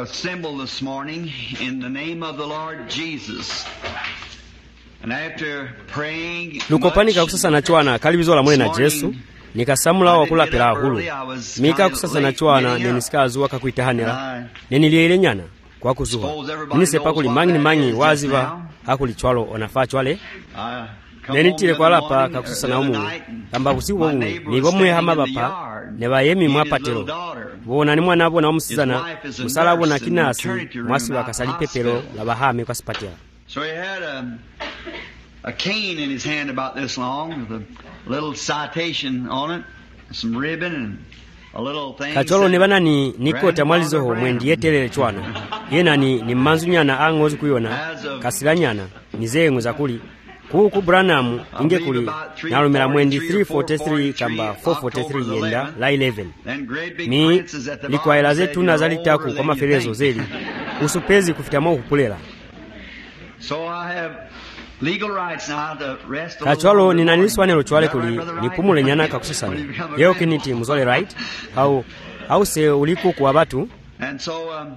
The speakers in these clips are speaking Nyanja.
assembled this morning in the name of the Lord Jesus. And after praying lukopanika kusasana chwana kalibizola mwene na Jesu nikasamula wakulapira hulu mika kusasana chwana nenisikazuwa kakuitahanira neniliele nyana kwa kuzuha ninisepa kuli mangi waziva hakuli chwalo onafa chwale nenitile kwa lapa kakusasana umu kamba kusiku umu nivo mwe hama bapa neba yemi mwapatelo bona ni mwana bona omusizana musala bona kinasi mwasi wakasali pepelo la bahame kwa sipatela. So he had a cane in his hand about this long with a little citation on it, some ribbon and a little thing. Kacholo nebana ni nikota mwalizo ho mwendi yetelele chwana. Yena ni manzunyana angozi kuyona kasilanyana nizengo za kuli ku Branham inge kuli nalumela mwendi 343 kamba 443 yenda la 11 mi likwaela zetu nazalitaku kwa maferezo zeli usupezi kufitamo kupulela. So I have legal rights now to rest. Kacholo ninaniliswanelo chwale kuli nipumule nyana kakusasana yeo kiniti muzole right au se uliku kwa batu. And so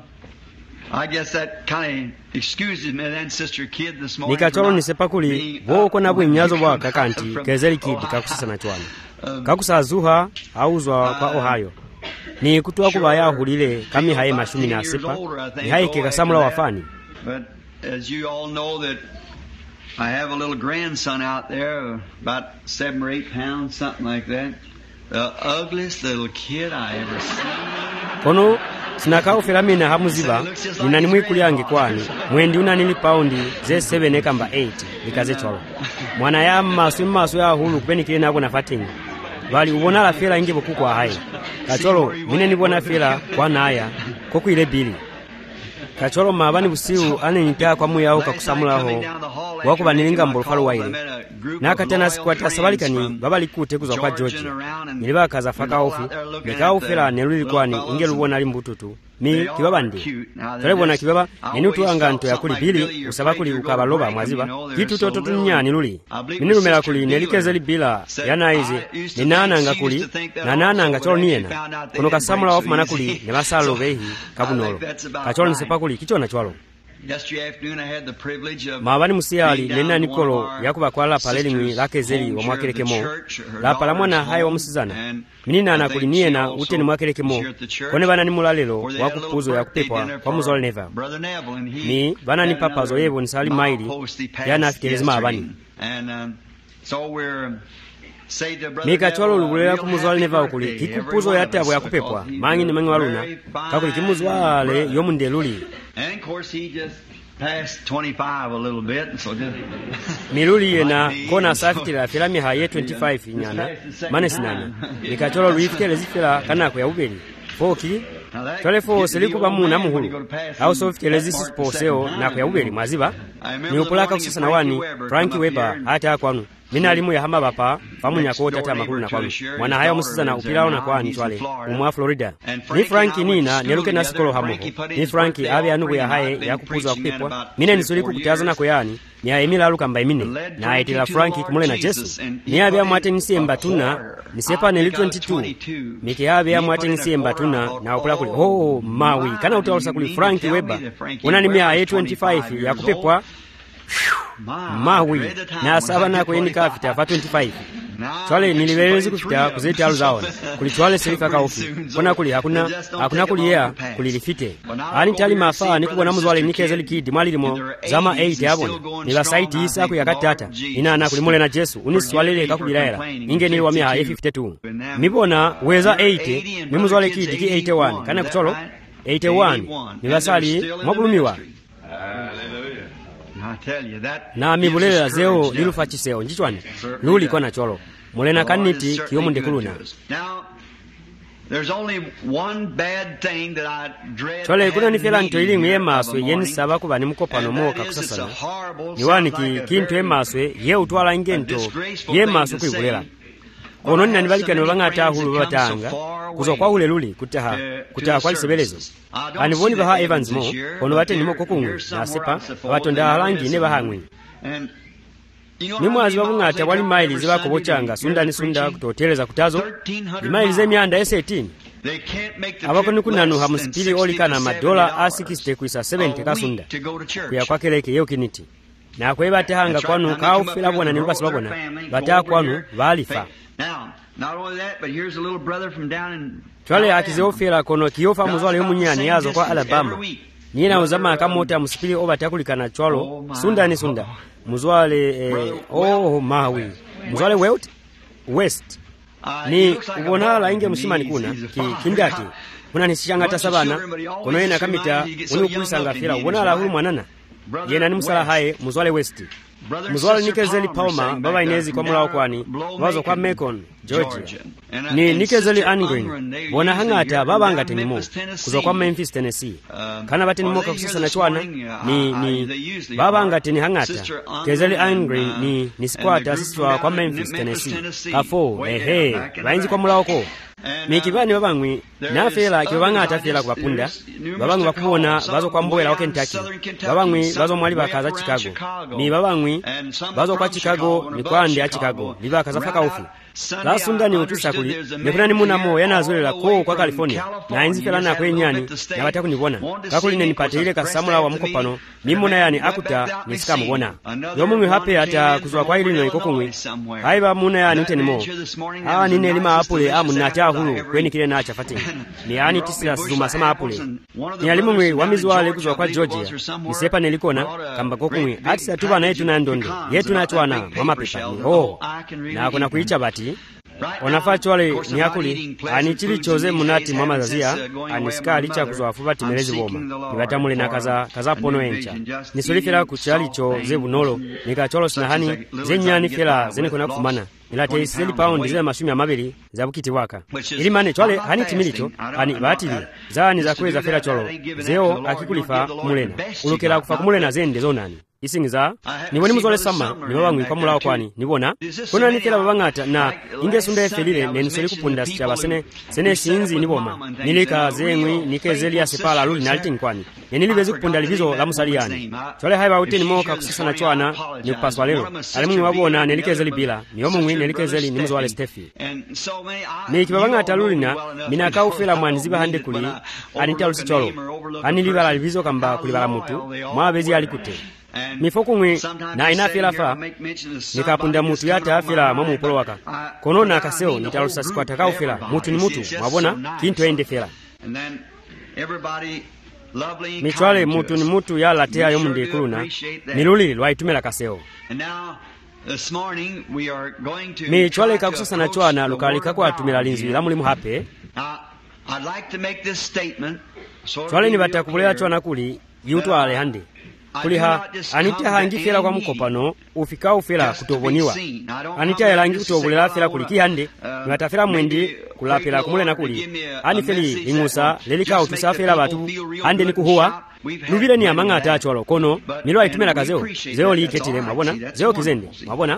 I guess that kind of excuses me then Sister Kid this morning. Nikacholo nisepa kuli boko na bwinyazo bwa kakanti kezeli Kid kakusasana chwana kakusazuha auzwa kwa Ohio ni kutuwa kubaya hulile kami hae mashumi na sepa ni hae kekasamula wafani. But as you all know that I have a little grandson out there about 7 or 8 pounds, something like that. The ugliest little kid I ever seen. Kono sinakao filamina hamuziba ninanimwi kuliangi kwani mwendi unanili paundi ze 7 kamba 8 likaze cholo mwana ya masu ya hulu kupeni kile nako nafatingi bali ubona la fela inge bokukwa hai kacholo mine nibona fela kwa naya koku ile bili kacholo mabani busiu ane nita kwa muya uka kusamula ho wako banilinga mbolofalo waile nakatena sikwata sabalikani babali kutekuzwa kwa George niliba kaza faka ofi nikaufela neluli kwani inge lubona limbututu mi kibabandi telebona kibaba ninutu anganto ya kuli bili usaba kuli ukabaloba mwaziba kitu toto tunyani luli minilumela kuli nelikezeli bila yanaize ninana anga kuli na nana anga cholo niena kono kasamula ofu manakuli nebasalo behi kabunolo kacholo nisepa kuli kichona chwalo. Yesterday afternoon I had the privilege of mabani musiali nena nikolo yakuba kwa la paleli lakezeli wa mwakelekemo la palamwana hayo musizana minina na kulinie na ute ni mwakelekemo kone bana nimulalelo wakupuzo ya kupepwa kwa muzole neva ni bana ni papazo yebo nisali maili yana afitelezima abani mika cholo lugulela kumuzwale neva ukuli kikupuzo yate abo ya kupepwa mangi ni mangi waluna kakuli kimuzwale yomunde luli. And of course he just passed 25 a little bit, and so just miluli yena kona safiti la filami haye 25 nyana manesinana nikacholo luifike zifila kana kwa ubeli foki tolefo selikuba muna muhulu au sofike zisi poseo na kwa ubeli maziba ni upulaka kusasana wani Frankie Weber hata kwanu mina alimu ya hama bapa famunya ko tata makulu na kwanu mwana hayo musizana upilao na kwani twale umwa Florida ni Frankie nina neluke nasikolo hamo ni Frankie abe anugo ya haye ya kupuzwa kupepwa mina nisuliku kutazana ko yani ni aemila aluka mba imine na aitila Frankie kumule na Jesu ni abe amwate nisemba tuna nisepa neli 22 miki abe amwate nisemba tuna na upula kuli mawi kana utawasa kuli Frankie Weber unanimia aye 25 ya kupepwa mawi na saba na kwenye kafita fa 25 twale niliwelezi kufita kuzeti alu zaona kuli twale silika kaufi kona kuli hakuna kuli yea kulilifite ani tali mafaa nikubwa namuzwale nikezeli Kid mwalilimo zama 8 yabona nila saiti isa kuyakati hata inana kulimule na Jesu uniswalele kakubilaela inge niliwamia hae 52 mibona weza 80 mimuzwale Kid ki 81 kana kucholo 81 nilasali mwabulumiwa. Na mibulela zeo lilufa chiseo njichwani luli kwa na cholo mulena kaniti kiyomu ndekuluna chole kuna nifela nto ili nguye maswe yeni saba kuba ni mkopano moka kusasana niwani kintu ye maswe ye utwala ingento ye maswe kuibulela kono nina nibalika nibanga atahulu batanga kuzo kwa ule luli kutaha kwa lisebelezo anivoni baha Evans mo kono bate nimo kokungwe na sepa batonda halangi ne bahangwe nimwazi babungata wali maili ziba kobochanga sunda kutoteleza kutazo maili ze myanda 18 abakoni kunanuha musipili olikana madola a 60 kuisa 70 kasunda kuya kwakeleke yokiniti nakwe batehanga kwanu kaufila bona nilupasi babona bateha kwanu balifa twale akizeofela kono kiyofa muzwale yomunyani yazo kwa Alabama nina uzama kamota musipili obatakulikana chwalo sunda muzwale mawi muzwale west ni ubona la inge mushimani kuna kindaki kuna nisishangata sabana kono yena kamita uni ukulisanga fila ubona la hulu mwanana yena ni musala hae muzwale west muzwale Nikezeli Palmer baba inezi kwa mula wakwani wazo kwa Macon Georgia ni Nikezeli Angren bona hangata baba angate nimo kuzo kwa Memphis Tennessee kana bate nimo kakusisa na chwana ni baba angate ni hangata Kezeli Angren ni squad asiswa kwa Memphis Tennessee kafo bainzi kwa mula wako mikibani babangwi nafela kibanga atafela kubapunda babangwi bakubona bazo kwa Mboera wa Kentucky babangwi bazo mwali bakaza Chicago ni babangwi bazo kwa Chicago ni kwa andi ya Chicago libakaza faka ofi la sundani utusakuli nekuna ni munamo yanazulila ko kwa California na inzi fela na kwenyani na bataku nibona kakuli ne nipate ile kasamula wa mukopano nimuna yani akuta nisika mubona yomumwe hape ata kuzwa kwa ilino ikokungwi haiba muna yani utenimo nine lima apule amunata hulu kweni kile na chafati ni yani tisila zuma sama apule ni alimumwe wamizwale kuzwa kwa Georgia nisepa nelikona kamba kokungwi atisa tuba na yetu na ndondo yetu na chwana mama pepa ni na kuna kuicha bati onafa chwale nyakuli anichili choze munati mama zazia anisika alicha kuzwa fuba timelezi boma nibatamule na kaza pono encha nisolifela kuchali cho zebunolo nikacholo sinahani zenyani fela zenekona kufumana ilate iseli pound zile mashumi ya mabili za bukiti waka ili mane chwale hani timilicho hani batili zani za kweza fela cholo zeo akikulifa kumulena ulukela kufa kumulena zende zonani isingiza niwoni muzole sama ni babangwi kwa mulawo kwani nibona kuna nikela babangata na ingesunda efelile nenisoli kupunda sichaba sene sinzi niboma nilika zengwi nikezeli ya sepala luli nalitin kwani yenilibezi kupunda livizo la musaliyani chole haiba utini moka kusisa na chwana ni kupaswa lelo alimuni wabona nelikezeli bila niyomungwi nelikezeli ni muzwale Steffi ni kibabangata lulina minaka ufela mwaniziba hande kuli anita usicholo anilibala livizo kamba kulibala mutu mwabezi alikute mifokungwi na inafela fa nikapunda mutu yata afela mamu upolo waka konona kaseo nitalusa sikwata kaufela mutu ni mutu mwabona kintu ende fela michwale mutu ni mutu ya latea yomunde kuluna niluli lwaitumela kaseo michwale kakusasa na chwana lukalika kwa atumela linzi la mulimu hape chwale ni batakubulela chwana kuli yutu alehande kuliha anita hangi fela kwa mukopano ufika ufela kutoboniwa anita yalangi kutobolela fela kuliki hande ngatafela mwendi kulapela kumule na kuli ani feli ingusa lelika utusafela batu hande nikuhuwa lubile ni amanga atachwalo kono nilo aitumela kazeo zeo liketile mabona zeo kizende mabona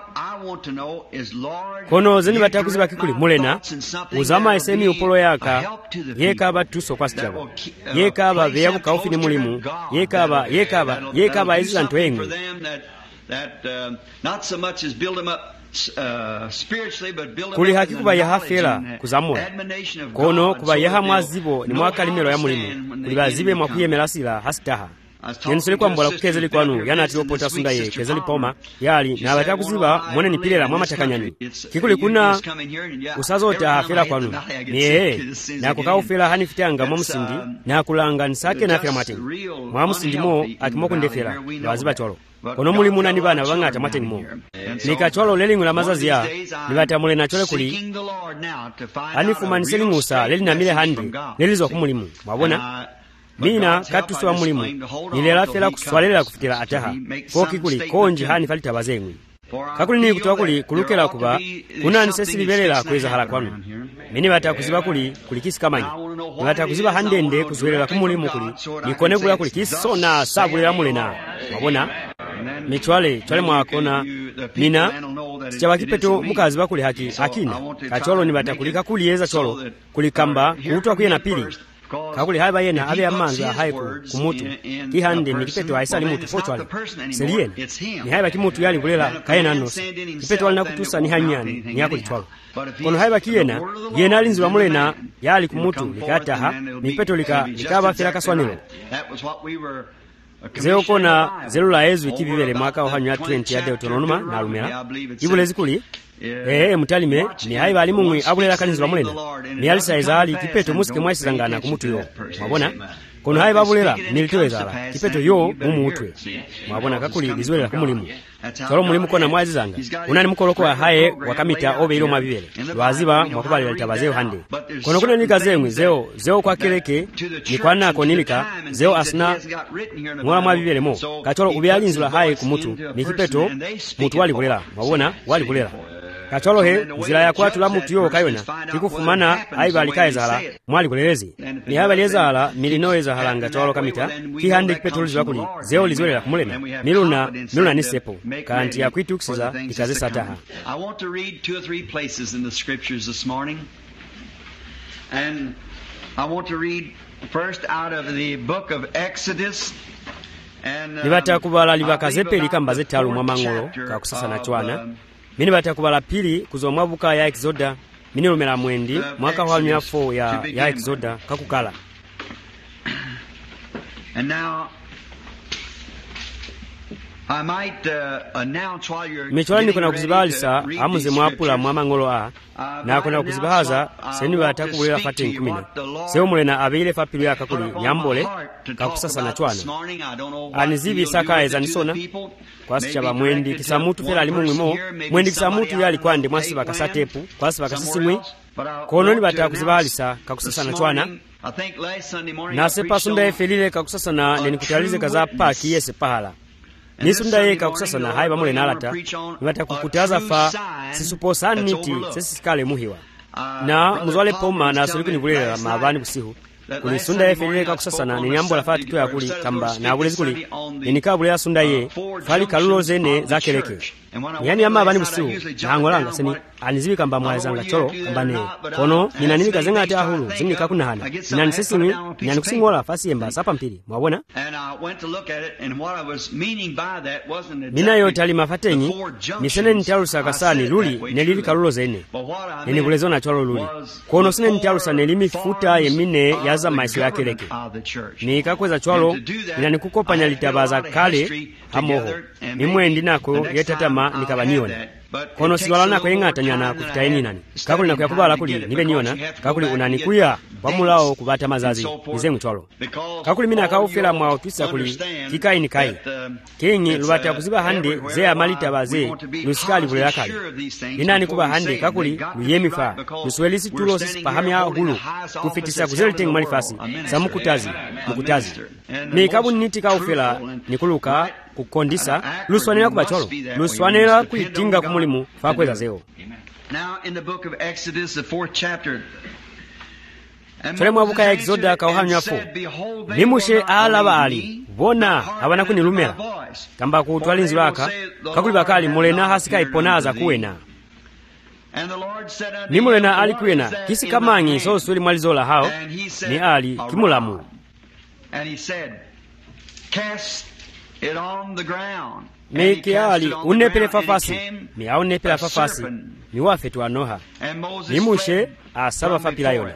kono zeni batakuziba kikuli mulena uzama esemi upolo yaka yekaba tuso kwa sichabo yekaba beyabu kaufini mulimu yekaba izanto engwe kuli haki kuba yaha fela kuzamula kono kuba yaha mwazibo ni mwaka limelo ya mulimu kuli bazibe mwakuyemela sila hasitaha nensole kwa mbola kukezeli kwanu yana ati opota sunda ye kezeli poma yali na bataka kuziba mwone nipilela mwa matakanyani kikuli kuna usazota fela kwanu niye na kukaufela hani fitanga mwa musindi na kulanga nsake na fela mwate mwa musindi mo akimoko ndefela waziba cholo kono mulimu nani bana bangata mwate nimo nika cholo lelingu la mazazi ya nibata mule na chole kuli anifumaniseli musa leli na mile handi lelizo kumulimu mwabona mina katuswa mulimu nilela fela kuswalela kufitila ataha foki kuli konji hani falita bazengwi kakuli ni kutoa kuli kulukela kuba kuna nisesi libelela kweza hala kwanu mini bata kuziba kuli kisi kamanyi bata kuziba handende kuzwelela kumulimu kuli nikone kula kuli kisona sabulela mulena wabona michwale mwakona mina sichaba kipeto mukaziba kuli haki akina kacholo ni bata kulika kuliyeza cholo kulikamba kuutwa kuye na pili kakuli haiba yena abe amanzu ahaiku kumutu kihande ni kipeto aisali mutu pochwali seliyena ni haiba kimutu yali kulela kayena nose kipeto alina kutusa ni hanyani ni yako litwalo kono haiba kiyena yena alinziwa mulena yali kumutu likataha ni kipeto likaba fila kaswanilo zeo kona zelula ezu ikibibele mwaka ohanywa 20 ya Deuteronoma na alumela ibule zikuli mutalime ni haiba alimungwi abulela kalinziwa mulena ni alisaiza ali kipeto musike mwaisizangana kumutu yo mwabona kono haiba abulela nilitowezala kipeto yo mumutwe mwabona kakuli lizuelela kumulimu cholo mulimu kona mwazizanga unani mukoloko wa haye wakamita obe ilo mabibele lwaziba mwakubalila litabazeo hande kono kuna nika zemwi zeo kwa keleke ni kwa nako nilika zeo asna mwa mabibele mo kacholo ubialinzula haye kumutu ni kipeto mutu wali kulela mwabona wali kulela kacholo he zila ya kwatu la mutu yo kayona kikufumana aiba alikaezala mwali kulelezi ni haiba liezala milinoeza halanga cholo kamita kihande kipeto liziwa kuli zeo lizuelela kumulena miluna nisepo kanti ya kwituksiza ikaze sataha. I want to read 2 or 3 places in the scriptures this morning. And I want to read first out of the book of Exodus. Nibata kubala libakazepe likamba zetalu mwamangolo kakusasa na chwana. Mini bata kubala pili kuzomwa buka ya Exoda. Mini lumela mwendi mwaka wa 4 ya Exoda kakukala. And now I might announce while you're Mechwani kuna kuzibalisa amuze mwapula mwamangolo a na kuna kuzibahaza seni bata kubulela fate 10 seo mulena abeile fapilu ya kakuli nyambole kakusasa na chwana anizibi saka eza nisona kwasi chaba mwendi kisamutu fela alimungwimo mwendi kisamutu yali kwande mwasi bakasatepu kwasi bakasisimwe kono ni bata kuzibalisa kakusasa na chwana na sepa sunda efelile kakusasa na nenikutalize kaza paki yese pahala nisunda yeka kusasa na haiba mule nalata nibata kukutaza fa sisuposa niti sesisikale muhiwa na muzwale poma na suliku nibulela maabani busihu kuli sunda efeleka kusasa na ninyambo la fatu ya kuli kamba na abulezi kuli ninikabulea sunda ye fali kalulo zene za keleke yani ama abani busihu na angolanga seni anizibi kamba mwazanga cholo kamba ne kono nina kazenga ati ahulu zini kakunahana nina nisesimi nina nikusingola fasi yemba sapa mpili mwabona nina yotali mafatenyi nisene nitalusa kasani luli nelili kalulo zene nini kulezona cholo luli kono sine nitalusa nelimi futa yemine yaza maiso ya keleke ni kakweza cholo nina nikukopanya litabaza kale hamoho nimwendi nako yetatama nikabaniona kono siwalana ko yengatanyana kufitaini nani kakuli na kuyakubala kuli nibe niona kakuli unanikuya wamulao kubata mazazi nizengu cholo kakuli mina kaufela mwa twisa kuli kikaini kai kenyi lubata kuziba hande ze amalita baze lusikali kulela kali inani kuba hande kakuli luyemifa luswelisi tulo sisi pahamya hulu kufitisa kuzeliteng malifasi samukutazi mukutazi ni kabuni niti kaufela nikuluka kukondisa luswanela kuba cholo luswanela kuitinga kumulimu fakweza zeo. Now in the book of Exodus the 4th chapter Chole mwabuka ya Exoda kauhamya fo nimushe ala baali bona habana kunilumela kamba kutwalinzi waka kakuli bakali mulena hasika iponaza kuwena nimulena ali kuwena kisi kamangi so sweli mwalizola hao ni ali kimulamu and he said cast it on the ground Meke ali unepele fafasi mi aunepele fafasi mi wafetu anoha nimushe asaba fapilayona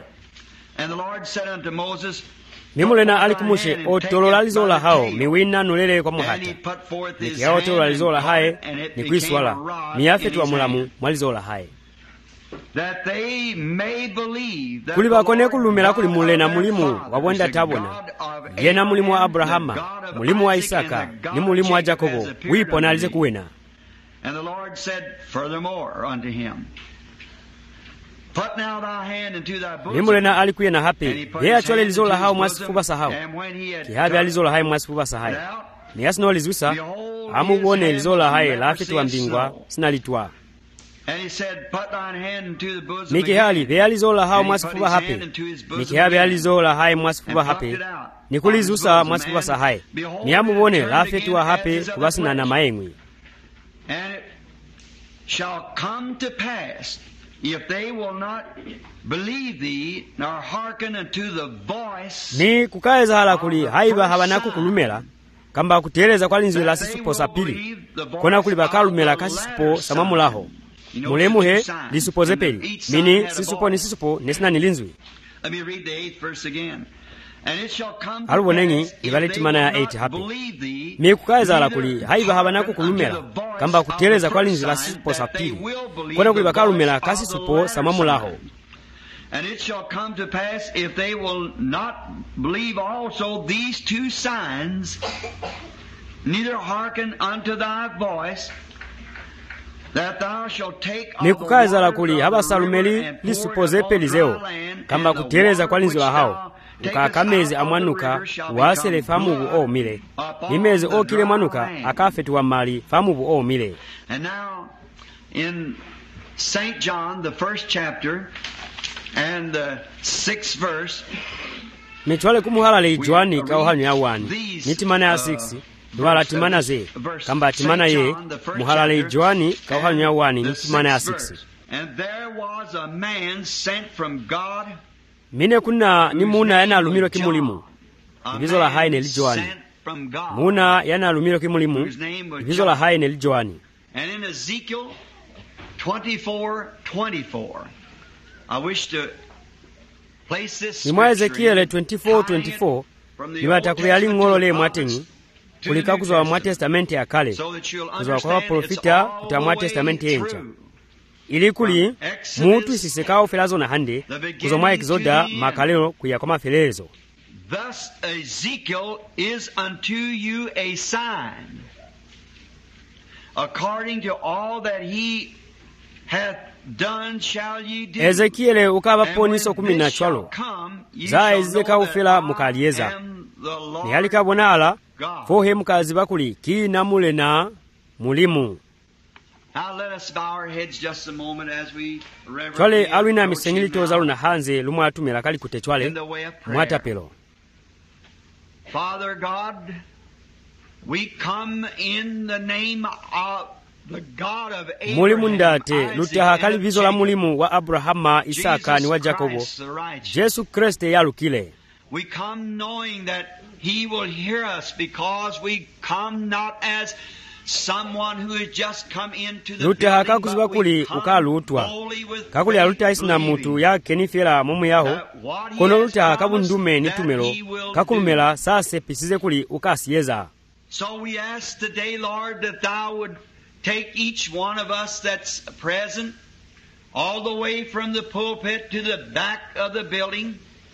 Mimulena alikumushe otololalizola hao miwina nulele kwa muhata Niki hao otololalizola hae ni kuiswala miyafetu wa mulamu mwalizola hae Kuli bakone kulumela kuli mulena mulimu wabwenda tabona Yena mulimu wa Abrahama mulimu wa Isaka ni mulimu wa Jakobo wipo na alize kuwena And the Lord said furthermore unto him Put now thy hand into thy bosom Nimulena alikuye na hape Ye achole lizola hao mwasifuba sahao Kihabe alizola hae mwasifuba sahae Niyasino lizuisa Amubuone lizola hae lafitu wa mbingwa sinalitwa Mikihali bealizola hao mwasifuba hape Mikihabe alizola hae mwasifuba hape Nikulizusa mwasifuba sahae Niyamubone lafitu wa hape kubasina na maengwi And it shall come to pass if they will not believe thee, nor hearken unto the voice, ni kukaezala kuli haiva havanaku kulumela kamba kuteleza kwa linzwi la sisupo sapili kona kuli bakalumela kasisupo samamulaho mulemu he lisupo zepeli mini sisupo ni sisupo nesina ni linzwi. Let me read the 8th verse again. And it shall come to alubonengi pass, if ibaleti they mana ya will 8 not hapi believe thee, mi kukaezala kuli neither haiva havanaku hearken unto kulumela the voice kamba of kuteleza the kwa first linzwi la sign, sisupo that they sapili will believe kona kuli the bakalumela voice of the kasisupo latter samamulaho. sign. And it shall come to pass, if they will not believe also these two signs, neither hearken unto thy voice, that thou shalt take of ni the kukaezala waters kuli of the habasalumeli river and pour it lisupoze upon pelizeo dry land, kamba and the kuteleza kwa water linzwi la which hao thou takest ukakamezi out of the amwanuka river shall wasele become famubu blood omile upon imezi the okile dry mwanuka land. akafetiwa mali famubu omile. And now, in St. John, the 1st chapter, and the 6th verse, mitwale kumuhalale Joani kauhanyo ya 1 nitimana ya 6 lwala timana ze kamba timana ye muhalale Joani kauhanyo ya 1 nitimana ya 6. And there was a man sent from God, mine kuna ni muna yana lumiro kimulimu a ibizo la haine man li Joani sent from God, muna yana lumiro kimulimu whose name was ibizo la John. haine li Joani. And in Ezekiel 24:24, I wish to place this nimwa scripture Ezekiele in, 24:24 from the niwata Old kuyali Testament ngolo to le the mwatenyi prophets to the kulika New kuzwa mwa Testament, testamenti ya kale so that you'll kuzwa kwa understand it's profita all kuta mwa the way testamenti yencha through. ili kuli From Exodus, mutu isisekawo felazo na hande kuzwa mwa Exoda to the end. makalelo kuya kwa mafelezo. Thus Ezekiel is unto you a sign, according to all that he hath done shall ye do. Ezekiele ukaba And poniso when 10 this shall chwalo come, ye za shall ezeka know that ufela I mukalieza am the Lord ni halika bonala God. fohe mukazi bakuli kina mule na mulimu. Now let us bow our heads just a moment as we chwale reverently alwina approach misengili him toza now luna hanze lumwe atumela kali kute in chwale the way of prayer. mwatapelo. Father God, we come in the name of the God of mulimu Abraham, ndate Isaac, lutaha and kali of vizo la Jacob, mulimu wa Abrahama, Isaka ni wa Jesus Jakobo, Christ, the righteous. Jesu Kriste yalukile. We come knowing that He will hear us, because we come not as someone who has just come into the lutaha building, kakuziba but we kuli come ukalutwa boldly with kakuli faith, aluta isina mutu believing ya kenifela mumu yaho that what He kono has lutaha promised, kabundume ni that tumelo He will kakulumela sase pisize kuli ukasiyeza. So we ask today, Lord, that Thou would take each one of us that's present, all the way from the pulpit to the back of the building,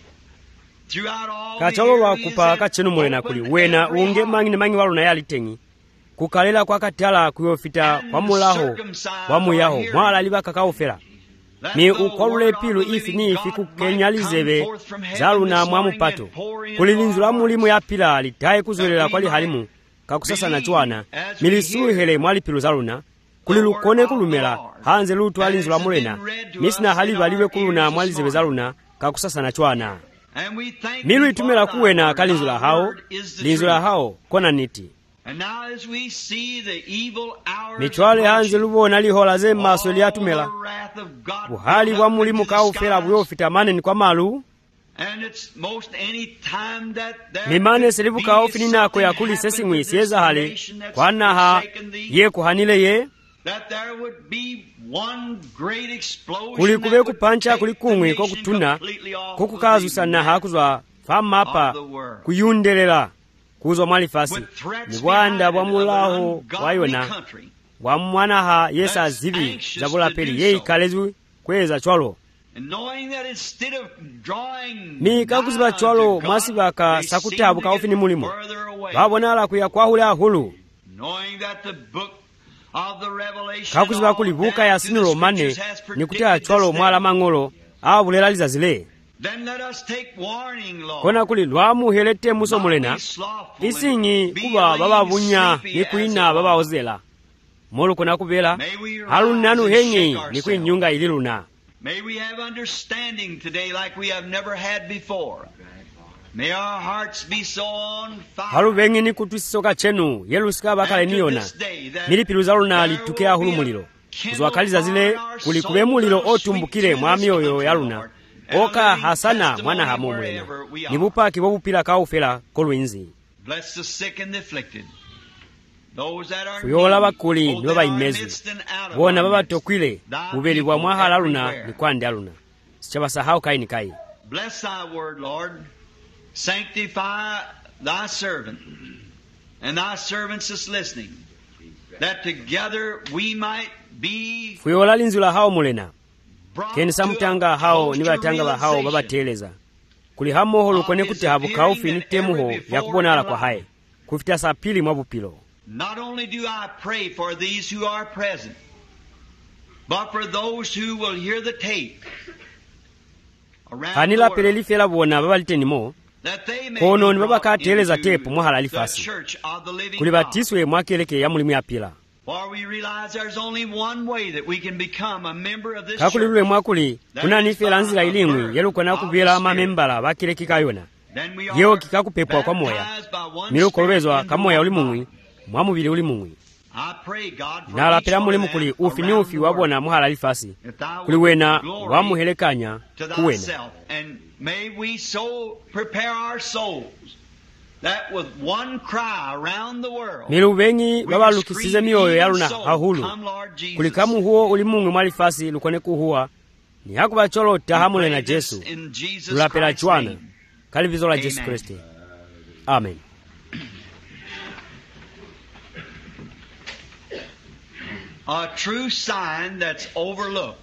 throughout all the kachalo lwa areas, kupa and kachenu mwena open kuli wena every unge heart, mangi mangi waluna yalitengi kukalela kwa katala kuyofita kwa mulaho wa muyaho mwala liba kakaofela that ni the ukwalule word of pilu the ifi living ni ifi God might kukenyalizebe come forth from heaven zaluna this mwa morning mupato and pour into kulilinzula our mulimu hearts. ya pila litaye kuzolela kwali halimu kakusasa na chwana milisuhele mwali pilu zaluna kuli lukone kulumela hanze lutu alinzula mulena misina haliba liwe kuluna mwali zebe zaluna kakusasa na chwana And we thank milu Thee itumela for Thy kuwena word. kalinzula Thy hao word is the linzula truth. hao kona niti And now as we see the evil hours michwale hanze approaching, lubona lihola ze maso lyatumela all the wrath of God buhali built bwa up mulimu into the kaufela skies. buyofita maneni kwa malu And it's most any time that there mimane could selibu be kaofini nako ya something kuli happen sesingwi to this siyeza hali nation that's kwanaha forsaken Thee, ye kuhanile ye that there would be one great explosion kuli that kube would kupancha take kuli the kumwi nation kokutuna completely off kokukazusa the na map hakuzwa famapa of the world. kuyundelela kuzwa mwalifasi With threats ni bwanda bwa behind it of an mulaho ungodly wayona country bwa mwanaha yesa that's zibi anxious zabula to peli do ye so. ikalezwi kweza chwalo And knowing that instead of drawing mi kakuziba nigh chwalo unto mwasibaka God, they sakutabu seem to kaofini get mulimo further away. babonala kuya kwahula hulu Knowing that the book of the Revelation kakuziba all kulibuka down ya through sinulo the mane scriptures has ni kutea predicted chwalo this mwala day. mang'olo abulela lizazile Then let us take warning, Lord. kona kuli lwamuhelete muso Not mulena be slothful isinyi and be kuba baba bunya sleepy ni as kuina it baba was. ozela molu kuna kubela May we rise halunanu and henyi shake ni ourselves. kuinyunga ililuna May we have understanding today like we have never had before. May our hearts be so on fire. halu vengi ni kutwisisoka chenu yelusika bakale And to niyona this day that milipilu zaluna there litukea will hulu be mulilo kuziwakhaliza zile kuli kube muliro otumbukire mwa mioyo ya luna oka hasana mwana hamo mulena ni bupaki bwobupira kaufera kolwinzi. Kuyola bakuli nibo bayimezi bona babatokwile bubeli bwa mwahala luna ni kwandi aluna sichabasahau kaini kai. Bless thy word, Lord. Sanctify thy servant and thy servants is listening, that together we might be kuyola linzula hao mulena keni samutanga hao ni batanga ba hao babateleza kuli hamo holukone kuti habu kaufi ni temuho ya kubonala kwa hae kufita saa pili mwa bupilo. Not only do I pray for these who are present, but for those who will hear the tape hanila peleli fela bona babaliteni kono ni babakateleza tepu mwahala lifasi kuli batiswe mwakeleke ya mulimu ya pila kakuli lule mwakuli kuna nifela nzila ilimwi yelukona kubela mamembala bakileki kayona yeo kikakupepwa kwa moya milukolwezwa kamoya ulimumwi mwamubili ulimumwi. Nalapela mulimu kuli ufi ni ufi wabona mwahala lifasi kuli wena wamuhelekanya kuwena. May we so prepare our souls that with one cry around the world milubengi babalukisize mioyo yaluna hahulu kulikamu huo ulimungwe mwalifasi lukone kuhuwa ni haku bacholo tahamule na Jesu lulapela chwana kalivizo la Jesu Kristi. Amen. A true sign that's overlooked.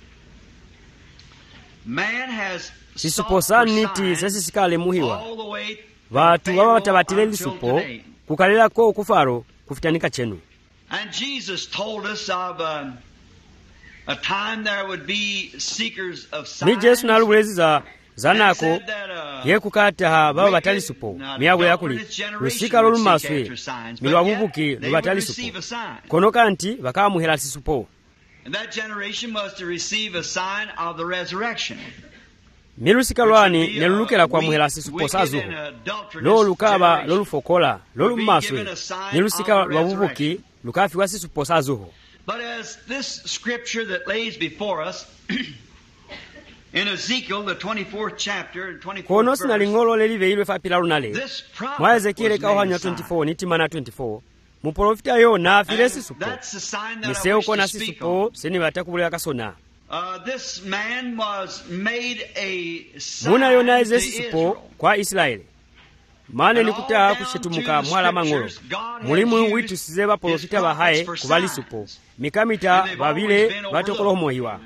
Man has sisuposani niti sesisikale muhiwa vatu baba batabatile lisupo kukalela ko kufaro kufitanika chenu. And Jesus told us of a time there would be seekers of signs. Ni Jesu naluweleza zanako ye kukata baba batali supo miyago yakuli lusika lolumaswe milwabubuki lubatali supo kono kanti bakamuhela sisupo. And that generation was to receive a sign of the resurrection. Milusika lwani nelulukela kwa muhela sisupo sazuho lolukaba lolufokola lolumaswe nilusika lwabubuki lukafi wa sisupo sazuho. But as this scripture that lays before us in Ezekiel the 24th chapter and 24th kono sina lingolo lelive ilwe fapila lunale mwa Ezekiel kauhanya 24 nitimana 24 muprofita yo na afile sisupo niseo kona sisupo sini batakubuleka kasona. This man was made a sign muna yona eze sisupo kwa Israeli mane nikutaha kushetumuka mwala mangolo mulimu witu sizeba profita bahaye kubali supo mikamita babile batokolomohiwa.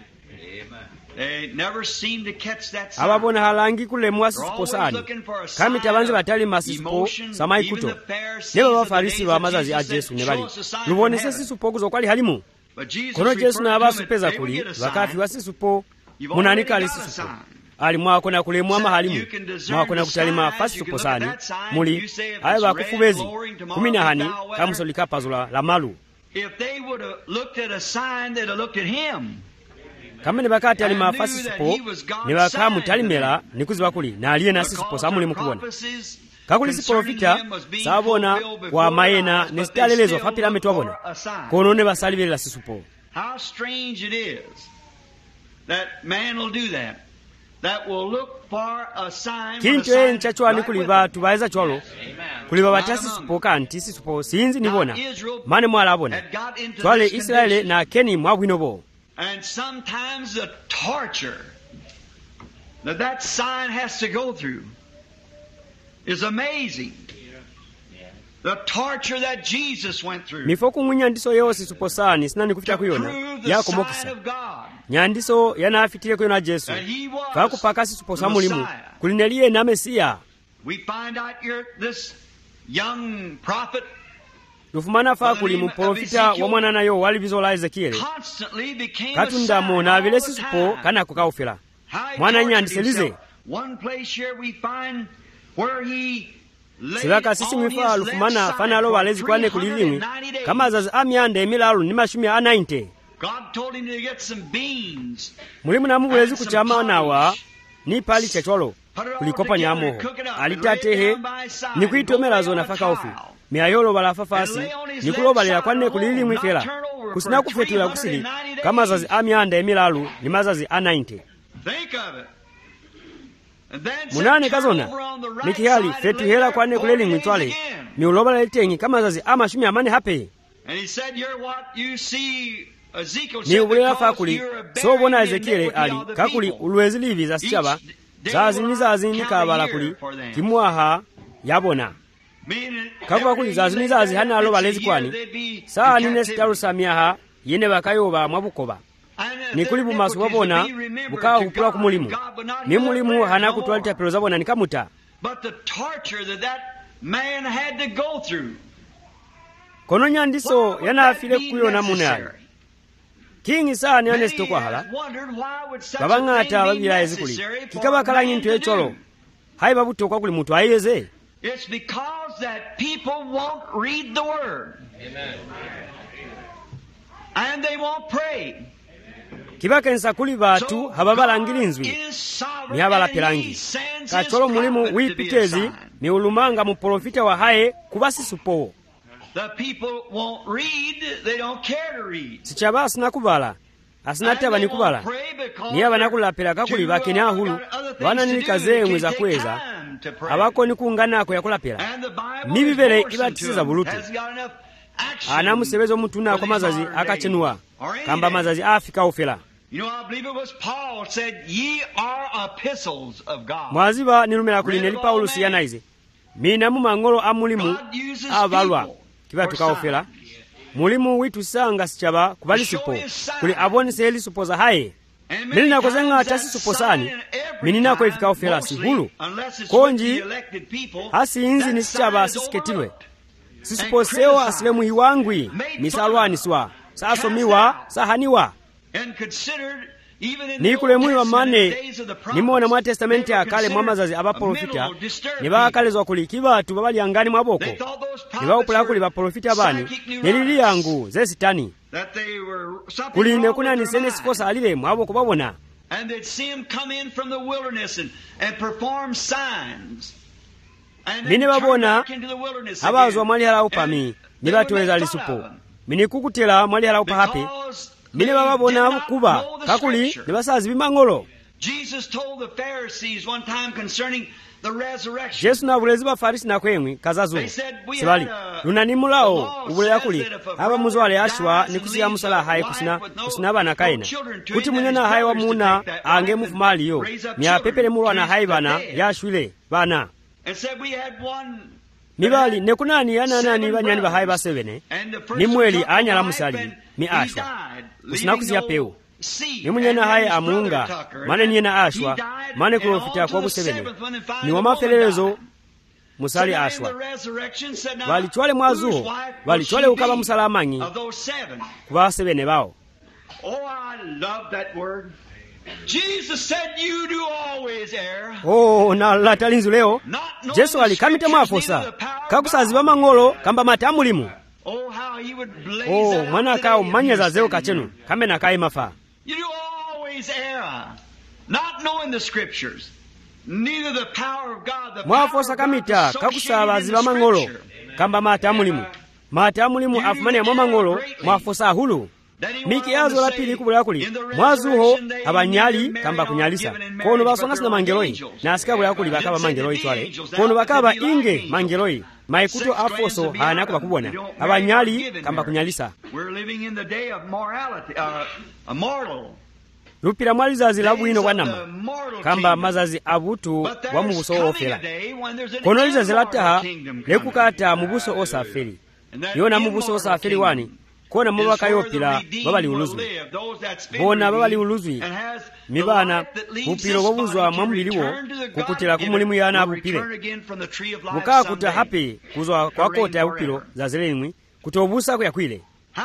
Ababona halangi kule mwasi supo sani kamita banze batali masisupo samai kuto nebo bafarisi ba mazazi a Jesu nebali lubonese sisupo kuzo kwali halimu kono Jesu na abasupeza kuli bakafi wasisupo munanika ali sisupo ali mwako na kule mwama halimu mwako na kutalima fasi supo sani muli ayo bakufubezi 10 kamusolika pazula la malu. If they would have looked at a sign, they'd have looked at him. Kama ni bakati ali mafasi supo ni bakamu talimela nikuziba kuli na aliye na sisupo samuli mukubona kakuli siprofita sabona kwa mayena nestalelezo fapila metwabona kono ne basalivela sisupo. How strange it is that man will do that. That will look for a sign. Kintu enchachwani kuliba tubaeza chwalo kuliba batasi supo kanti sisupo sinzi nibona mane mwala abona twale Israeli na keni mwabwinobo. And sometimes the torture that sign has to go through is amazing. The torture that Jesus went through. Mifoku munyandiso yose suposani sinani kufita kuyona yako mokisa. Nyandiso yana afitile kuyona Jesu. Faku pakasi suposa mulimu kulinelie na Mesia. We find out here this young prophet lufumana fakuli muprofita wa mwana nayo walivizola Ezekiel katundamo na vile sisupo kana kukaufela mwana nyandiselize silaka sisi mwifa lufumana fana alo walezi kwane kulilimi kama zazi amiande emilalu ni mashumi a 90 mulimu na mubulezi kuchama nawa ni pali chacholo kulikopa nyamoho alitatehe ni kuitomela zona faka ofi miayolo balafafasi nikulobalira kwane kulili mwifela kusina kufetula kusili kamazazi amyanda emilalu ni mazazi a 90. Munane kazona nikihali fetuhela kwane kuleli mwitwale miuloba letengi kamazazi amashumi amane hape. Ni ubulela fakuli so bona Ezekiel ali kakuli ulwezi livi za sichaba zazini kabala kuli kimwaha yabona kakuba kuli zazini hana aloba lezi kwani saa nine sitaru samiaha yene bakayoba mwabukoba ni kuli bumasu wabona bukawa hupula kumulimu ni mulimu hana kutwalita pero zabona nikamuta kono nyandiso yana afile kuyona munali King saa ni anesto kwa hala babangata babila ezikuli kikaba kala nyintu echolo hai babuto kwa kuli mutu ayeze. It's because that people won't read the word. Amen. And they won't pray. Kibakensa kuli batu hababalangilinzwi ni habalapilangi kacholo mulimu wipitezi ni ulumanga muprofita wa haye kubasi supo. The people won't read, they don't care to read. Sichaba asina kubala asinate abani kubala ni abanakula kakuli bakene ahulu wana nilikaze mweza kweza abako ni kuungana ko yakulapira nibibere ibatisiza bulutu ana musebezo mutuna kwa mazazi akachenua kamba mazazi afika ofela. I believe it was Paul said ye are epistles of God. Mwaziba nilumela kuli neli Paulo siyanaize mina mu mangolo amulimu abalwa kibatu kaofela mulimu witu sanga sichaba kubali sipo kuli aboni seli supo za haye milina kozenga chasi supo sani minina ko ifika ofela sihulu konji hasi inzi ni sichaba sisiketilwe sisupo sewa asilemu hiwangwi misalwani swa sasomiwa sahaniwa ni kule muli wa mane nimona mwa testamenti ya kale mwamazazi abaprofita nibakalezwa kuli kibatu babali angani mwaboko nibawupula kuli baprofita abani nelili yangu zesitani kuli nekuna nisene sikosa alile mwaboko babona mine babona abazwa mwali hala upami nibatuweza lisupo mini kukutela mwali hala upa hapi mine babona kuba kakuli nibasazi bimangolo. Yesu na bulezi ba Farisi na kwemwi kazazu sibali lunanimulao ubulela kuli aba muzwale ashwa nikusiya musala hayi kusina bana kaina kuti munyana hayi wa muna ange mufumali yo ni apepele mulwana hayi bana yashwile bana mibali nekunani yananani banyani ba hayi basebene nimweli anyala musali mi ashwa kusina kusiya peu ni munyana hayi amunga mane niyena ashwa mane kulofita kwa busebene ni wamafelezo musali ashwa walichwale mwazuho walichwale ukaba musala amanyi kuba sebene bao. Na latalinzu leo Jesu alikamite mwafosa kakusazi bamangolo kamba matamulimu mwana kao manyaza zeo kachenu kambe nakai mafa. You do always err, not knowing the scriptures, neither the power of God, the power of kamita kakusaba ziba mangolo kamba matamulimu afumane ya mangolo mwafosa hulu miki yazo la pili kubula kuli mwazuho abanyali kamba kunyalisa kono basonga sina mangeloi na asikabu ya kuli bakaba mangeloi twale kono bakaba inge mangeloi maikuto afoso hana kuba kubona abanyali kamba kunyalisa. We're living in the day of morality, mortal. Lupira mwali zazi labu ino wanama kamba mazazi abutu wa mubuso ofela kono liza zilataha lekukata mubuso osafiri yona mubuso osafiri wani kona mubaka yopila babali uluzwi bona babali uluzwi mibana bupilo wabuzwa mwambiliwo kukutila kumulimu yana abupile mukaa kuta hapi kuzwa kwa kota ya upilo za zilemwi kutobusa kwa kwile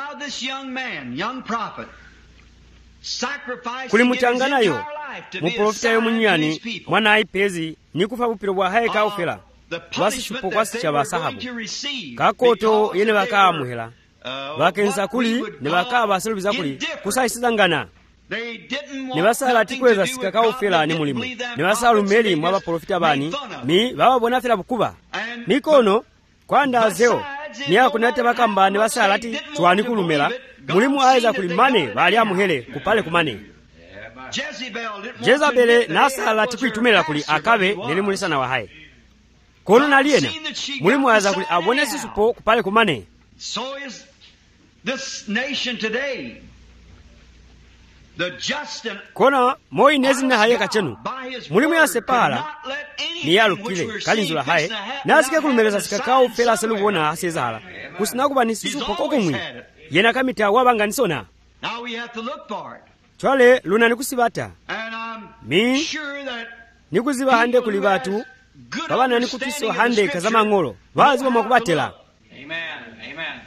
kuli mutanganayo muprofita yo munyani mwana aipezi nikufa bupilo bwa haye ka ofela wasi shupo kwasi cha basahabu kakoto yene baka muhela bakensa kuli ne baka baselubiza kuli kusayisizangana ne basala tikweza sikaka ofela ni mulimu ne basala umeli mwa baprofita bani mi baba bona fela bukuba mikono kwanda zeo niya kunate bakamba ne basala ati twani kulumela mulimu ayeza kuli mane bali amuhere kupale kumane. Jezabele nasala tikwitumira kuli akabe nelimulisana wahaye. Kono naliena mulimu ayeza kuli abone sisupo kupale kumane. So is this nation today. The just and Kona moi nezina haye kachenu mulimu ya separa ni yalukile kalinzula haye nasike kulumeleza sikakao fela selubona asezala kusina kuba nisisupo kokumwi yena kamita wabanganisona. Now we have to look for it. Twale luna nikusibata And mi sure that nikuziba hande kuli batu babana nikutiso hande kazama ngolo baziba makubatela. Amen. Amen.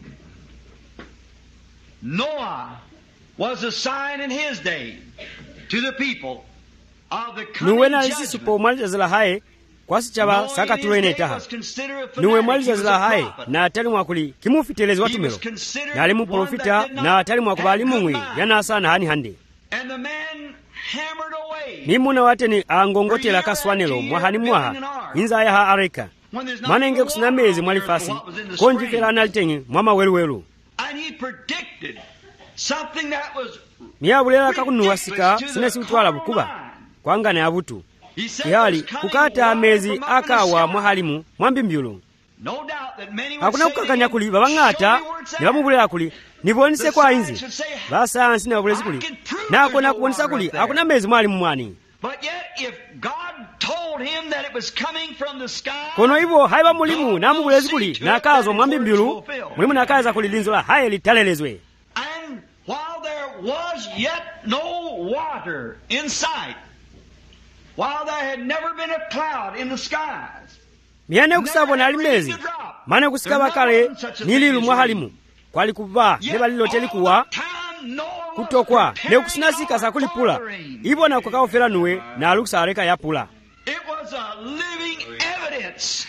Noah was a sign in his day to the people of the coming nuwena judgment. lisisupo mwalizazila haye kwasi chaba saka tulwene taha nuwe mwalizazila haye na atali mwakuli kimufitelezi watumelo na alimu profita na atali mwakubali mungwi yana sana hani hande And the man hammered away. nimuna wateni angongotela kaswanelo mwahani mwaha inza ya ha areka When there's not manenge kusina mezi mwalifasi konjifela analitengi mwama weluwelu And he predicted something that was niyabulela kakunuwasika sinesi utwala bukuba kwangane abutu he said yali there's coming kukata water amezi from up in the akawa sky. mwahalimu mwambimbyulu No doubt that many would hakuna say to kukakanya him, kuli babang'ata "Show me where it's at." nibamubulira kuli nibonise The kwa science inzi should say, basayansi nababulezi kuli nakona kuonesa kuli hakuna mezi mwali mumwani But yet, if God told him that it was coming from the sky, kono ivo haiba mulimu namubulezi kuli nakazo mwambimbyulu mulimu nakaza kuli linzula haye litalelezwe. and while there was yet no water in sight, while there had never been a cloud in the skies, miyane kusabona ali mezi mane kusikaba kale nililu mwahalimu kwali kuva neba liloteli kuwa kutokwa ne kusinasika sakulipula ivo na kukakaofela nuwe na aluksa areka yapula. it was a living evidence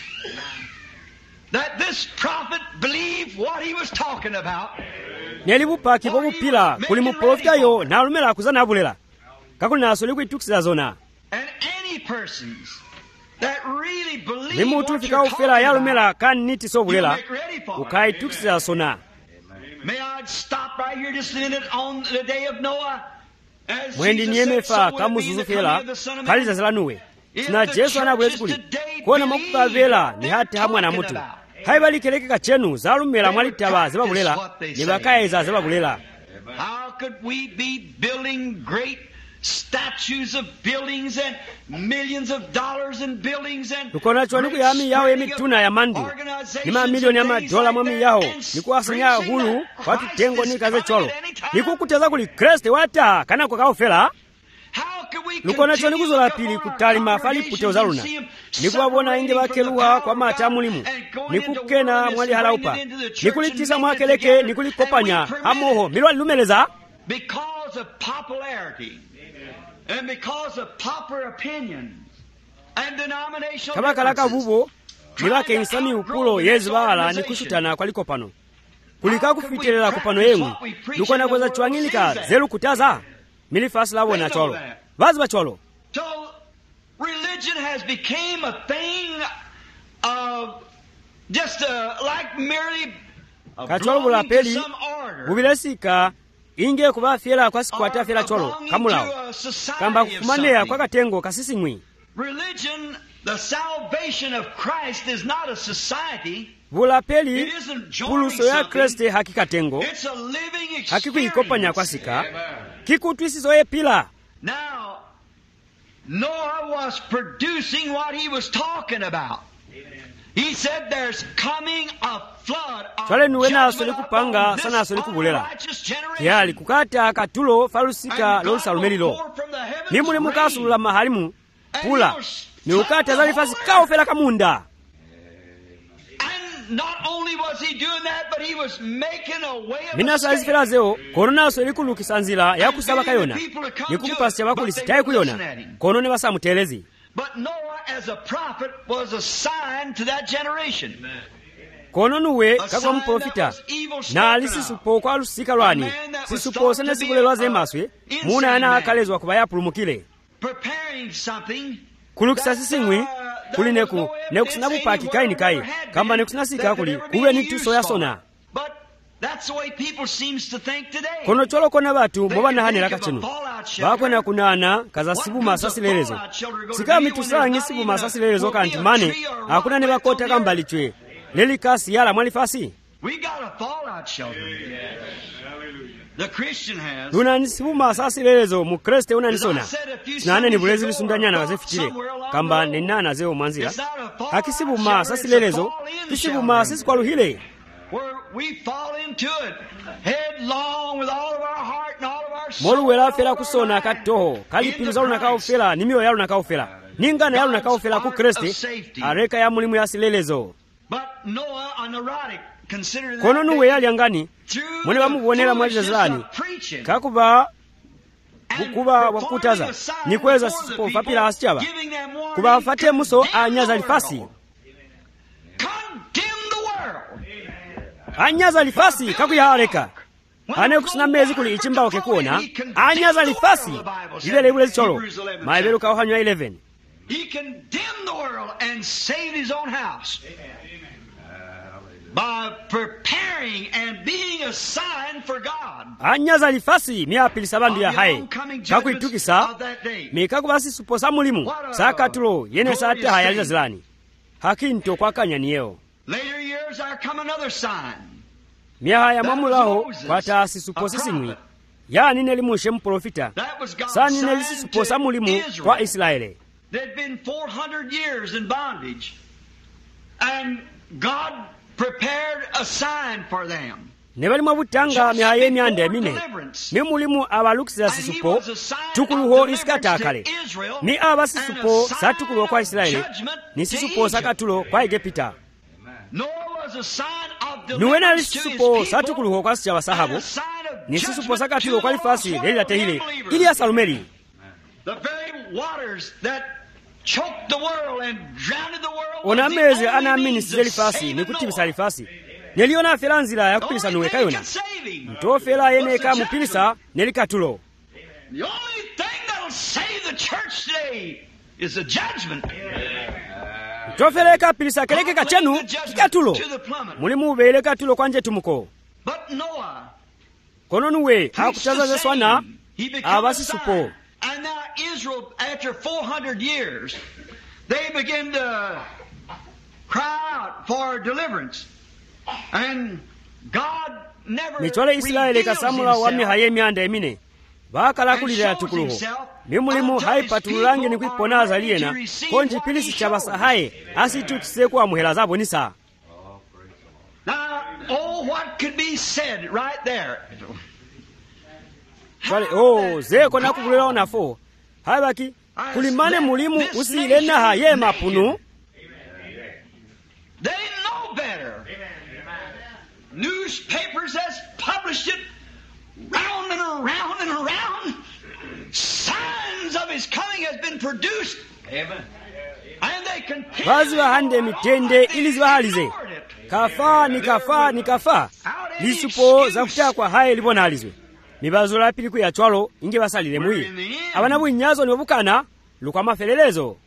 that this prophet believed what he was talking about. nelibupa kipokupila kuli muprofita yo nalumela akuzana abulela kakuli nasoli kuitukisila zona And any persons that really believe nimutu what fika you're ufela talking yalumela about, kani niti you sobulela make ready for it. ukaitukisila sona. May I stop right here just a minute on the day of Noah? As mwendi Jesus said, niyemefa so will it be kamuzuzu the coming fela of the Son of Man. kalizazila nuwe sina jesu anabulezi kuli kona makukavela ni hati hamwa na mutu haibalikelekeka chenu zalumela mwalitaba zibabulela nibakaeza zibabulela. How could we be building great statues of buildings and millions of dollars in buildings and tukona chwa niku ya miyaho emituna ya mandu ni mamilioni ya madola mwa miyaho nikuwasanya hulu watu tengo nikaze cholo nikukuteza kuli kreste wata kana kwa kaofela lukona chwa nikuzola pili kutali mafali puteo zaluna nikuwabona inge bakeluwa kwa mata mulimu nikukena mwali halaupa nikulitisa mwakeleke nikulikopanya hamoho milwali lumeleza because of popularity and because of popular opinions and denominational kabakalaka differences. vubo nibake insani upulo yezi bala nikushutana kwaliko pano kulika kufitelela kupano yemu lukona kweza chwangilika zelu kutaza milifasi labo na cholo vazi ba cholo. So religion has become a thing of just like merely kacholo bula belonging to peli some order. bubilesika inge kuba fiela kwa sikwata fiela cholo kamulao kamba kufumanea kwa katengo kasisimwi. Religion, the salvation of Christ is not a society. Bula It peli isn't joining puluso ya something. kreste hakikatengo It's a living hakikuikopanya kwa experience. sika kikutwisizo ye pila. Now, Noah was producing what he was talking about. He said there's coming a flood of Twale nuwe na judgment asoli kupanga, upon sana this asoli kubulela. unrighteous generation. yali kukata katulo falusika And God lolusalumeli will lo pour from the heavens nimuli mukasulula rain. mahalimu pula And ni ukata zalifasi kaofela kamunda. And not only was he doing that, but he was making a way of minasa escape. azifela zeo kono naso likulukisa nzila yakusaba kayona nikukupasya bakulisitayi kuyona kono ne basamutelezi. But Noah, as a prophet, was a sign to that generation. kono nuwe kakwa muprofita nali sisupo kwa lusika lwani sisupo sene sibulelwa zemaswe muna yana akalezwa kuba yapulumukile Preparing something. kulukisa sisimwi kuli neku nekusinabu paki kaini kai kamba nekusinasika kuli kuwe ni tuso ya sona. But That's the way people seems to think today. kono cholo kona batu mobana hanela kachenu bakwena kunana kaza sibu masasilerezo sikami tusangi sibu masasilerezo kanti mane hakuna ne bakota kambali chwe leli kasi yala mwalifasi. We got a fallout shelter. The Christian has. Dunani sibu masasilerezo mu Kriste unanisona sinane ni bulezi bisundanyana wazefitire kamba nenana zeo mwanzira akisibu masasilerezo kisibu masisi kwa luhile where we fall into it headlong with all of our heart and all of our soul. Molu wela fela kusona katoho kalipinza lu nakao fela nimio yalu nakao fela ningana yalu nakao fela ku Kriste areka ya mulimu ya silelezo. But Noah, a neurotic, considered kono nuwe yali angani mwene bamubonera mwaliza zilani kakuba bukuba wakutaza nikweza sisipo fapila asichaba kuba afate muso anyaza lifasi anyaza lifasi kakuyahareka ane kusina mezi kuli ichimba wake kuona anyaza lifasi ile lebule cholo maibelu kauhanywa 11. He condemned the world and saved his own house by preparing and being a sign for God. Anyaza lifasi miapili sabandu ya hai kakuitukisa mikakubasi suposa mulimu sakatulo yene sate hayaliza zilani hakinto kwa kanyanieo. Later years there come another sign. Miaha ya mamulaho kwa taasi suposi simwi yani nelimushe mprofita sani nelisi suposa mulimu kwa Israeli. They'd been 400 years in bondage and God prepared a sign for them. Nebali mabutanga mihaye miande mine mimulimu abalukisa sisupo tukuluho iskata kale ni abasisupo satukuluho kwa Israeli ni sisupo sakatulo kwa Egipta. Nuwena lisisupo satukuluho kwa sicha wasahabu ni sisupo sakatulo kwa lifasi leli latehile ili ya Salumeri. The very waters that choked the world and drowned the world. Onameze anamini sizeli fasi ni kutibisa lifasi neliona felanzila ya kupilisa nuwe kayona mtofela yeneka mupilisa nelikatulo. The only thing that'll save the church today is the judgment. Mtofela eka pilisa keleke kachenu kikatulo mulimu ubele katulo kwanje tumuko. But Noah, kono nuwe hakutaza zeswana abasi supo. And now Israel, after 400 years, they begin to cry out for deliverance. And God never Mitwale Israeli kasamula wami hayemi anda emine. Bakala kulira tukuluho. Mimulimu haipatulange ni kuiponaza liena. Konji pilisi chabasa hae. Asitukise kwa muhela zabo nisa. Now, oh, what could be said right there? Wale zeko na kukulera onafo habaki kulimane mulimu usilena haye mapunu. They know better. Newspapers has published it round and around and around. Signs of his coming has been produced. Amen. And they continue. Bazi wa hande mitende ili ziwahalize kafa ni kafa lisupo za kutaa kwa haye libona halizwe mibazo la pili kuya chwalo inge basalile mwi abana bwinyazo ni babukana lukwa mafelelezo.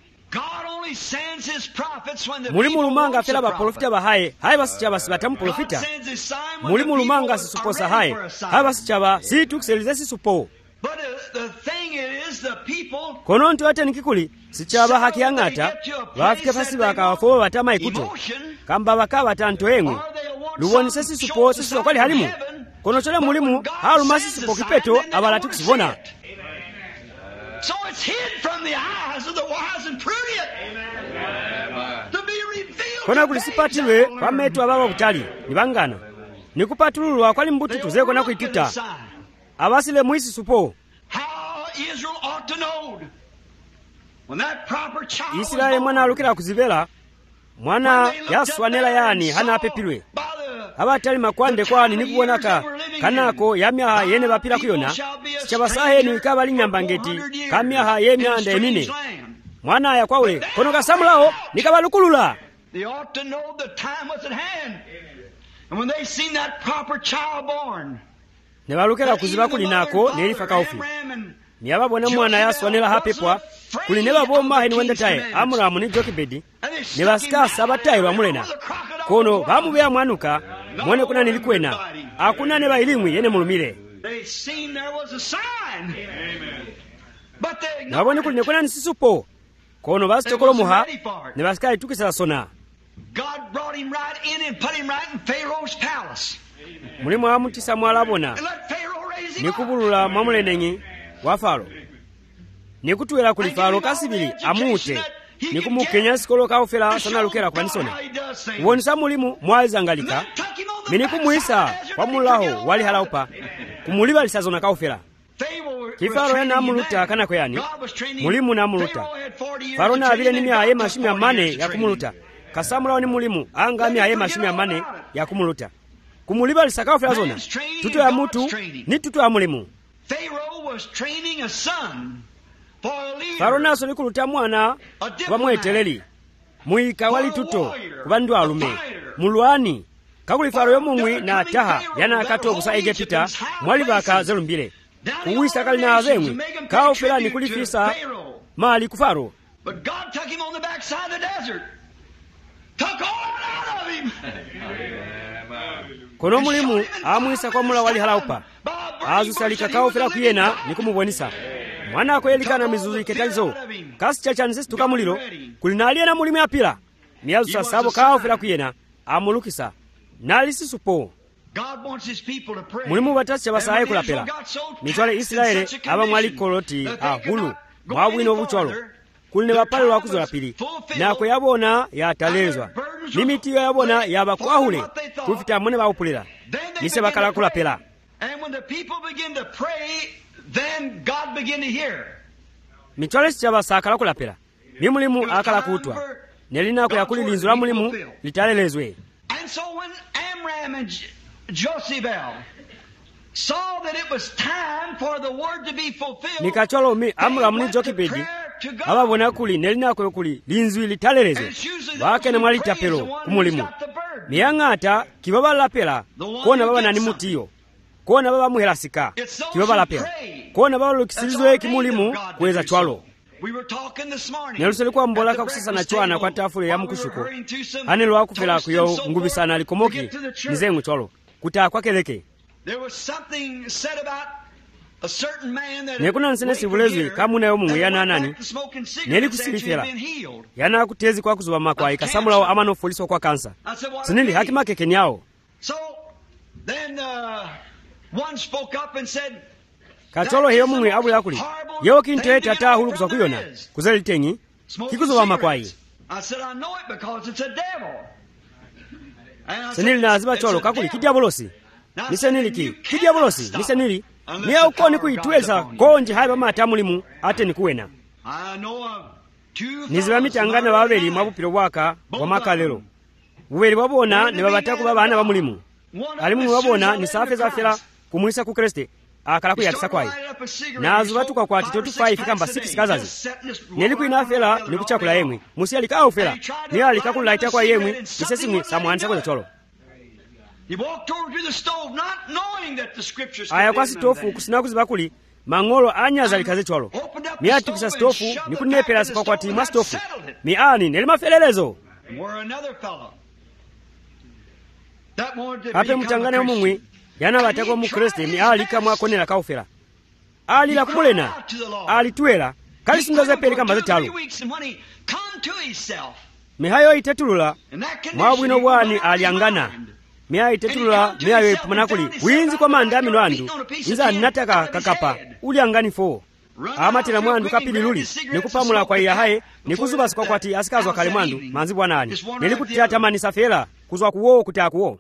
Mulimu lumanga fela ba profita ba haye basicha basibata mu profita mulimu lumanga sisuposa haye basicha si tukuselize sisupo. But the thing is the people kono ntu ate nikikuli sichaba haki yangata bafike pasi bakawafo batama ikuto kamba bakaba tanto engwe luwoni sesi supo sesi wakali halimu kono chole mulimu halumasi sipo kipeto abalati kusibona. So it's hid from the eyes of the wise and prudent. Amen. To be revealed. Kona kulisipatiwe kwa metu ababa butali nibangana nikupatululwa kwali mbutu tuzeko na kuituta abasile muisi supo. How Israel ought to know when that proper child Israeli mwana alukira kuzivela mwana yaswanela yani hana apepilwe abatali makwande kwani nikubonaka kanako yamya yene bapira kuyona chabasahe ni kabali nyambangeti kamya ha yemyanda emine mwana yakwawe kono kasamulao nikabalukulula. They ought to know the time was at hand. And when they seen that proper child born, nebalukera kuziba kulinako nelifa kaufi niyababona mwana yaswanela hapepwa kulineba bomma heni wendetaye Amuramu ni Jokebedi nebasika sabataye bamulena kono bamubeya mwanuka mwone kuna nilikwena akunane bayilimwi yene mulumire nabone kuli nekona nisisupo kono basitokolomuha ne basikali tukisala sona mulimu amutisa mwalabona nikubulula mwamulenenyi wa Faro nikutwela kuli Faro kasibili amute nikumukenya sikolo kaufela sanalukera kwa nisona uwonisa mulimu mwalizangalika minikumuisa kwa mulaho wali halaupa kumuliba lisazona kaufela Kifaro ya namuluta kana kweyani mulimu namuluta Faro na abile nimi aye mashimi ya mane ya kumuluta kasamula ni mulimu angami aye mashimi ya mane ya kumuluta kumuliba lisakao fela zona tuto ya mutu ni tuto ya mulimu Faro naso ni kuluta mwana wamweteleli muika wali tuto kubandu alume mulwani kakuli Faro yomungwi na taha yana akato kusa Egepita mwali baka zelumbile kuwisa kali na azemwi kao fela ni kulifisa mali ku Faro kono mulimu amwisa kwa mula wali halaupa azusalika kao fela kuyena nikumubonisa mwana akoyelikana mizuzu iketalizo kasi chachanisisi tukamuliro kulinaliye na mulimu apila ni azusa sabo kao fela kuyena amulukisa nalisisupo mulimu batasi basaye kulapela mitwale Israeli aba mwali koloti ahulu mwabwino bucholo kuline bapale lwakuzola pili na kuyabona yatalezwa mimiti yabona yabakwahule kufita mune bawupulira nise bakala kulapela mitwale sichaba sakala kulapela mimulimu akala kutwa nelina kuyakuli linzula mulimu litalelezwe saw that it was time for the word to be fulfilled. Nikacholo mi amra muni Jokebedi ababona kuli nelina ko kuli linzwi litalelezo wake na mwali tapelo kumulimu miyangata kibaba lapela kona baba nani mutiyo kona baba muhelasika kibaba lapela kona baba lukisilizwe kimulimu kweza chwalo Nelusele kwa mbolaka kusasa na chwana kwa tafule ya mkushuko anelo akufela kuyo ngubisana likomoki nizengu chwalo kuta kwa keleke. There was something said about a certain man that nekuna nsene sibulezwe kamuna yo mungu yana nani neli kusilifela yana kutezi kwa kuzuba makwa ikasamula amano foliso kwa kansa sinili hakima kekeni yao so then one spoke up and said katolo hiyo mungu abu yakuli yo kinte tata hulu kusakuyona kuzelitenyi kikuzuba makwa I said I know it because it's a devil sinili naziba cholo kakuli kidiabolosi niseniliki kidiabolosi nisenili niya ukoni kuitweza konji haiba mata mulimu ate nikuwena niziba mitangana babeli mwabupilo waka wa makalelo uweli wabona ni babataku babana ba mulimu alimu wabona ni safe za fela kumwisa ku Kriste akala kuyakisa kwayi nazo batuka kwa titotu 5 kamba 6 kazazi neliku inafela nikuchakula yemwe musi alika ufela ni alikakulaita kwa yemwe nisesimwe samwanisa kwa cholo. He walked over to the stove not knowing that the scriptures aya kwa stofu kusina kuzibakuli mangolo anyaza likaze cholo miatu kisa stofu nikunepela sipa kwa timu stofu miani nelima felelezo hape mutangane umumwi yana batakwa mu Kriste miali kama konela kaufela ali la kumulena ali tuela kali sindoze peli kamba zetalu mihayo itetulula mwabwino bwani aliangana Mea itetulula mea wepu manakuli winzi kwa mandami nwandu nza nataka kakapa uli angani fo amatila mwandu kapili luli nikupamula kwa iya hae nikuzubasi kwa kwati asikazwa kale mwandu manzibu wanani nilikutia tamani safela kuzwa kuwo kutia kuwo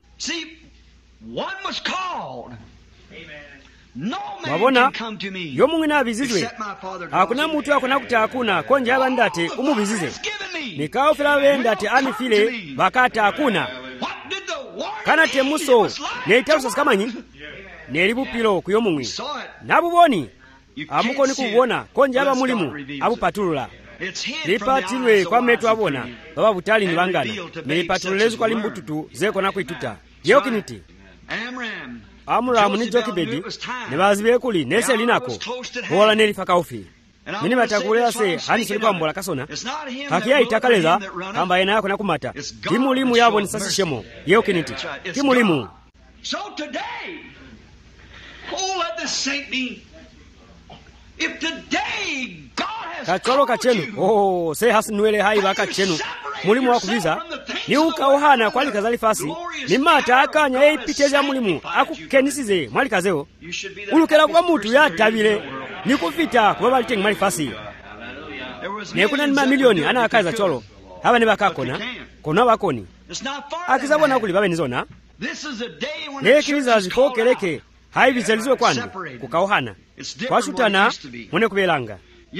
wabona yomungi na bizizwe hakuna mutu hakuna kutia hakuna konja yaba ndate umubizize nikao fila wendate anifile bakata hakuna kana temuso neitalusa skamanyi nelibupilo kuyomungwi nabuboni amukoni kubona konja aba mulimu abupatulula lipatilwe kwa metu abona baba butali ni bangana nilipatululezu kwa limbututu zeko na kuituta yeokiniti Amuramu ni Jokebedi nibazibe kuli nese linako bola nelifaka ufi nini batakulea se hani silikuwa mbola kasona hakia itakaleza kamba ena yako nakumata timulimu yabo ni sasi shemo yeokiniti timulimu So today, let this saint be. If today God has kacholo kachenu se hasinwele haiba kachenu mulimu wakubiza ni ukauhana kwali kazalifasi ni mata akanya epiteza mulimu akukenisize mwali kazeo ulukela kuba mutu yatabile ni kufita kuba balitengi mwali fasi nekuna ni mamilioni ana akaza cholo haba ne bakakona kona bakoni akizabona kuli babe nizona nekiriza zifokeleke haibizalizwe kwandi kukauhana kwashutana mune kubelanga.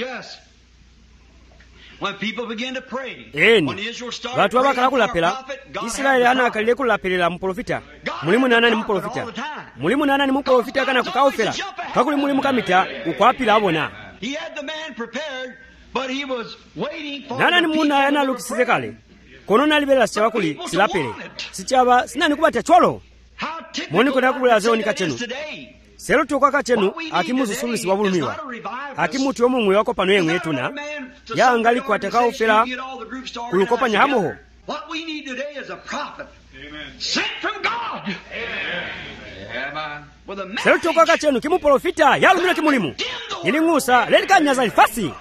Eni watu abakala kulapela Israeli ana akalile kulapela muprofita mulimu nana ni muprofita mulimu nana ni muprofita kana kukaufela kakuli mulimu kamita ukwapila abona nana ni muna yana lukisize kale kono nalibela sichaba kuli silapele sichaba sinani kubata cholo moni kona kubula zeo ni kachenu selo tuko kachenu akimuzu sulusi wabulumiwa akimutu omumwe wako pano yemwe tuna ya angali kwa takao fela kulukopa nyahamoho. What we need today is a prophet sent from God. Amen. Selo tuko kachenu kimu profita yalumina kimulimu nilingusa lelikanyaza lifasi.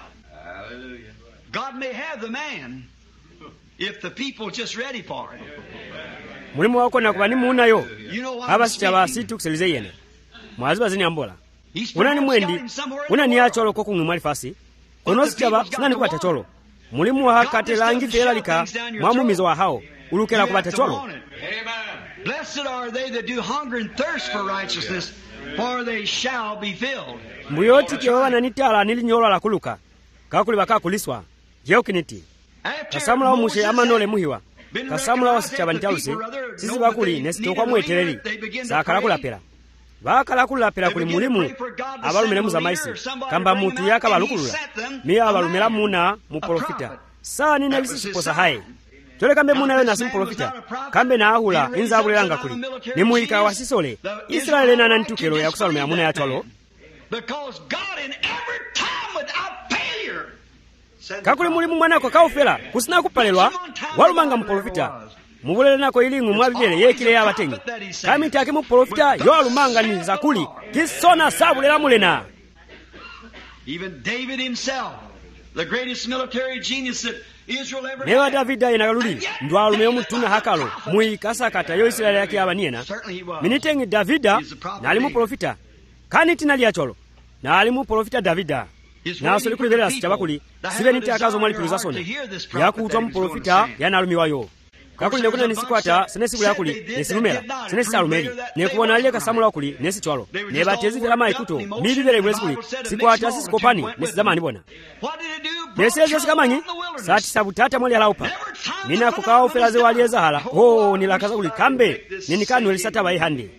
God may have the man if the people just ready for it. Mulimu wako na kubani muna yo haba sichaba situ kuselize yene mwaziba zini ambola unani mwendi unani ya cholo koku ngumali fasi kono sichaba sinani kubata cholo mulimu wa hakate langi fela lika mwamumizo wa hao ulukela kubata cholo. Blessed are they that do hunger and thirst for righteousness, for they shall be filled. Muyoti kiwa na nitala nilinyola la kuluka kakuli baka kuliswa jeukiniti kasamula omushe amanole muhiwa kasamula wasichaba nitalusi sisi bakuli nesitokwa mweteleli sakala kulapela bakala kulapela kuli mulimu abalumile muzamaisi kamba mutu yaka balukulula miya abalumela muna muprofita sani nalisi siposa hai tole kambe muna yo nasi muprofita kambe na ahula inzabulelanga kuli nimuhika wasisole Israeli nana ntukelo ya kusalumea muna ya cholo because God in every time without failure kakuli mulimu mwanako kaufela kusina kupalelwa walumanga muprofita mubulele nako ilingu mwabibele yekile ya batengi kamita ake muprofita yo alumanga ni zakuli kisona sabulela mulena. Even David himself, the greatest military genius that Israel ever had. Newa Davida inagaluli ndo alume omutuna hakalo muikasakata yo Israeli yake abaniena minitengi Davida na alimu profita kaniti nalia cholo na alimu profita Davida na asoli kulibela sichaba sibeniti akazo mwali piluza sona yakuutwa muprofita yanalumiwa yo kakuli nekuna nisikwata senesi yakuli nesilumela senesi salumeli nekubona alile kasamula wakuli nesi cholo nebatezi vela maikuto milivele mwezi kuli sikwata sisikopani nesi zamani bona neseze sikamanyi sati sabutata mwali alaupa nina kukawa ufelaze wali ezahala nilakaza kuli kambe ninikanu elisata wa ihandi.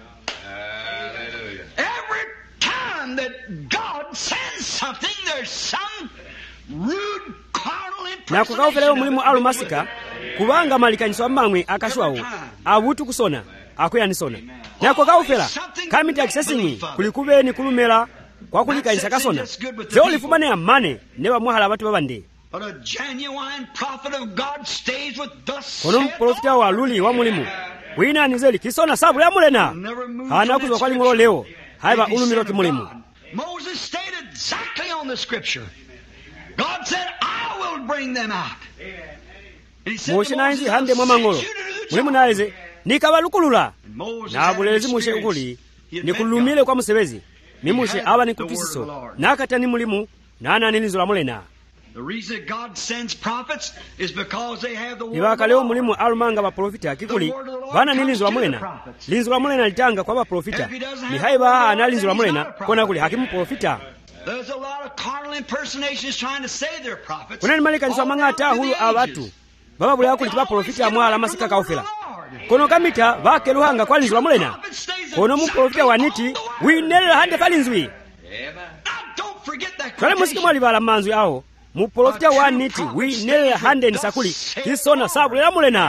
Every time that God sends something there's some rude carnal na kukawa ufelayo mulimu alumasika kubanga malikanyiso amamwe akashwawo abutu kusona akuyanisona na kukawa ufela kamiti akisesingi kulikubeni kulumela kwa kulikanyisa kasona zeo lifumane amane neba mwahala abatu babande kono muprofita wa luli wa mulimu wina nizeli kisona sabu ya mulena hana kuzwa kwa lingolo leo haiba ulumilo kimulimu. Moses stated exactly on the scripture. God said, I will bring them out. Moshe nainzi hande mwamangolo mulimu naize nikabalukulula na bulezi Moshe ukuli nikulumile kwa musebezi nimushe aba nikutisiso nakatani mulimu nana nilizo la mulena. The reason God sends prophets is because they have the word. Ibaka leo mulimu alumanga ba profita kikuli bana nilizo la mulena linzo la mulena litanga kwa ba profita ni haiba analinzo la mulena kona kuli hakimu profita. There's a lot of carnal impersonations trying to say they're prophets. Kuna nimalika niswa mangata hulu abatu baba bule yakuli tiba profita mwala masika kaufela kono kamita bake luhanga kwa linzo la mulena kono mu profita waniti winela hande falinzwi. Don't forget that. Kale musiki mwali bala manzwi ao muprofita waniti winele hande nisakuli kisona sabu la mulena.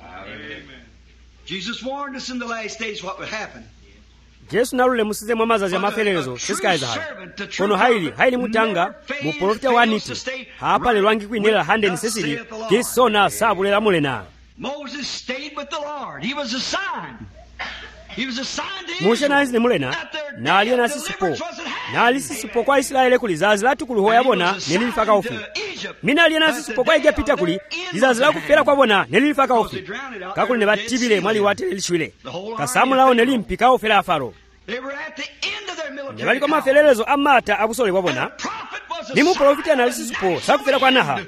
Jesus warned us in the last days what would happen. Yesu narule musize mwamaza ya mafelelezo sisikaiza hali kono haili mutanga muprofita waniti hapa lelwangi kwinela hande nisesili kisona sabu la mulena. Moses stayed with the Lord. He was a sign. mushe naizile mulena naliye nasisipo nali sisipo kwa Israeli kuli zazi latu kuluho yabona nelilifaka ofi mina aliye nasisipo kwa Egipta kuli lizazi la kufera kwa bona nelilifaka ofi kakuli ne batibile mwali wate lishwile kasamu lao nelimpika ofera Faro ne baliko mafelelezo amata abusole kwa bona ni mu profita na lisisipo sakufera kwa Naha.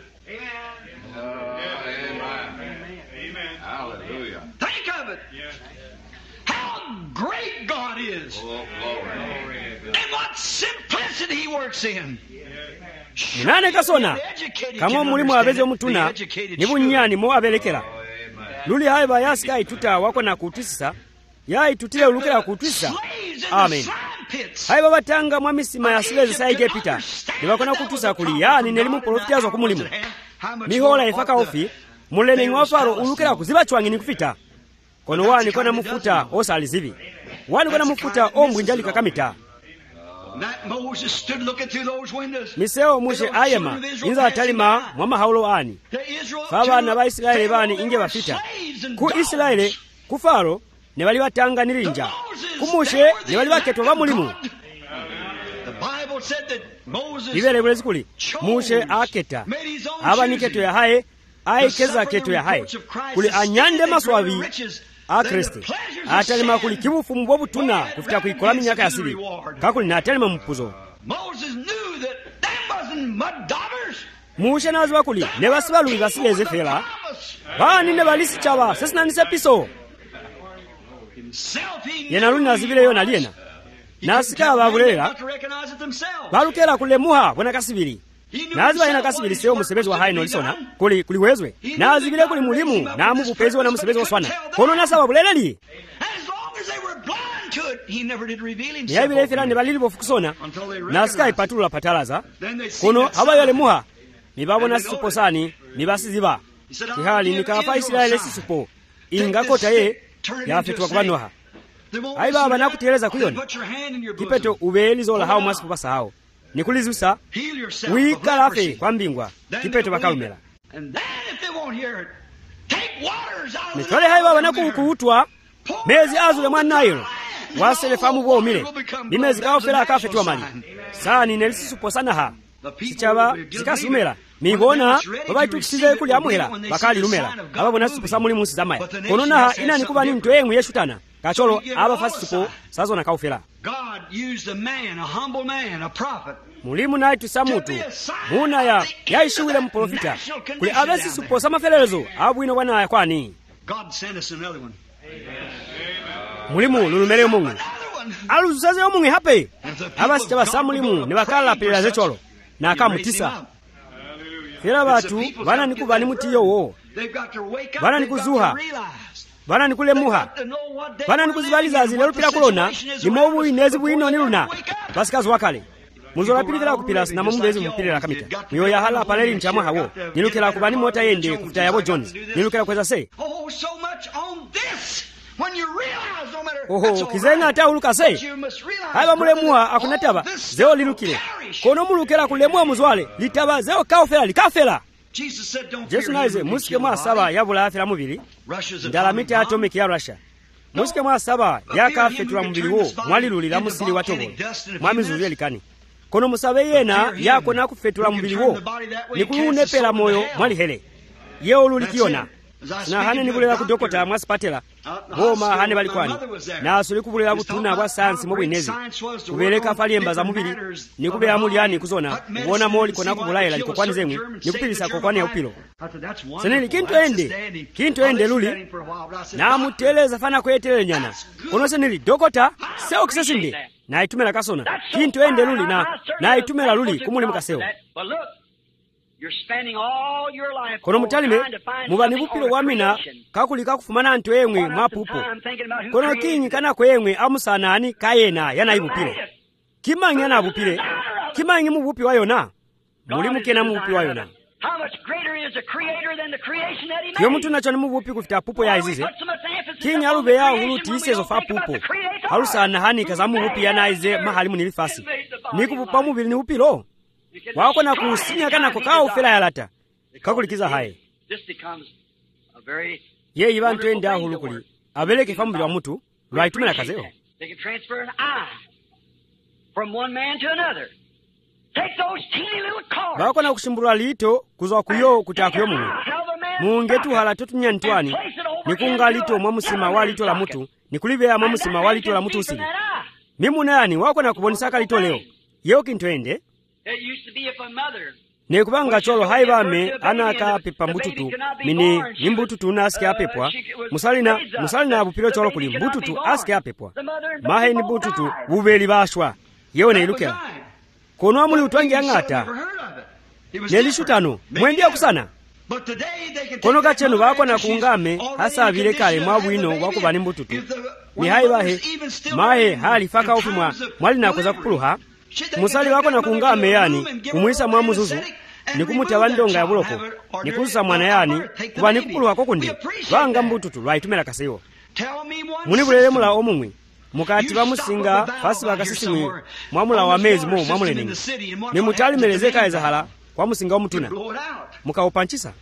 Great God is. And what simplicity He works in. Nane kasona kama mulimu abeze omutuna ni bunyani mo abelekera luli haiba yasika ituta wako na kutisa ya itutile ulukera kutisa. Amen. Haiba batanga mwamisima ya silezi sa Egipta nibakona kutisa kuli yani nelimu profitiazo kumulimu mihola ifaka ofi mulene ngofaro ulukera kuziba chwangi nikufita kono wani kona mufuta osali zivi wani kona mufuta ombwinjali kakamita miseo mushe ayema inza atalima mwama haulo ani fabana ba Israeli bani inge bafita ku Israeli ku Faro ne bali batanga nirinja kumushe ne bali baketwa bamulimu ibele bulezi kuli mushe aketa abani keto ya haye aikeza keto ya haye kuli anyande maswavi a Kristo atalima kuli kibufu mbobu tuna kufita kuikola minyaka ya siri kakuli na atalima mpuzo mushe naziba kuli ne basibalu basileze fela bani ne balisi chaba sesina nise piso yena luni nazibile yo naliena nasika babulera balukera kulemuha bona kasibiri naziba yena kasibiri seo musebezi wa haino lisona kuli wezwe nazibile kuli mulimu na mubupezi wana musebezi oswana kono nasaba buleleli yabile fera ne balili bofukusona nasika ipatulula patalaza kono habayole muha nibabona siposani nibasiziba kihali nikafa Israeli sisipo ingakota ye yafetwa kubanoha aiba bana kuteleza kuyona kipeto ubelizola hao masipo basahao nikulizusa wikalafe kwa mbingwa kipeto bakalumela nitole haiba bana kuutwa mezi azule mwanayiro wasele famu bo mile bimezi kaofera akafetwa mali sani nelisisupo sana ha sichaba sikasumela mibona babaitukisize kuli amuhera bakali lumela ababona sipusa muri munsi zamaya kono naha inani kuba ni mtu yemwe yeshutana kacholo aba fasitupo sazo na kaufera God used a man, a humble man, a prophet. Mulimu na tusamutu muna yaishiwile mprofita kuli abesi supo sama felelezo abwino bwana yakwani God sent us another one. Mulimu lulumele Mungu aluzaze omungu hape abasi chaba samulimu ne bakala pela zecholo na akamutisa fera batu bana nikubani mutiyo wo bana nikuzuha bana nikulemuha bana nikuzibaliza zile lupira kulona limobu inezi bwino niluna basikazi wakale muzola pilira kupilasa na mumubezi mupilira kamita miyo ya hala paleli nchamwa hawo nilukela kubani mota yende kufuta yabo Jones nilukela kweza se kizenga ata uluka se haba mulemuha akunataba zeo lilukile kono mulukela kulemuha muzwale litaba zeo kaofela likafela Jesu naize musike mwa saba yabula afela mubili ndalamiti atomiki ya Russia musike mwa saba yakafetula mubili wo mwalilulila musili watobo mwamizuzu elikani kono musabe yena yako na kufetula mubili wo nikulunepela moyo mwalihele yeo lulikiona na hane nibulela kudokota mwasipatela boma hane balikwani na asuli kubulela kutuna kwa sayansi mobwinezi kubeleka faliemba za mubili nikubela muliani kuzona kubona moli kona kubulaela likokwani zemwe nikupilisa kokwani ya upilo seneli kintu ende luli na muteleza fana kwetelele nyana kono seneli dokota seo kisesinde na itumela kasona kintu ende luli na itumela luli kumulimu kaseo kono mutalime mubani bupilo wamina kakulika kufumana antu emwe mapupo kono kinyi kana kwemwe amusanani kayena yana ibupile kimanyi yana bupile kimanyi mubupi wayona mulimu kena mubupi wayona kiyo mtu nacho mubupi kufita pupo ya izize kinyi alube ya huluti isezo fa pupo halusana hani kazamu bupi yana ize mahalimu nilifasi nikupupa mubili ni upilo wako na kusinya kana kokao fela yalata kakulikiza haye ye ibantu enda hulukuli abeleke famuli wa mutu lwaitumira kazeyo. They can transfer an eye from one man to another. Take those teeny little cards. Bakona kusimbulula lito kuzowa kuyo kutakuyo mumwe. Mungetu hala totunya ntwani. Nikunga lito mwamusima wa lito la mutu. Nikulivea mwamusima wa lito la mutu usili. Mimuna yani wakona kubonisaka lito leo. Yeo kintwende. It used to be if a mother nekubanga cholo haibame anaka pepa mbututu mini nimbututu naske apepwa musalina bupiro cholo kuli mbututu aske apepwa mahe ni bututu bubeli bashwa yone ilukela kono amuli utwangi angata nelishutano mwendia kusana kono kachenu bako na kuungame hasa vile kale mwabwino wakubani mbututu ni haibahe mahe hali faka ofimwa mwali nakoza kupuluha musali wako na kuungame yani kumwisa mwamuzuzu nikumutia wandonga ya buloko nikusa mwana yani kuba nikupuluha kokundi wanga mbututu lwaitumira kaseyo muni bulele mula omumwi mukati bamusinga fasi bakasisimwi mwamula wa mezi mo mwamuleninga ni mutali melezeka ezahala kwa musinga omutuna mukaupanchisa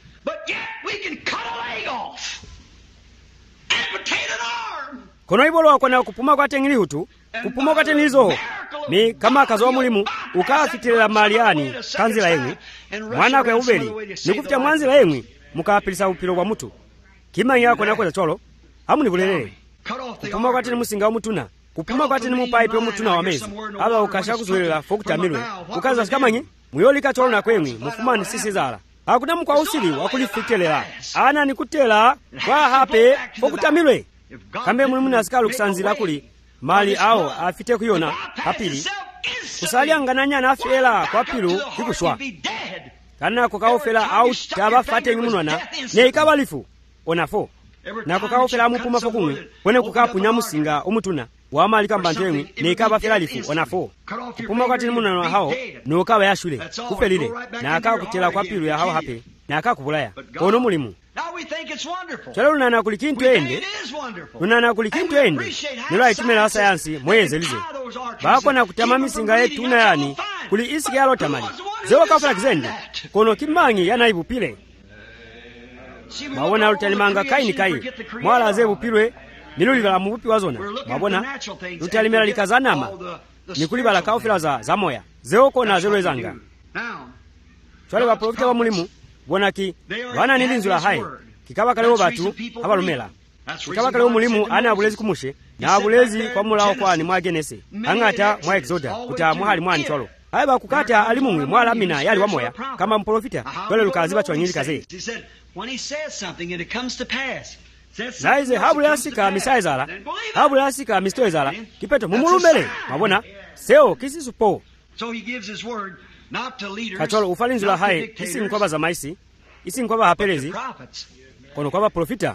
kono ibolo wakona kupuma kwa tengili hutu kupuma kwa tengilizo ni kama kazo mulimu ukafitirela maliani kanzila yemwe mwana kwa ubeli nikufitia mwanzila yemwe mukapilisa upilo wa mutu kima yako nako za cholo hamuni bulele kupuma kwa teni musinga omutuna kupuma kwa teni mupaipe omutuna wa mezi aba ukasha kuzulela fokutamirwe ukaza sikamanye muyolika cholo na kwemwe mufumani sisi zala hakuna mkwa usili wakulifitilela ana nikutela kwa hape fokutamirwe kambe mulimu nasikalu kusanzila kuli mali ao afite kuyona kapili kusalia ngananya na fela kwa pilu kikushwa kana kukaofela au taba fate nyumunwana ne ikabalifu onafo na kukaofela mupuma fokumwe wene kukapunya musinga omutuna wa mali kambantwenwe ne ikaba fela lifu onafo kupuma kwati nyumunwana hao no kaba yashule kufelile na akakutela kwa pilu ya hao hape na akakubulaya kono mulimu. Chalo unana kulikintu ende unana kulikintu ende nilo itumela sayansi mwezelize bako na kutama misinga yetu na yani kuli isiki yalo tamali zewa kafala kizende kono kimangi yana ibupile mawona utalimanga kaini kai mwala zebu pilwe nilulibala mubupi wazona mabona utalimela likazanama nikulibala kaofila za moya zeoko na zelwezanga chale wa profita wa mulimu bonaki wana nilinzula hai kikaba kalewo batu abalumela kikaba kalewo mulimu ana abulezi kumushe na abulezi kwa mulao kwani mwagenese angata mwa exoda kuta mwali mwani cholo haiba kukata alimumwe mwala mina yali wamoya kama mprofita wale lukaziba chwanyili kaze naize habulasika misaizala habulasika mistoizala kipeto mumulumele mabona seo kisisupo kacholo ufalinzula hai isi nkwaba za maisi isi nkwaba hapelezi kono kwaba profita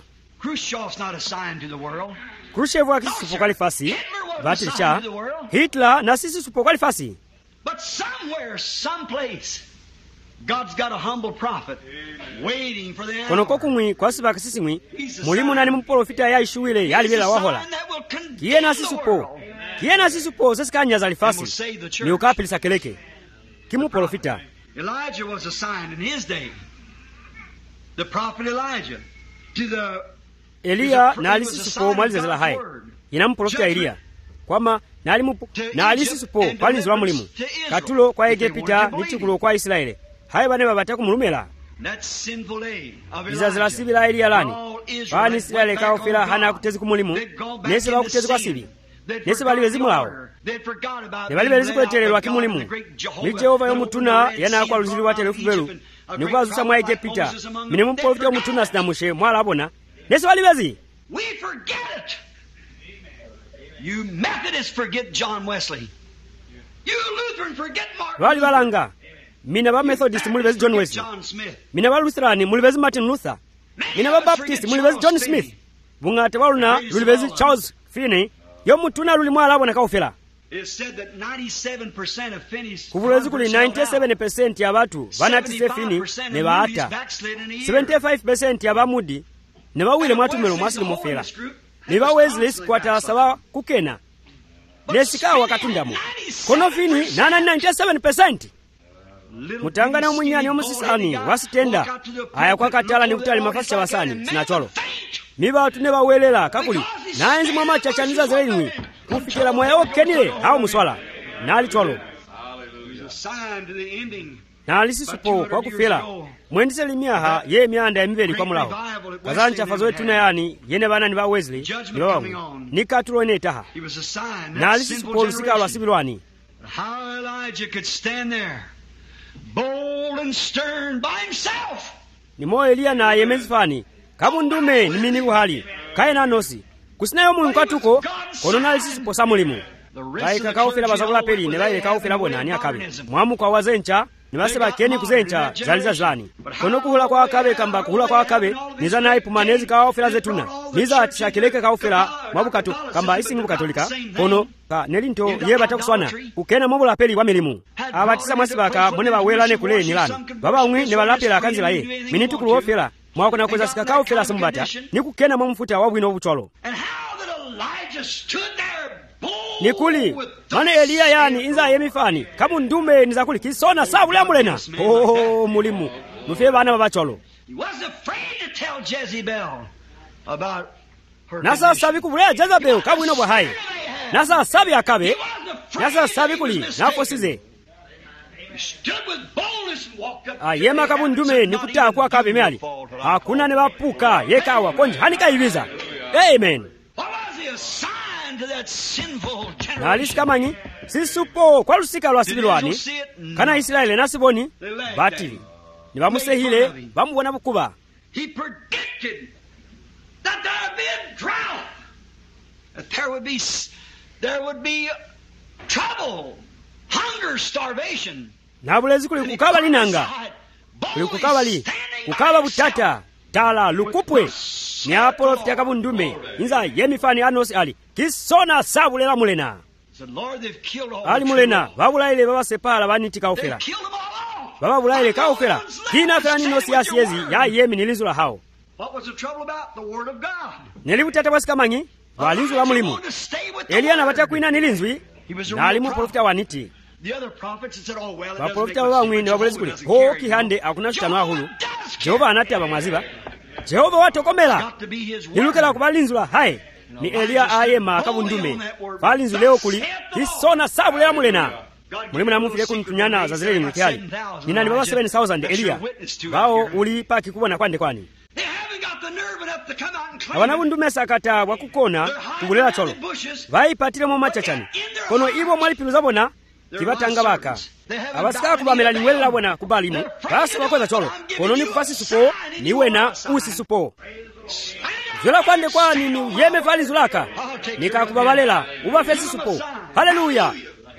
Khrushchev wa kisi supokali fasi vati licha Hitler na sisi supokali fasi but somewhere someplace God's got a humble prophet waiting for the hour. Kono kokumwi kwa siba kasisimwi mulimu nani mprofita ya ishuwile yali bila wahola kiena sisupo sesikanya za lifasi ni ukapilisa keleke kimu profita. Elijah was a sign in his day. The prophet Elijah to the Elia na alisisupo mwaliza zila hai ina mprofita Elia kwama na alisisupo palinzula mulimu katulo kwa Egipta nitikulo kwa Israeli hai bane babata kumulumela izazila sibila Elia lani bani Israeli kaofila hana kutezi kumulimu nese ba kutezi kwa sibi nese bali bezimulao ne bali bezikuletelelwa kimulimu ni Jehova yomutuna yana kwa luzili wa telefubelu nikwazusa mwa Egipta mine mprofita yomutuna sinamushe mwala abona nese bali bezi. We forget it. You Methodists forget John Wesley. You Lutheran forget Martin. Wali balanga. Mina ba Methodist mulibezi John Wesley. Mina ba Lutheran mulibezi Martin Luther. Mina ba Baptist mulibezi John Smith. Bungate baluna mulibezi Charles Finney. Yomutuna luli mwala abona kaofela. It said that 97% of Finney's kubulezi kuli 97% ya batu banatise Finney ne baata 75% ya bamudi ne bawile mwatumelo mwasili mufela ne bawezile sikwata saba kukena nesika wakatundamo kono Finney 97% mutangana umunyani omusisani wasitenda aya kwa katala ni kutali mafasi ya wasani sinacholo miba tune bawelela kakuli nanzi mwa machachaniza zelenwi kufikira moyo okenile awo muswala nali cholo nali sisupo kwa kufela mwendise limiaha ye mianda ya miveli kwa mulaho kazancha fazo etuna yani yene bana ni ba Wesley niwamu nikatulo netaha nali sisupo lusika lwasibilwani how Elijah could stand there bold and stern by himself. Ni moyo Eliya na yemezifani kabundume ni mini buhali kaina nosi kusinayo mulungu atuko kono nali sisupo samulimu kaika kaufila bazabula peli ne baile kaufila bona ni akabe mwamu kwa wazencha ni baseba keni kuzencha zaliza zani kono kuhula kwa akabe kamba kuhula kwa akabe niza nayi pumanezi kaufila zetuna niza atishakileke kaufila mwabukatu kamba isi ngu katolika kono ka nelinto yeba takuswana ukena mobula peli wa milimu abatisa mwasibaka mone bawelane kule nilani baba umwe ne balapela kanzila ye minitu kuluofela mwako na kweza sika kaufila sambata nikukena mwamufuta wabwino obucholo nikuli mane Eliya yani inza yemifani kabu ndume nizakuli kisona sabu ya mulena mulimu mufe bana babacholo nasa sabi kubulea Jezebel kabu ino bwahai nasa sabi akabe nasa sabi kuli nafosize yema kabu ndume nikutaa kwa akabe meali hakuna ne bapuka yekawa konji hanika ibiza amen nalisi kamanyi sisupo kwa lusika lwasibilwani kana Israeli nasiboni batili ni bamusehile bamubona bukuba he predicted that there would be trouble, hunger, starvation. Nabulezi kuli kukaba linanga kuli kukabali kukaba butata tala lukupwe ni aprofiti akabundume inza yemifani anosi ali kisona sabulela mulena ali mulena babulaile baba sepala banitika ofera baba bulaile ka ofera kina fani no siasiezi ya yemi nilizula hao what was the trouble about the word of God nelibutata wasikamanyi balinzula mulimu Eliya nabata kuina nilinzwi na alimu profita waniti the other prophets said oh well ba profita bamwe ne babulezi kuli ho kihande akuna chitano ahulu Jehova anati abamwaziba Jehova watokomela nilukela kubalinzula hai ni Eliya ayema akabundume balinzu leo kuli kisona sabulela mulena mulimu namufile kuntunyana zazile nimukyali nina ni baba 7000 Eliya bao uli paki kubona kwande kwani abana bundume sakata wakukona kubulela cholo vaipatile mu machachani kono ibo mwali piluza bona kibatanga baka abasika kubamela liwela bona kubalimu basi bakoza cholo kono ni kufasi supo niwena usi supo Zola kwande kwani ni yeme vali zulaka nikakubabalela ubafesi supo haleluya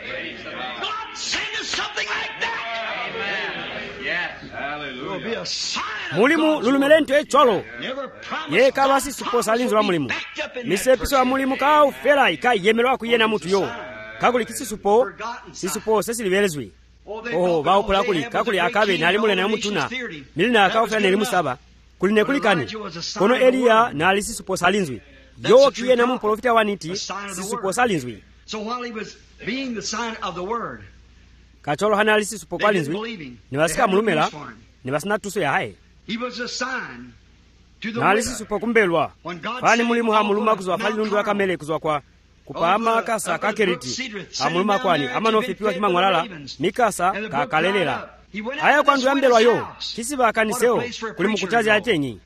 mulimu lulumelento echolo yeka basi supo salinzo wa mulimu misepiso wa mulimu ka ufela ikayemelwa kuyena mutu yo kakuli kisisupo sisupo sesilivelezwi baopola kuli kakuli akabe nali mulena yamutuna milina akaufela nelimu saba kuline kulikani kono Eliya nali sisupo salinzwi yo kiyena mu profita waniti sisupo salinzwi so while he was being the sign of the word kacholo hanali sisupo kwalinzwi ni basika mulumela ni basina tuso ya hai he was a sign to the nali sisupo kumbelwa fani mulimu hamuluma kuzwa fali nundu akamele kuzwa kwa kupama kasa kakeriti amuluma kwani amanofipiwa kimangwalala mikasa kakalelela aya kwandu yambelwa yo kisiba kaniseo kuli mukutazi atenyi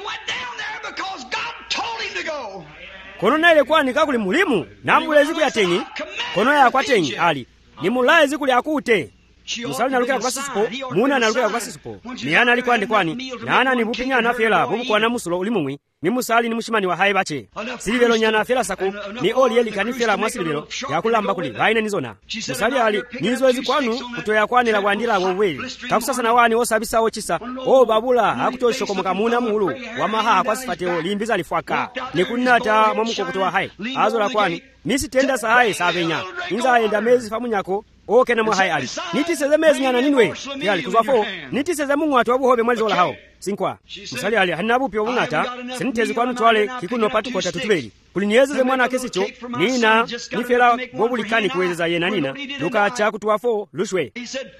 kono naile kwani kakuli mulimu nambulezi kuyatenyi kono ya kwatenyi ali ni mulaezi kuli akute musali nalukela kwa sisupo muna nalukela kwa sisupo miyana alikwande kwani nana ni bupinya anafela bubukwana musulo ulimumwi ni musali ni mushimani wa hai bache silivelo nyana afela sako ni oli eli kanifela mwasilivelo yakulamba kuli vaina nizona musali ali nizo ezi kwanu kutoya kwanela kwandila woweli kakusasa na wani osabisa ochisa babula akutoshoko mukamuna muhulu wamaha kwa sifateo limbiza lifwaka nikunata mwamuko kutowa hai azola kwani nisi tenda sahai savenya inza enda mezi famunyako okena mwa hai ali nitiseze mezi nyana ninwe yali kuzwafo nitiseze mungu watu wabuhobe mwalizo la hao sinkwa musali ali hanabu pyo bungata senitezi kwanu twale kikuno patu kota tutubeli kuliniezeze mwana kesicho nina nifera bobulikani kuwezeza yena nina lukacha kutuwafo lushwe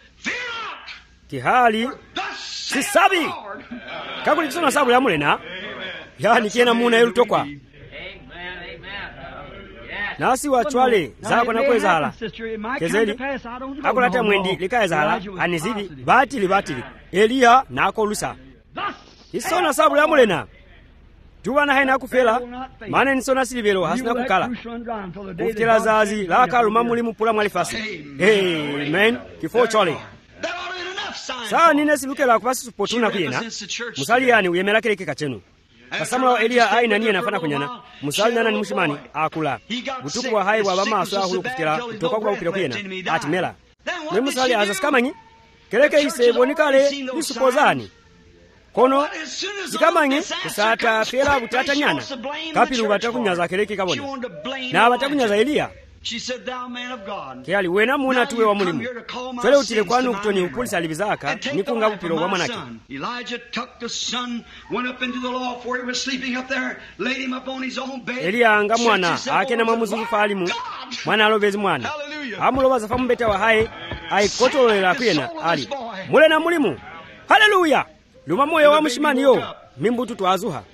kihali sisabi kakuli kisona sabu ya mulena yani kiena muna yulutokwa nasi wachwale zako nakwezala kezeli akulata mwendi likayezala anizili batili Eliya nakolusa isona sabu ya mulena juwana haina kufela maana nisona silivelo hasina kukala kufikira zazi laka lumamuli mupula mwalifasi. Amen. Kifo chole saa nine silukela kupasi supotuna kuyena musali yani uyemela keleke kachenu kasamula Eliya aina niye nafana kunyana musali nana ni mushimani akula butuku wa hai wa maso ahulu kufikira kutoka kwa upira kuyena atimela mwe musali azasikamanyi keleke ise bonikale nisupozani kono zikamanyi kusata fera butata nyana kapilu batakunyaza keleke kabone na batakunyaza Eliya kyali wena muna tuwe wa mulimu twele utile kwanu kutoni upulisa alibizaka nikunga bupiro wa mwanake. Eliya anga mwana ake na mamuzu falimu mwana alobezi mwana amulobaza famu beta wa hae aikotolera kuyena ali mule na mulimu. Haleluya luma moyo wa mushimani yo mimbutu twazuha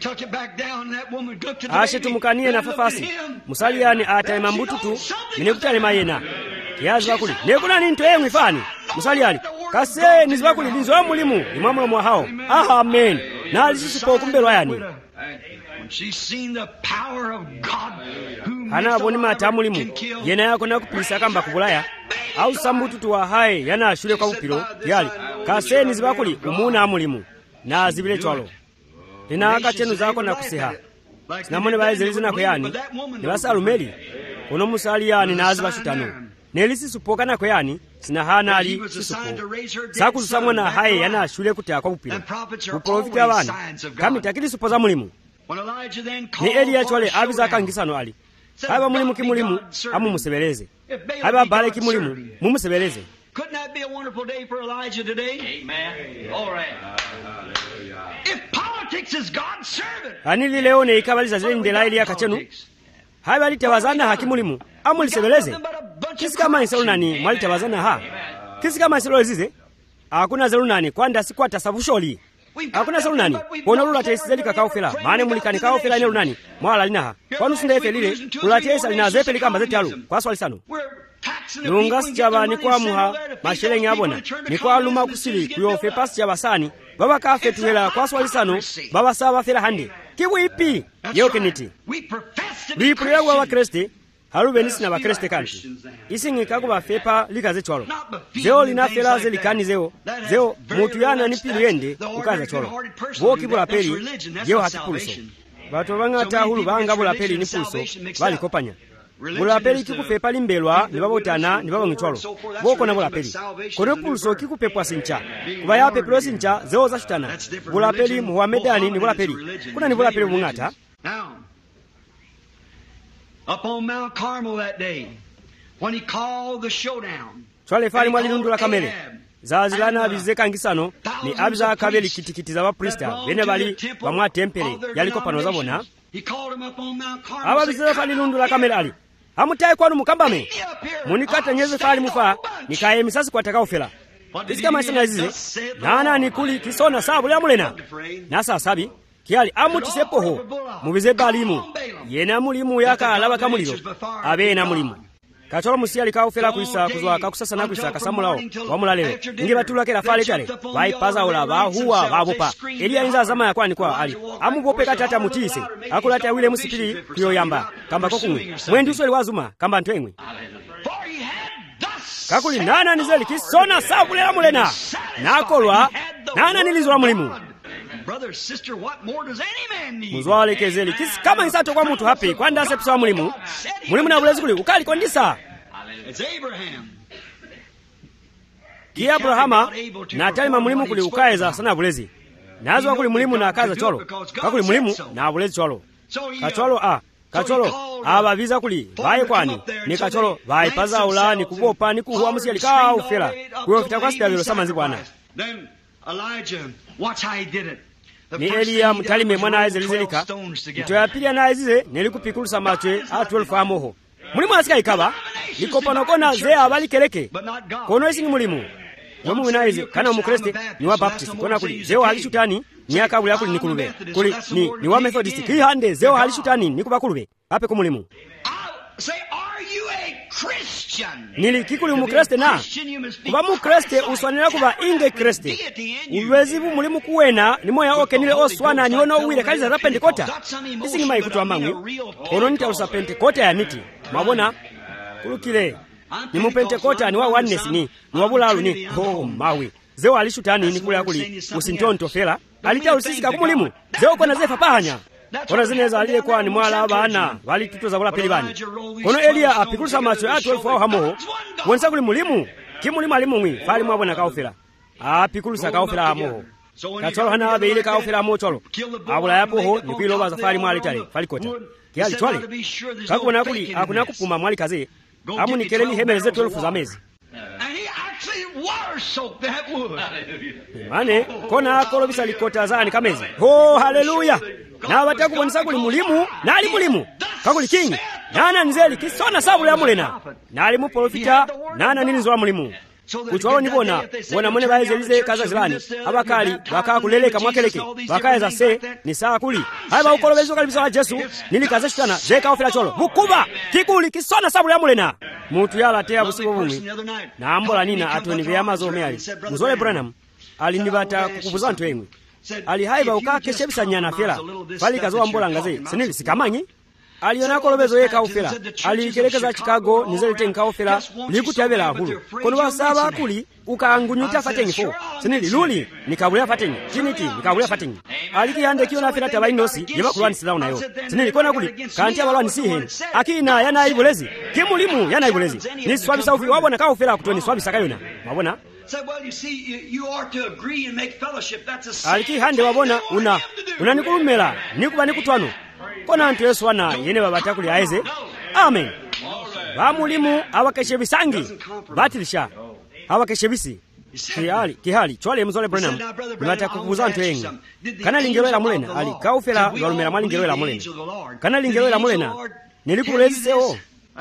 ashitumukanie na fafasi musali yani ataima mbututu minekutale mayena kiyazi bakuli nekuna ninto yemwe fani musali yani kase nizibakuli linzo mulimu imamwe mwa hao. Amen. Na alisisipo kumbelwa yani hana boni mata mulimu yena yako nakupisa kamba kubulaya au sambututu wa hae yana ashule kwa upiro yali kase nizibakuli umuna mulimu na zibile chwalo lina akachenu zako na kusiha sinamone baezelizi na kuyani nibasa alumeli kono musali yani na aziba shutano nelisi supoka na kuyani sinahana ali sisupo saku susamwa na hae yana shule kutea kwa upilo uprofiti ya wani kami takili supoza mulimu ni Eliya chwale abiza kangisano ali haba mulimu kimulimu amu musebeleze haba bale kimulimu mumusebeleze. Couldn't that be a wonderful day for Elijah today? Amen. All right. If politics is God's servant. Anili leo ne ikabaliza zile ndela Eliya kachenu. Haba litawazana hakimulimu. Amu lisebeleze. Kisi kama iselu nani mwali tawazana ha. Kisi kama iselu zize. Hakuna zelu nani kwanda sikwata sabusholi. Hakuna zelu nani. Kono lula tesizeli kakaofela. Maana mulikani kaofela nelu nani. Mwala linaha. Kwanu sinde efelile. Ulatesa linazepe likamba zeti halu. Kwa swali sano. Nungasi chaba ni kwa muha mashere nyabona ni kwa luma kusili kuyofe pasi chaba sani baba kafe tuhela kwa swali sano baba saba fela hande kiwipi yoke niti lipuya wa Kristo harube nisi na ba Kristo kanti isingi kakuba fepa likaze cholo zeo linafela ze likani zeo mutu yana nipiliende ukaza cholo boki bula peli yeo hatipulso batu bangata hulu banga bula peli ni pulso bali kopanya bulapeli kikufepa limbelwa nibabotana nibabangitwalo boko na bulapeli kono pulso kikupepwa sincha kuba ya peplo sincha zeo za shutana bulapeli muhamedani ni bulapeli kuna ni bulapeli mungata. Up on Mount Carmel that day when he called the showdown twale fali mwalilundula kamele zazilana bizeka ngisano ni abiza kabeli kitikiti za baprista bene bali bamwa tempele yaliko pano zabona aba bizeka fali lundula kamele ali amutaye kwanu mukambame munikata nyeze fali mufa nikaye misasi kwa takaofela isika masina zize nana nikuli kisona sabu ya mulena nasa sabi kiali amutisepoho mubize balimu yena mulimu yaka alaba kamuliro abe na mulimu kacholo musiali kaofela kuisa kuzwa kakusasa na kuisa kasamulao wamulalelo ngi batula kera fale tale bai paza ola ba huwa babopa Eliya inza zama ya kwani kwa ali amubope katata mutise akulata wile musipili kuyoyamba kamba kokumwe mwenduso liwazuma kamba ntwemwe kakuli nana nizeli kisona sabu lela mulena nakolwa nana nilizwa mulimu brother sister what more does any man need muzwale kezeli kisi kama isato kwa mtu hapi kwanda sepsa mulimu na bulezi kuli ukali kondisa it's Abraham ki Abrahama na talima mulimu kuli ukaeza sana bulezi nazo kuli mulimu na kaza cholo kakuli mulimu na bulezi cholo kacholo abaviza kuli baye kwani ni kacholo baye paza ula ni kubopa ni kuhuwa musiali kaa ufela kuyo fitakwasi vilo samanzi bwana. Then Elijah watch how he did it. Ni Eliya mtalime mwana azelizilika ito ya pili anazize nelikupikulusa machwe a12 amoho mulimu asika ikaba likopanokona ze abali keleke kono isi ni mulimu yomu winaize kana mukreste ni wa baptist kona kuli zeo halishutani ni akabula kuli nikulube kuli ni wa methodist kihande zeo halishutani ni kubakulube ape kumulimu nili kikuli umukreste na kuba mukreste uswanira kuba inge kreste ulwezi muli mukuwena ni moya okenile oswana ni ono uwile kaliza za Pentekota isingi mai kutu amangwi ono nitalusa Pentekota ya niti mabona kulukile ni mu Pentekota ni wa oneness ni wabulalu ni mawi zeo alishutani ni kule akuli usintonto fela alita ulisisika kumulimu zeo kona zefa pahanya ona zineza aliyekuwa ni mwala abana bali tutoza kula pelibani ono Eliya apikusa macho ya 12 hao hamo wonsa kuli mulimu kimulimu alimu mwi fali mwabona kaofela apikusa kaofela hamo kacholo hana abeile kaofela hamo cholo abula yapo ho ni kwiloba za fali mwali tale fali kota kiali chwale kakuna akuli akuna kupuma mwali kaze amu nikeleni hemeleze 12 za mezi mane kona kolobisa likota zani kamezi haleluya na batakubonesa kuli mulimu nali mulimu kakuli kingi nana nzeli kisona sabu ya mulena nali mu profita nana nini zwa mulimu kutwalo nibona wona mone baezelize kaza zilani abakali bakakuleleka mwakeleke bakaeza se ni saa kuli haba ukolobezo kalibisa wa Yesu nili kaza shitana zeka ofela cholo bukuba kikuli kisona sabu ya mulena mutu yala tea busibo bumwi na ambola nina atoni vya mazome ali muzole Branham alinibata kukubuza ntu emwe ali haiba ukake shebisa nyana fela fali kazo ambola ngaze sinili sikamanyi aliona kolobezo yeka ofela alikelekeza Chicago nizeli nka ofela likutyabela hulu kono basaba kuli ukaangunyuta fatengi fo sinili luli nikabulya fatengi chiniti nikabulya fatengi alikiyande kiona fela tabainosi yeba kulwani silawo nayo sinili kona kuli kanti abalwani sihen akina yana ibulezi kimulimu yana ibulezi ni swabisa ufi wabona ka ofela kutoni swabisa kayona mabona aliki hande wabona unanikulumela nikuba nikutwano kona antu Yesu wana yene babata kuli aize amen bamulimu abakeshebisangi batilisha abakeshebisi kihali chwale mzole Branham nibata kukubuza antu yengi kana lingelwela mulena ali kaufela lolumela mali lingelwela mulena kana lingelwela mulena nilikuleziseo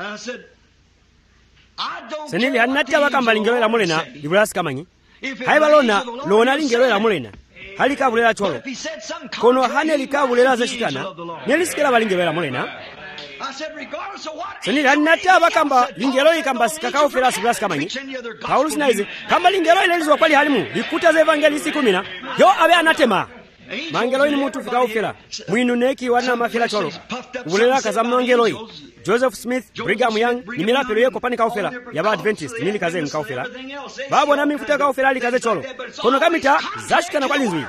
senili anati abakamba lingelwela mulena libulasi kamanyi haibalona lona lingelwela mulena hali kabulela cholo kono hane likabulela ze shitana nelisikela balingelwela mulena senili anati abakamba lingelo ikamba sikakao felasi bulasi kamanyi Paulo sinaize kamba lingelo ilelizwa kwali halimu likuta ze evangelisi 10 yo abe anatema mangelo ini mutu fika ofela mwinu neki wana mafela cholo ubulela kaza mangelo Joseph Smith Brigham Young ni milapelo yeko panika ofela yaba Adventist nili kaze nka ofela babo na mifuta ka ofela likaze cholo kono kamita zashikana kwa linzwi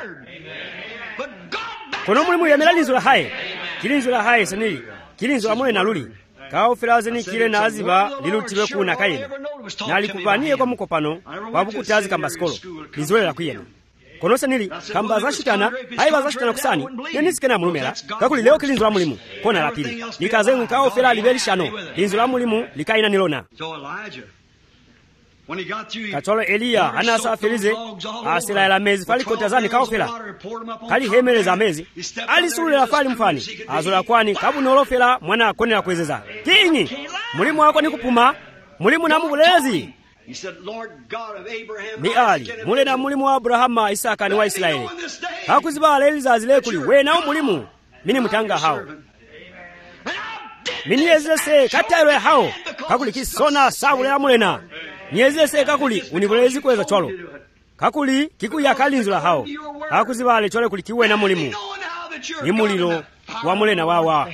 kono mulimu ya melalinzo la haye kilinzo la haye senili kilinzo amone na luli ka ofela zeni kile na aziba lilutiwe kuna kayina na alikupanie kwa mukopano babukutazi kamba skolo lizolela kuyena kono senili kamba zashitana haiba zashitana kusani nenisikena mulumela kakuli leo kilinzo la mulimu kona la pili likaze nka ofela libelishano linzo la mulimu likaina nilona kacholo Eliya anasa felize asila la mezi fali kotazani kaofela kali hemeleza mezi alisulula fali mfani azola kwani kabu nolofela mwana konela kwezeza kinyi mulimu wako nikupuma mulimu na mubulezi ni ali mule na mulimu wa Abrahama Isaka ni wa Israeli hakuzibala eliza zile kuli we na mulimu mini mutanga hao mini ezese katairwe hao kakuli kisona sabule ya mulena nyezese kakuli unibulezi kweza cholo kakuli kikuya kalinzula hao hakuzibale chole kuli kiwe na mulimu ni mulilo wa mulena wawa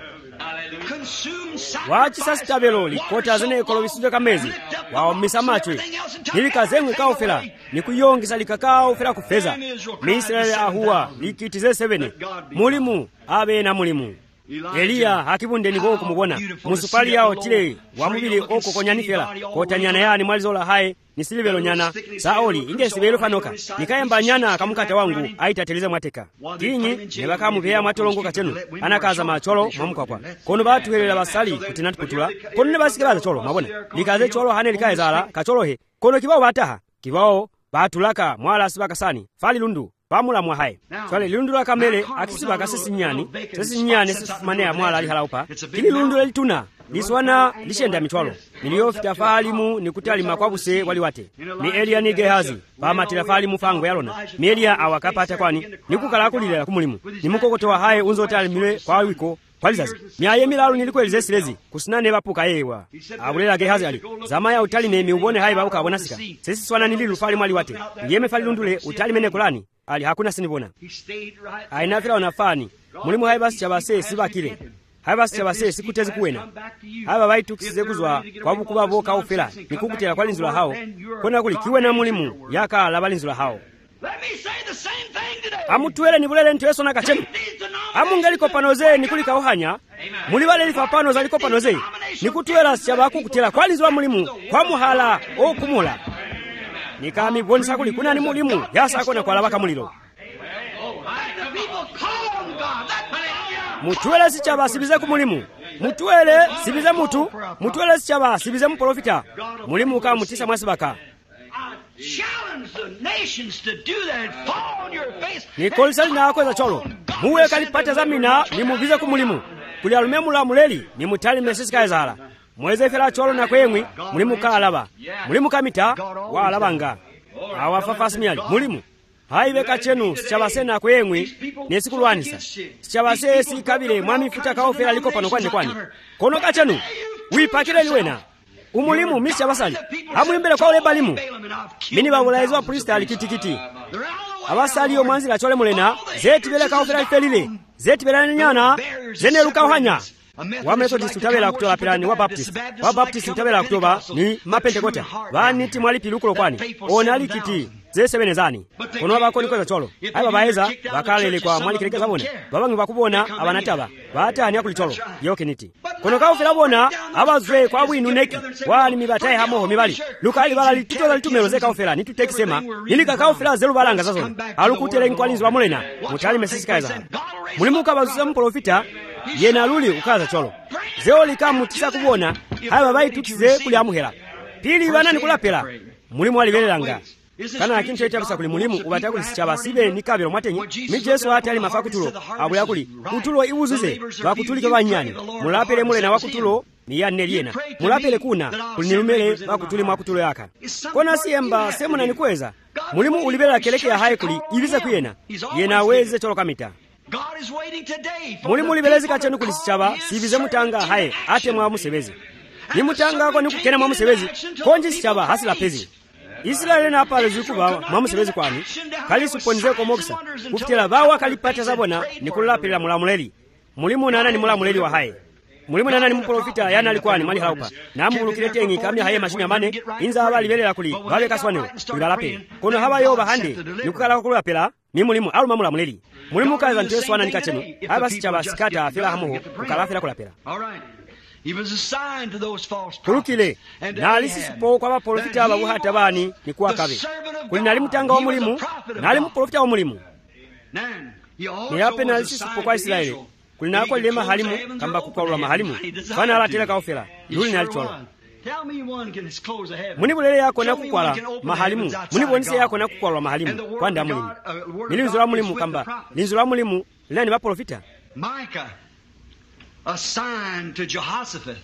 wachisasi tabelo likota zene ekolobisuja kamezi waomisa machwe nilikazengu kaofela nikuyongisa likakaofela kufeza Israeli ahuwa likitize 7 mulimu abe na mulimu Eliya hakibunde ni boko kumubona musupali yao tile wamubili oko konyanifela kotanyana yani mwalizola hae nisilivelo nyana Saoli inge sibelo fanoka nikayemba nyana akamukata wangu aitateleze mwateka kinyi nebakamu beya mwatolongo katenu anakaza macholo mamukakwa kono batuhelela basali kutinati kutula kono ne basikira cholo mabona likaze cholo hane likaezala kacholo he kono kibao bataha kibao batulaka mwala sibakasani fali lundu pamula mwahaye twale lundula kamele akisiba kasisi nyani sifumane ya mwala ali halaupa kili lundu elituna liswana lishenda mitwalo niliyofita falimu nikutali makwabuse wali wate ni Eliya ni Gehazi pamatila falimu fango yalona ni Eliya awakapata kwani nikukala kulila kumulimu nimukokoto wa haye unzo tali mile kwa wiko kwalizazi myaye milalu nilikwelize silezi kusinane bapuka yewa abulera Gehazi ali zamaya utalime miubone hai babuka abonasika sisi swana nililu fali mwali wate ndiyeme fali lundule utalime kulani ali hakuna sinibona ainafira onafani mulimu hai basi chabase sibakile hai basi chabase sikutezi kuwena haba baitukize kuzwa kwa bukuba boka ofela nikukutela kwa linzula hao kona kuli kiwena mulimu yaka labalinzula hao. Amutwele nibulele ntueso na kachemu amungeliko panoze nikulika ohanya muli wale lifa panoza liko panoze nikutwela siabaku kutela kwa linzula mulimu kwa muhala okumula nikami bonisa kuli kuna ni mulimu yasa kona kwa labaka mulilo mutwele sichaba sibize ku mulimu mutwele sibize mutu mutwele sichaba sibize mu profita mulimu ka mutisa mwasibaka Nikolisa na akweza cholo muwe kalipata zamina ni mubize ku mulimu kuli alumemula muleli ni mutali mesisi kaizala mweze fela cholo na kwemwi mulimu ka alaba mulimu kamita wa alabanga awafafasi myali mulimu haibeka chenu sichabase na kwemwi nesikulwanisa sichabase si kabile mwami futa kaofela liko pano kwani kono kachenu wipakile liwena umulimu misichabasali hamuimbele kwa ule balimu mini babulaizwa priest alikitikiti abasali omwanzi la chole mulena zeti bele kaofela ifelile zeti bele nyana zene luka ohanya wa Methodist utabela kutola pilani wa Baptist utabela kutoba ni mapentekote bani timwali pilukulo kwani onali kiti zesebenezani kono bakoni kwa cholo aba baeza bakalele kwa mwali kireke zabone babangi bakubona abanataba batani akulitolo yokeniti kono ka ofela bona abazwe kwa bwinu neki wali mibataye hamoho mibali lukali bala lititola litumelo ka ofela nitutekisema nilika ka ofela zelu balanga zazona alukutele nkwalinzi wa mulena mutali mesisi kaiza mulimuka bazuza mprofita yena luli ukaza cholo zeoli kamutisa kubona aba baitukize kuli amuhera pili bana nikulapela mulimu alivelelanga kana akintu ekyabisa kuli mulimu ubata kuli sichaba sibe nikabiro mwatenyi mijeso ati ali mafakutulo abula kuli kutulo ibuzuze bakutulike banyani mulapele mule na wakutulo ni yanne liena mulapele kuna kuli nilumele bakutuli mwakutulo yaka kona siemba semuna nikweza mulimu ulibela keleke ya haye kuli ibize kuyena yena weze cholo kamita mulimu ulibelezi kachenu kuli sichaba sibize mutanga haye ate mwa musebezi ni mutanga kwa nikukena mwa musebezi konji sichaba hasila pezi Israeli na pale zikuba mamusebezi kwani kali suponze ko mokisa kufitela bawa kalipata zabona nikulapira mulamuleli mulimu nana ni mulamuleli wa haye mulimu nana ni mprofita yana alikuwa ni mali haupa na mulukile tengi kamya haye mashini amane inza abali belela kuli babe kaswaneo kulalape kono haba yo bahande nikukala kulapela ni mulimu alu mamulamuleli mulimu kaza nteso wana nikachenu haba sichaba sikata afela hamuho kukalafela kulapela. He was assigned to those false kulukile na alisipo kwa baprofita ababuhata bani ni kuwa kabe kuli nali mutanga wa mulimu nali mprofita wa mulimu ni yape na alisipo kwa Israeli kuli nako lema halimu kamba kukwalula mahalimu fana alatela kaofela yuli nali chola munibulele yako na kukwala mahalimu munibonise yako na kukwalula mahalimu kwa nda mulimu nilinzula mulimu kamba linzula mulimu lani baprofita Micah assigned to Jehoshaphat.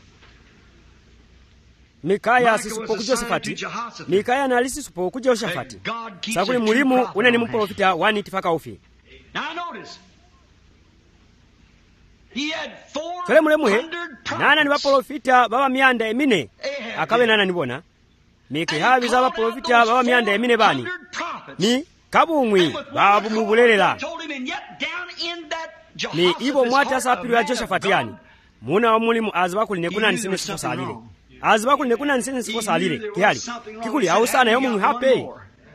Mikaya asisupo kujosafati Mikaya na alisipo kujoshafati sakuli mulimu unani mprofita wani tifaka ofi Now notice he had 400 kale mulemuhe nana ni baprofita baba mianda emine akabe nana nibona Mikehabi za baprofita baba mianda emine bani ni kabumwi babu mubulelela ni ibo mwata sapiru ya Joshafati yani muna wa mulimu azibakuli nekuna nisime sifo salile azibakuli nekuna nisime sifo salile kihali kikuli hausana yomu hape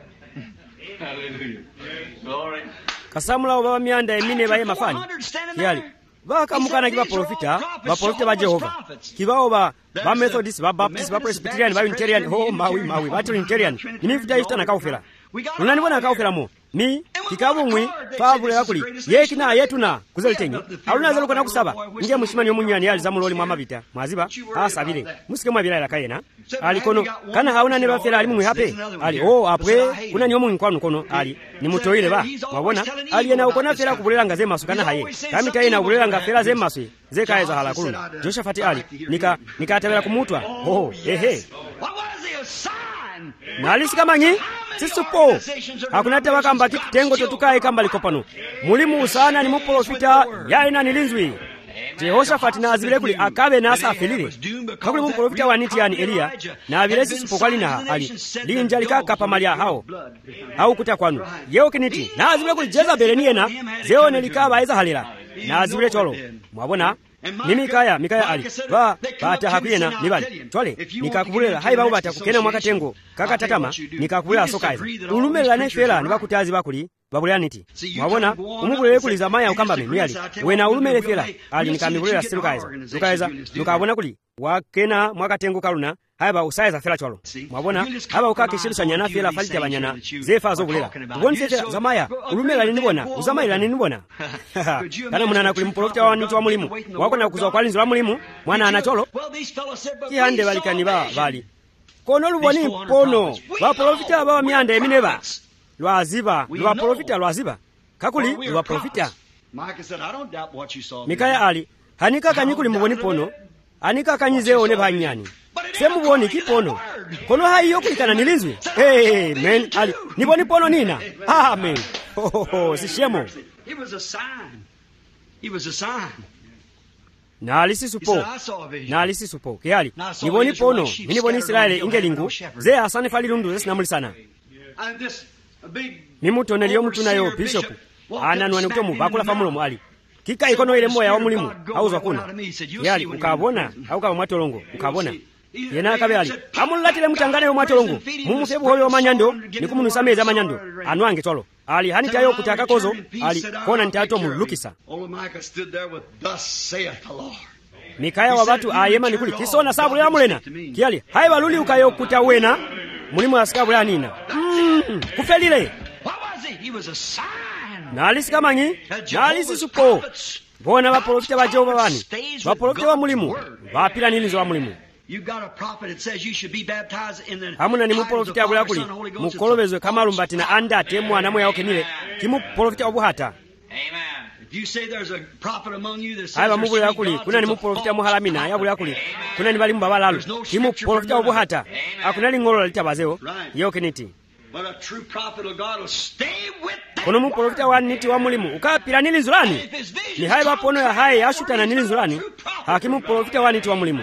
kasamula baba mianda emine baye mafani kihali baka mukana kiba profita ba Jehova kibao ba Methodist ba Baptist ba Presbyterian ba Unitarian ho mawi ba Trinitarian nimifuta ifta na kaufela unanibona kaufela mo ni kikabumwi fabule yakuli yekina yetuna kuzelitenye aluna zalo kona kusaba nje mushimani omunyani ali zamuloli mwa mabita mwaziba asabire musike mwa bilala kayena ali kono kana hauna ne bafela ali mumwe hape ali apwe kuna ni omu nkwano kono ali ni mutoile ba mwabona ali na ukona fela kubulela ngaze masukana haye kami tayi na kubulela ngafela ze maswe ze kaeza hala kuluna Joshafati ali nikatabela kumutwa ehe nalisi kama nyi sisupo hakuna tewa kamba kitengo totukae kamba likopano mulimu usana ni muprofita yaina nilinzwi Jehoshafati nazibile kuli akabe nasa afilire kakuli mumprofita waniti yani Eliya na abilesi sipokwali na ali linja likakapa malia hao kuta kwanu yeo kiniti nazibile kuli Jezabeli niyena zeone likaba eza halira nazibile cholo mwabona ni Mikaya ali bata hakuyena nibali twale nikakubulela hai bawo bata kukena mwakatengo kakatatama nikakubulela sokaiza ulumelera nefera nibakutazi bakuli babulaniti mwabona umubulele kuli zamaya ukamba memyali wena ulumele fera ali nikamibullela silukaiza nukabona kuli wakena mwakatengo kaluna haba usaiza fera chwalo mwabona haba ukakishirisha nyana fera falita banyana zefa zobulela ubonze fera zamaya ulumela ninibona uzamayila ninibona kana munana kuli mprofita waniti wa mulimu wakona kuzwa kwa linzo la mulimu mwana anacholo kihande balikani bali kono luboni pono baprofita ba myanda emineba lwaziba kakuli lwaprofita Mikaya ali hanika kanyikuli muboni pono anika kanyizeo ne banyani semuboni kipono kono haiyo kulikana nilinzwe men ali niboni pono nina amen sishemo he was a sign nalisi supo kiali niboni pono niboni Israeli ingelingu ze asane falilundu zesinamuli nimutonelio mutunayo bishop ananwani kutomu bakula famulo mwali kika ikono ile moya wa mulimu auzwa kuna yali ukabona au kama mwatolongo ukabona yena akabali amulatile mutangane yo mwatolongo mumufebu hoyo manyando nikumunusameza manyando anwange tolo ali hanitayo kutaka kozo ali kona nitato mulukisa Mikaya wa watu ayema nikuli kisona sabu ya mulena kiali hai baluli ukayo kutawena mulimu asikabu ya nina kufelile nalisi kamanyi nalisi supo bona baprofita ba Jehova bani baprofita wa mulimu bapila nilizo wa mulimu hamuna ni muprofita abula kuli mukolobezwe kamalumba tina anda temu anamwe yao kenile kimu profita obuhata haiba mubuli yakuli kuna ni muprofita muhalamina yabuli yakuli kuna ni balimu babalalu kimu profita obuhata akuna lingolo litabazeo yao keniti kono muprofita wa niti wa mulimu ukapila nilinzulani ni haiba pono ya hai ashutana nilinzulani hakimu profita wa niti wa mulimu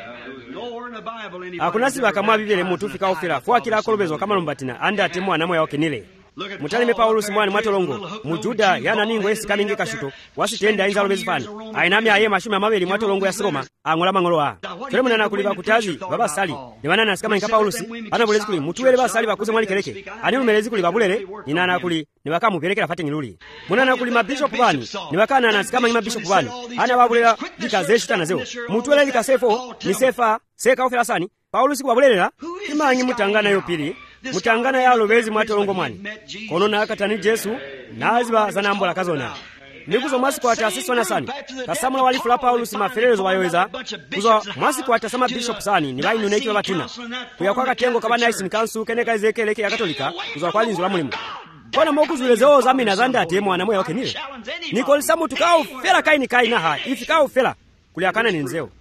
hakuna siba kama bibele mutu fika ofira fwa kila kolobezo kama lumbatina anda temu anamwe yao kenile mutalime Paulo mwani mwatolongo mujuda yana ningo esi kaminge kashuto wasitenda inza lobezifani ainami aye mashumi amabeli mwatolongo ya Roma angola mangoloa tole munana kuliba kutazi baba sali ni banana sikama nka Paulo ana bulezi kuli mutuwele basali bakuze mwali keleke ani umelezi kuli babulele ninana kuli ni bakamu pelekera fate ngiluli munana kuli mabishop bani ni bakana na sikama nyima bishop bani ana babulela dikaze shitana zeo mutuwele likasefo ni sefa seka ofira sani Paulo sikwabulela imanyi mutangana yo pili mutangana ya lobezi mwatolongo mwani kono na akatani Jesu naziba zanambola kazona nikuzo mwasi kwa taasisi wana sani kasamula walifu la Paulo simaferezo wayoweza kuzo mwasi kwa tasama bishop sani ni bayi nuneki wa batuna kuya kwa katengo kaba naisi nikansu keneka ezekeleke ya katolika kuzo kwa linzu la mulimu kona mokuzulezeo zamina zanda atemu anamwe ya wakenile nikoli samu tukao fela kai na haa ifikao fela kuliakana ni nzeo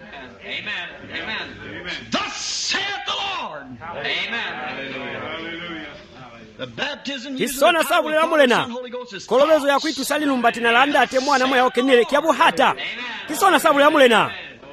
Thus saith the Lord. kisona sabu la mulena kolobezo ya kwitu sali lumbatina landa atemu anamwe ya wakenile kiabu hata kisona sabu la mulena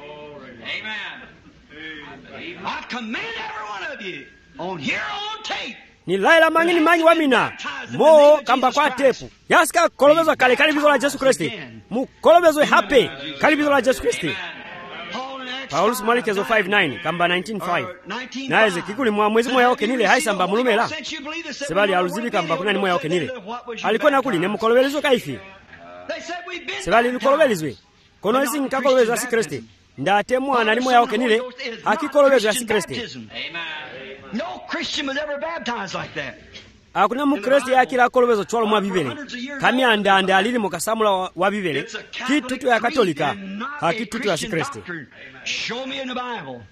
I command every one of you on here on tape. Ni laila mangini manyi wamina mo kamba kwa tepu yaska kolobezo kale bizo la Yesu Kristo mu kolobezo hape kale bizo la Yesu Kristo Paulo Malikezo 5:9 kamba 19:5 naeze kikuli mwa mwezi moya okenile haisamba mulumela sebali aluzibi kamba kuna ni moya okenile alikuwa nakuli ne mukolobelezo kaifi sebali lukolobelizwe kono isi nkakolobelezo asi Kristo ndate mwana ni moya okenile akikolobelezo asi Kristo No Christian was ever baptized like that. Hakuna mukristo yakira kolobezo chwalo mwa bibele kami andanda alili mukasamula wa bibele kitutu ya katolika hakitutu ya Kristo. Show me in the Bible.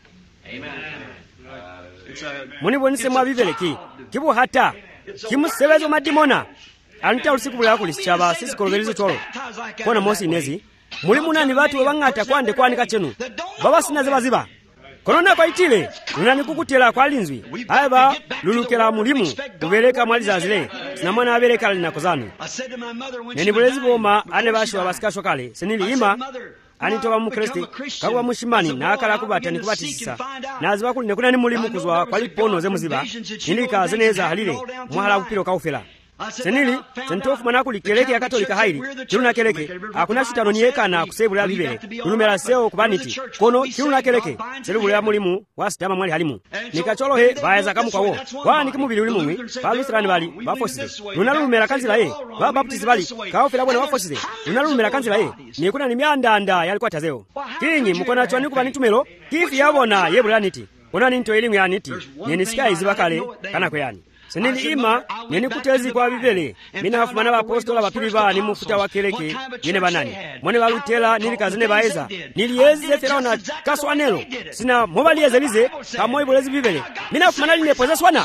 Muni bonise mwa bibele kibu hata kimusebezo madimona anta usiku bula kulichaba sisi kolobelezo chwalo kona mosi nezi muri munani batu bangata kwande kwanika chenu baba sinaze baziba Korona kwa itile, unani kukutela kwa linzwi. Haiba, lulukela mulimu, ubeleka mwaliza zile. Sinamwana abeleka lina kozanu. Neni bulezi boma, ane bashi wa basika shokale. Senili ima, anitoka mu Kristo kakuba mushimani nakala kubata nikubatisisa naziba kuli nekuna ni mulimu kuzwa kwali pono zemuziba nilika zeneza halile mwahala kupiro kaufela senili sentofu manaku likeleke ya katolika haili chiluna keleke hakuna shitano niyekana kusebula bibele ulumela seo kubaniti kono chiluna keleke selubula mulimu wasidama mwali halimu nikacholohe baeza kamu kwa wo wani kimubili ulimumwi balusirani bali bafosile lunalumela kanzila ye babaptizi bali kaufela bwana wafosile lunalumela kanzila ye nikuna nimiandanda yalikuwa tazeo kinyi mukona chwani kubani tumelo kifi yabona yebula niti kona ninto elimu ya niti ninisika izibakale kana kweyani senili ima nini kutezi kwa bibele mina hafumana wa apostola wapili bani mufuta wakeleke nini banani mwene walutela nili kazine baeza nilieze fela na kaswanelo sina mobali ezelize kamo ibolezi bibele mina hafumana line poza swana.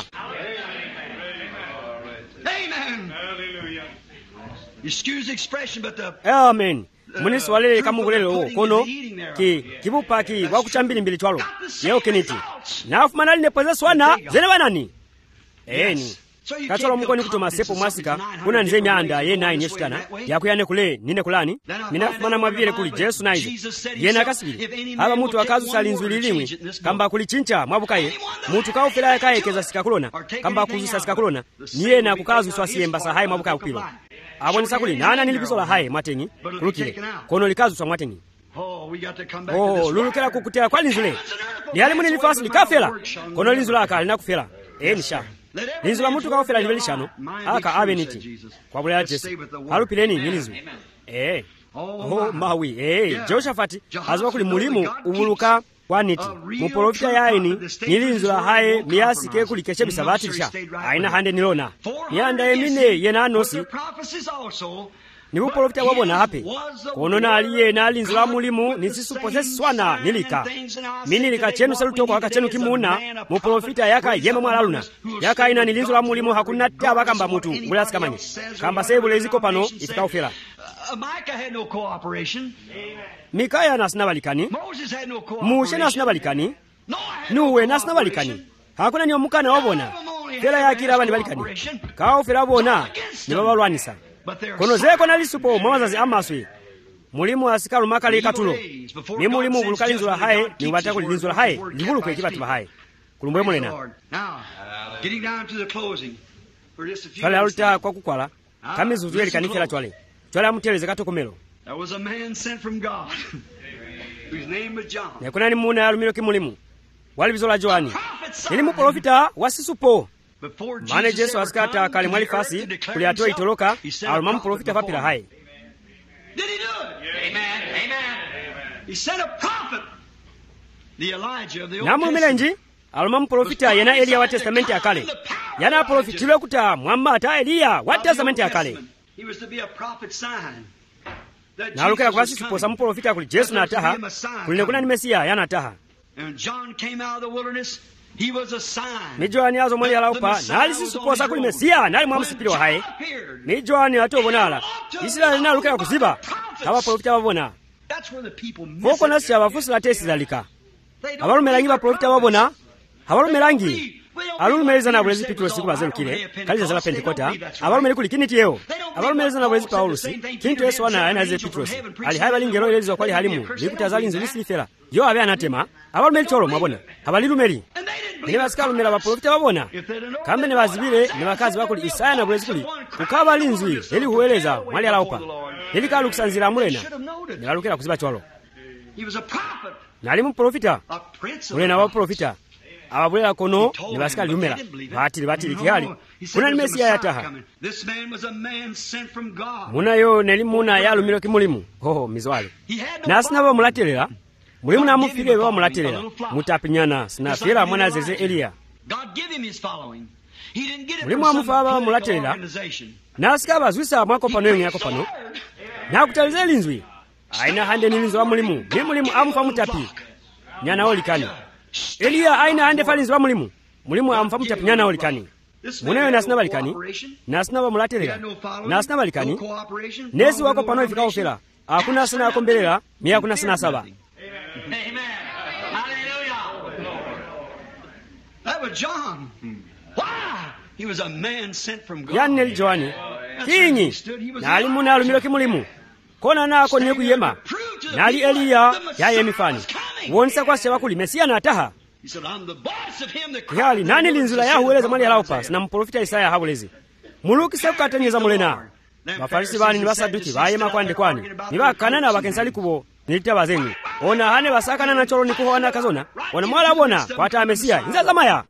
Amen. Hallelujah. Excuse the expression but the Amen. Muni swalele kamugulelo kono kibupaki wakuchambili mbili twalo yeo keniti na hafumana line poza swana zene banani eni katolo mukoni kutuma sepo mwasika kuna nze myanda ye 9 yeshitana yakuyane kule nine kulani minafumana mwabire kuli Jesu naize yena kasibili aba mutu wakazu salinzwili limwi kamba kuli chincha mwabukaye mutu kaufela yakaye keza sikakulona kamba kuzusa sikakulona niye na kukazu swasiyemba sahaye mwabukaye upilo abonisa kuli nana nilipisola haye mwatengi kulukile kono likazu swa mwatengi lulukela kukutela kwa linzule liyali muni nifasi likafela kono linzula akali na kufela nisha linzula mutu kaufela nivelishano aka abeniti kwa bula ya Jesu halupileni nilizu mawi Jehoshafati azuwa kuli mulimu ubuluka kwa niti muprofita yaini nilinzula haye miyasi ke kulikeshe bisabatilisha aina hande nilona yanda emine yena anosi nibu profita wabona hape kono na aliye na alinzula mulimu nisisupozesi swana nilika mini lika chenu selutoko haka chenu kimuna mu profita yaka yema mwalaluna yaka ina nilinzula mulimu hakuna taba kamba mutu mulasi kamanye kamba sebule ziko pano ifika ufela. Mikaya nasina balikani Mushe nasina balikani Nuwe nasina balikani hakuna ni omukana wabona fela yakira abandi balikani kao fela bona ni babalwanisa kono zeko nalisupo mwazazi amaswe mulimu asikalu makale katulo ni mulimu bulukalinzula haye ni ubata kulinzula haye libuluko ekibatuba haye kulumbwe mulena fala alta kwa kukwala kamizuzu eli kanifela twale amuteleze katokomelo. There was a man sent from God whose name was John. Nekuna ni muna alumiro kimulimu wali bizola Joani ili muprofita wasisupo mane Jesu askata kali mwali fasi kuliatoa itoloka alumamu profita papila hai. Did he do it? Amen. Amen. He sent a prophet, the Elijah of the Old Testament. Namumilenji alumamu profita yena Elia wa testamenti ya kale yana profitilo kuta mwamba ata Elia wa testamenti ya kale. He was to be a prophet sign. Na alukela kwa sisi posa muprofita kuli Jesu na taha kuli kuna ni Mesia yana taha. And John came out of the wilderness, he was a sign. Ni Joani azo mwali alaupa na alisi posa kuli Mesia na mwamsipiro hae. Ni Joani atobonala Israeli na alukela kuziba kama profita wabona. That's where the people miss. Boko nasi abafusula tesi zalika. Abalumelangi ba profita wabona. Abalumelangi alumeleza na bulezi Petro siku bazerukile kaliza zala Pentekota abalumeli kuli kiniti yeo abalumeleza na bulezi Paulus kintu Yesu wana anaze Petro ali haiba lingero elezo kwali halimu likutazali nzulisi fera yo abe anatema abalumeli cholo mwabona abalilumeli ni basikalu ba profita wabona kambe ne bazibile ne bakazi bakuli Isaya na bulezi kuli ukaba linzwi eli hueleza mwali alaupa eli kalu kusanzira mulena ne balukira kuziba cholo. He was a prophet, nali mu profita a prince mulena wa profita ababwela kono ne basika liumela batili kihali kuna ni Mesia ya taha. This man was a man sent from God. Muna yo nelimuna ya lumiro kimulimu mizwale nasina ba mulatelera mulimu na mufile ba mulatelera mutapinyana sina fira mwana zeze Elia God give him his following. He didn't get it mulimu from amufaba some mulatelera organization. nasika bazwisa mwako pano yenye yako pano na kutalize linzwi aina hande nilinzo wa mulimu ni mulimu amufa mutapi nyana olikani Elia aina hande falinzi wa mulimu amfa mutapi nyana olikani munewe nasina balikani nasina ba mulatelera nasina balikani nezi wako pano ifika ofela hakuna sana yako mbelela ni hakuna sana saba. Amen. Hallelujah. That was John. Why? He was a man sent from God. Yani Joani kinyi na alimuna alumiro kimulimu kona nako niye kuyema nali Eliya yaye mifani wonsa kwa sewa kuli Mesiya na ataha yali nani linzula yahuweleza mwali halaupa sina mprofita Isaya hawulezi muluki sekukatanyeza mulena Bafarisi bani ni Basaduki bayema kwandi nibakanana bakensali kubo nilitaba zenu ona hane basakana na cholo nikuhoana kazona ona mwala bona kwata Mesiya inza maya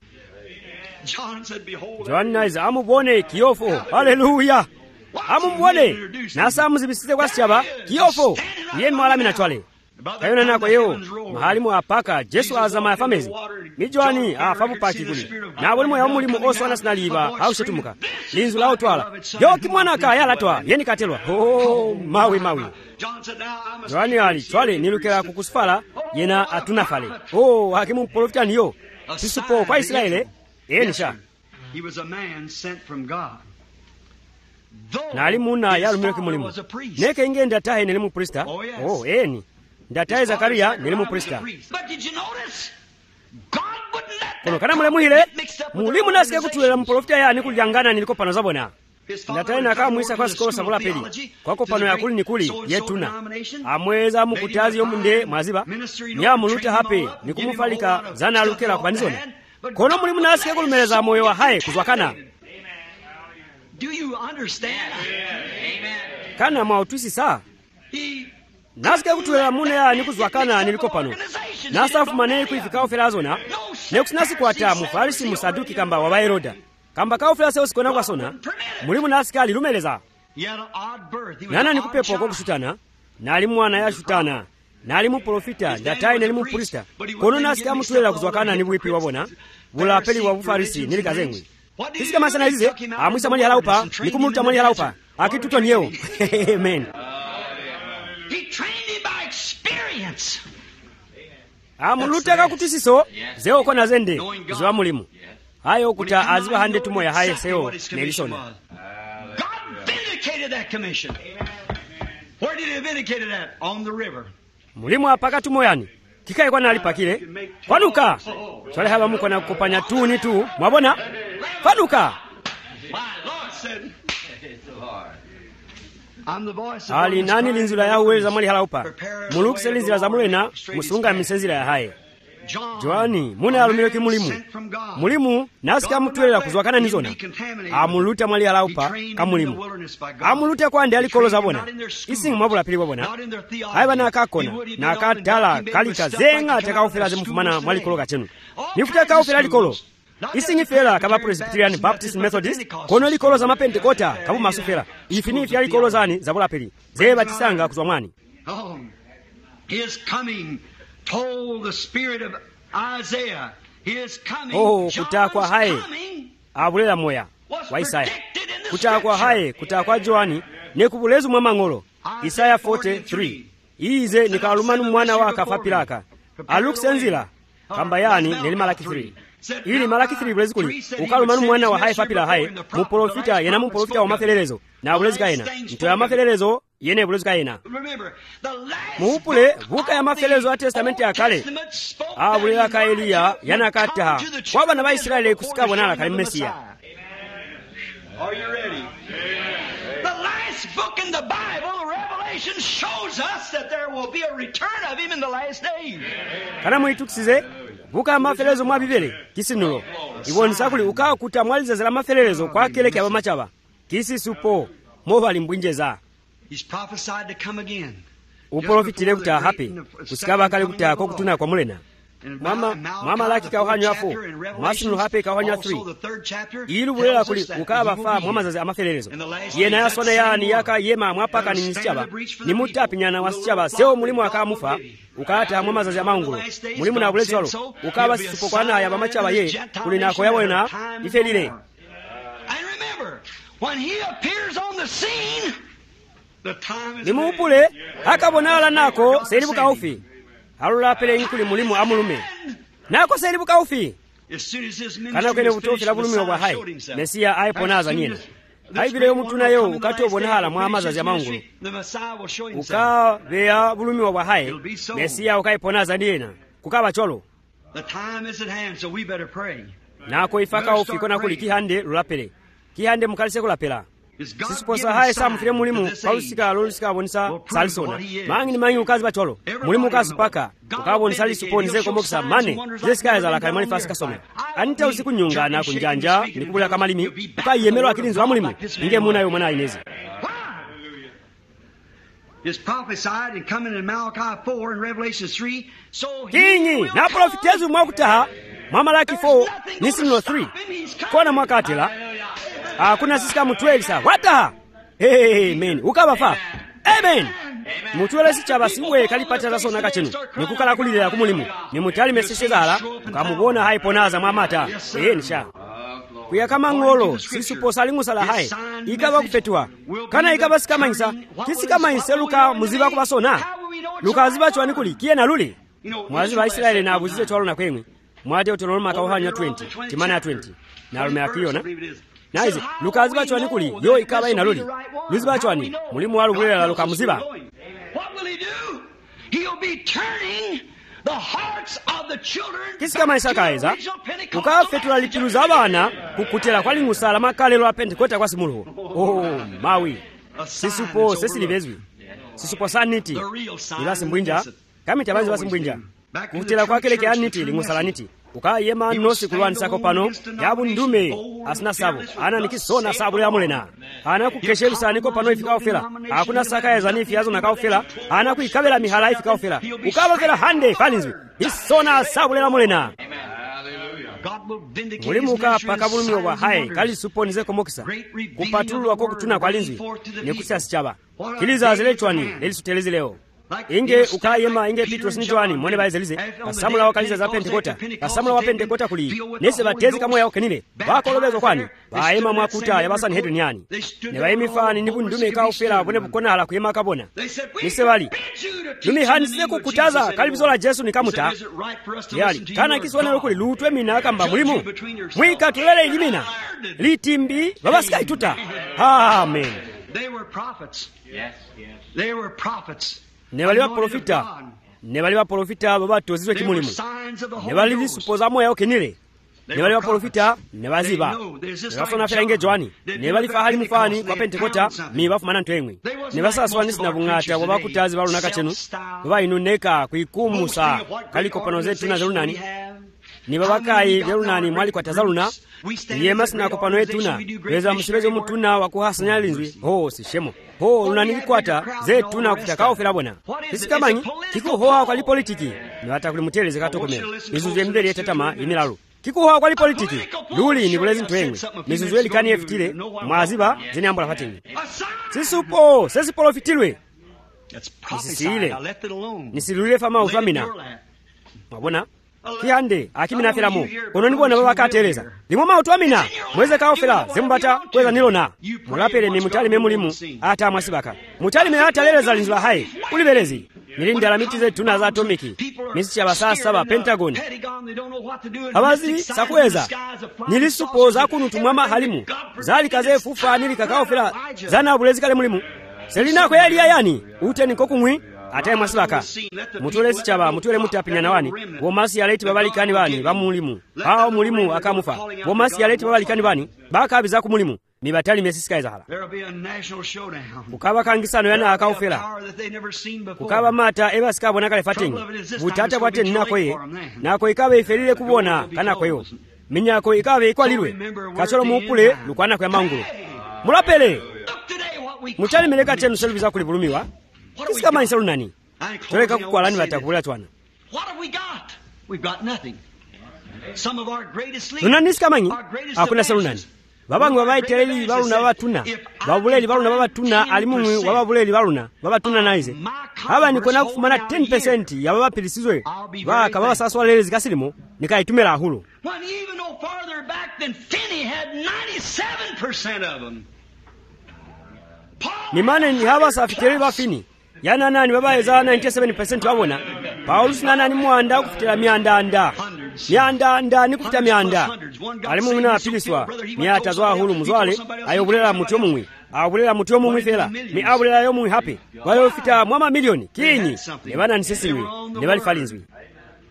John naiza amubone kiyofo haleluya amubone nasa muzibisite kwa sichaba kiyofo ye mwala mina chwale kayona nako yo mahali mu apaka Jesu azama ya famezi mijwani afabu paki kuli na boli moya mulimu oso na sinaliba au shetumuka linzu lao twala yo kimwana ka yala twa yeni katelwa mawi John ali twale nilukela kukusfala yena atuna fale hakimu profita niyo sisupo kwa Israeli enisha he was a man sent from God nali muna yalumire kimulimu neke inge ndatahe nelimu prista eni ndatahe Zakaria nelimu prista kono kana mule muhile mulimu nasike kutulera mprofita yani kuljangana niliko pano zabona ndatahe naka muisa kwa sikolo sabula peli kwako pano ya kuli nikuli yetuna amweza mukutazi yomunde mwaziba nyamuluta hape nikumufalika zana alukela kubanizona kono mulimu nasike kulumeleza moyo wa haye kuzwakana Do you understand? Amen. Kana mautwisi saa nasike kutulera mune ya nikuzwakana nilikopano nasafu manei kuifikao felazona nekusinasi kuata mufarisi musaduki kamba wabaeroda kamba kao felase usikona kwa sona mulimu nasike alilumeleza nana nikupepo kwa kushutana nali mwana ya shutana nali mu profita ndatayi nali mu prista kono nasike amutulera kuzwakana ni bwipi wabona bula peli wa bufarisi nilikazengwe Kisika masana hize, amwisa mwali halaupa, nikumuruta mwali halaupa, akituto nyeo. Amen. He trained him by experience. Amuluteka kutisiso, zeo kona zende, zwa mulimu. Hayo kuta aziba hande tumo ya haye seo, nelisona. God vindicated that commission. Where did he vindicate that? On the river. Mulimu apaka tumo yani. Kikaye kwa nalipa kile. Fanuka. Swale haba muko na kupanya tu ni tu. Mwabona? Fanuka. Ali nani linzula ya uweza mwali halaupa. Mulukse linzila za mulena. Musunga misenzila ya haye. Joani, mune alumile kimulimu. Mulimu, nasika mtuwela kuzwakana nizona. Amuluta mwali halaupa, kamulimu. Amuluta kwa andi alikolo zabona. Isingi mwabula pili wabona. Haiba na kakona, na katala, kalika, zenga, teka ufela zemufumana mwali kolo kachenu. Nifuteka ufela alikolo. Isingi fela kaba Presbyterian Baptist Methodist, kono alikolo za mapentekota, kabu masufela. Ifinifi alikolo zani, zabula pili. Zeba tisanga kuzwamani. He is coming. Told the spirit of Isaiah, he is coming. Kutakwa haye abulela moya wa Isaya. Kutakwa haye kutakwa Joani nekubulezu mwamangolo Isaya 43. Ize nikalumanu mwana wa kafapilaka aluksenzila kamba yani neli Malaki 3. Ili Malaki 3 bulezi kuli ukalumanu mwana wa haye fapila haye muprofita yena muprofita wa mafelelezo na bulezi kaena nto ya mafelelezo yene bulezi kaena muupule vuka ya mafelezo ya testamenti ya kale abulela ka Eliya yana kataha kwa bana ba Israeli kusikabwa nala kali Mesiya. Are you ready? The last book in the Bible, Revelation, shows us that there will be a return of him in the last days. Kana muituksize vuka ya mafelezo mwa Bibeli kisinulo ibonisa kuli ukawa kutamwaliza zala mafelezo kwa kile kya bamachaba kisi supo mobali mbwinjeza. He's prophesied to come again. Uprofitile kuta hapi kusikaba kale kuta ko kutuna kwa mulena mama laki kawahanywa afu masinu hape kawahanywa 3 ilu bulela kuli ukaba fa mwama zaze amafelelezo yena yasona yani yaka yema mwapaka ni nisichaba ni mutapi nyana wasichaba seo mulimu akamufa ukata mwama zaze amangulo mulimu na bulezi walo ukaba sisupo kwa na ya bamachaba ye kuli nako yawena ifelile. And remember, when he appears on the scene, Nimuupule hakabonala nako seribuka ufi alula pele nkuli mulimu amulume nako seribuka ufi kana kene butofi la bulumi wa hai Mesiya aiponaza nyina aibile yo mutuna yo ukati obonala mwamaza ya mangulu uka beya bulumi wa hai Mesiya ukaiponaza nyina kukaba cholo. The time is at hand, so we better pray. Nako ifaka ufi kona kuli kihande lulapele kihande mukalise kulapela sisiposa hayi samufire mulimu palusika lolusika salisona mangi mangi ukazi bacholo mulimu ukazi paka ukabonisa lisuponize komokisa mane zesikaya la kalimani fasika some anita usiku nyungana kunjanja nikubula kamalimi ukayemero akilinzi wa mulimu inge muna yo mwana inezi. Is prophesied and coming in Malachi 4 and Revelation 3. So kinyi na profitezu mwakutaha Malaki 4 nisino 3 kona mwakatela hakuna sisika mutweli sa wataha amen ukabafa amen mutwele sichaba siwe kalipata za sona kachenu nikukala kulilira kumulimu ni mutali meseshezala ukamubona haiponaza mwamata nisha kuya kama ngolo sisuposa lingusala hai ikaba kufetua kana ikaba sikamanyisa kisikamanyisa luka muziba kubasona luka ziba chwani kuli kie na luli mwazi ba Israeli na abuzize twalo na kwemwe mwate utoloma kauhanya 20 timana ya 20 na lume akiona naize luka ziba chwani kuli yo ikaba ina luli luziba chwani mulimu walu kulela luka muziba. What will he do? He'll be turning the hearts of the children. Kisika isakaiza ukafetula lipiluza abana kukutela kwa lingusala makalelo a Pentecost kwa simuluho mawi sisupo sesilibezwi sisupo saniti ila simbwinja kama tabanzi basimbwinja kukutela kwa kile kyaniti lingusala niti ukayema nosi kulwanisa ko pano yabu ndume asina sabo ana nikisona sabo ya mulena ana kukeshelu sana ko pano ifika ofela hakuna saka ya zanifi yazo nakao ofela ana kuikabela mihala ifika ofela ukalo ofela hande falinzwi isona sabo ya mulena mulimuka pakabulumyo wa hai kali suponize komokisa kupatulu wako kutuna kwa linzwi nekusia sichaba kiliza zilechwani elisutelezi leo inge ukayema inge Petros nitwani mwone baizelize kasamula wakaliza za Pentekota kasamula wa Pentekota kuli nese batezi kamwe yao kenile bakolobezo kwani baema mwakuta yabasani hedu nyani ne bayimifani nibundume ka ofela abone bukona ala kuyema kabona nise bali dumi hanise kukutaza kalibizola Yesu nikamuta yali kana kiswana kuli lutwe mina kamba mulimu mwika tulele yimina litimbi babasika ituta amen. They were prophets. Yes. They were prophets. Nebali profita babatozizwe kimulimu nebali lisupoza moyo okenile nebali profita nebaziba nebafuna ferenge Joani nebali fahali mufani kwa Pentekota mibafumana ntwemwe nebasaswa nisina bungata wabakutazi balunaka chenu bainuneka kuikumusa kaliko pano zetu na zelunani nibabakayi belunani mwali kwa tazaluna yema sina ko pano etuna beza musibezo mutuna wakuhasanya linzwi sishemo unanikwata zetu na kutaka ofera bona isikamanyi kikuhoa kwa politiki niwata kuli muteleze katokomera izuze mbere yetatama imilalo kikuhoa kwa politiki luli ni bulezi ntwemwe mizuzu elikani efitile mwaziba zeni ambula fatini sisupo sesi profitilwe nisile nisilule fama ufamina mabona kiyande akimina felamu ononi bona babakateleza limwe mautwamina mweze kaofela zembata kweza nilona mulapele ni mutali memulimu ata mwasibaka mutali me ata leleza linzwa hai ulibelezi nilinda la miti zetu na za atomiki misi ya basasa ba Pentagon abazi sakweza nilisupoza kunutumwama halimu zali kaze fufa nilika kaofela zana bulezi kale mulimu selina ko yali yani ute nikokumwi ataye mwasibaka mutule sichaba mutule mutapinyana wani bomasi yaleti babalikani bani bamulimu hao mulimu akamufa bomasi yaleti babalikani bani bakabiza ku mulimu mibatali mesisika izahala ukaba kangisano yana akaufela ukaba mata ebasika bona kale fatingi butata bwate nako ikabe ifelile kubona kana koyo minyako ikabe ikwalirwe kacholo mupule lukwana kwa mangulu mulapele mutali meleka chenu selviza kulibulumiwa kisika manisa lunani toleka kukwalani batakubula twana lunani sikamanyi hakuna selunani babangu babaiteleli baluna babatuna babuleli baluna babatuna alimumwe wababuleli baluna babatuna naize aba nikona kufumana 10% ya babapilisizwe baka babasaswa lele zikasilimo nikaitumela ahulu nimane ni haba safikiri bafini yana nani babaeza 97% babona Paulus nani mwanda kufitira mianda ni kufita mianda alimu muna apiliswa miata zwa hulu muzwale ayobulela mutyo mumwe abulela mutyo mumwe fela mi abulela yo mumwe happy wayo fita mwama milioni kinyi nebana nisisiwe nebali falinzwi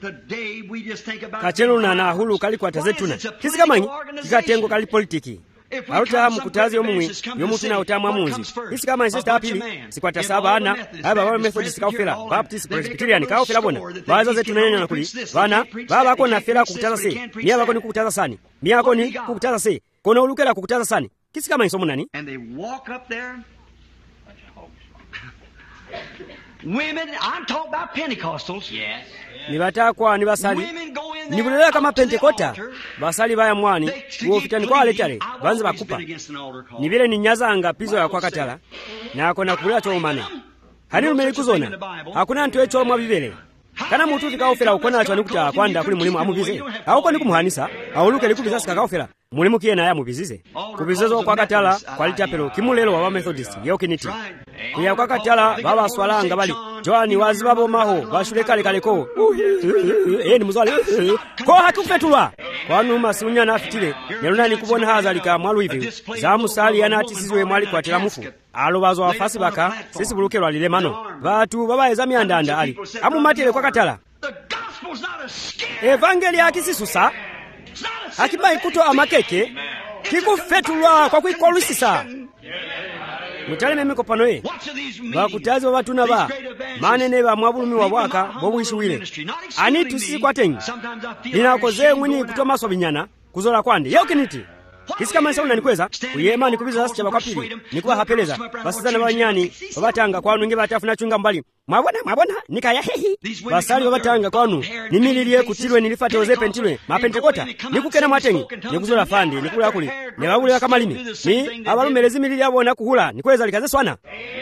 kachelo na hulu kali kwa tazetuna kisikamanyi kikatengo kali politiki alutaha mukutazi omumwe yomuntu na utamwa munzi isi kama insista apili sikwata sabana aba ba Methodist kaufela Baptist Presbyterian kaufela bona baza zetu nene na kuli bana baba ko na fela kukutaza se ni aba ko ni kukutaza sani ni ako ni kukutaza se kono ulukela kukutaza sani kisi kama insomo nani and they walk up there. Women, I'm talking about Pentecostals. Yes. ni batakwa ni basali ni bulela kama Pentekota basali baya mwani uofitani kwa aletale banze bakupa ni vile ni nyazanga pizo ya kwa katala na akona kulea chomane hani lumeli kuzona hakuna ntu echo mwa bibele kana mutu tikaofera ukona acho nikuta kwanda kuli mulimu amubize auko ni kumuhanisa auluke likubiza sikakaofera mulimu kiena ya mubizize kubizezo kwa katala kwa litapelo kimulelo wa Methodist yokiniti kuya kwa katala baba swalanga bali Joani wazibabo maho bashule kale kaleko ni muzwale ko hakufetulwa kwanu masunya na fitile nelona ni kubona hazalika mwalu hivi za musali yanati sizwe mwali kwatira mufu alobazo afasi baka sisi bulukelwa lile mano batu baba ezami andanda ali amumatile kwa katala evangeli akisisusa akibai kuto amakeke kikufetulwa kwa kwikolusisa mutale memeko panoe bakutazi wabatuna ba manene ba mwabulumi wa bwaka bobwishuwile ani tusisi kwatengi ninakoze mwini kutoma sobinyana kuzola kwande yokiniti kisika mansa unanikweza uyema nikubiza sasa kwa pili nikuwa hapeleza basizana banyani babatanga kwanu nge batafuna chunga mbali mwabona nikaya hehi basali babatanga kwanu nimililie kutilwe nilifate oze pentilwe mapentekota nikukena mwatengi nikuzola fandi nikula kuli nebabule kama limi ni abalumelezi milili abona kuhula nikweza likaze swana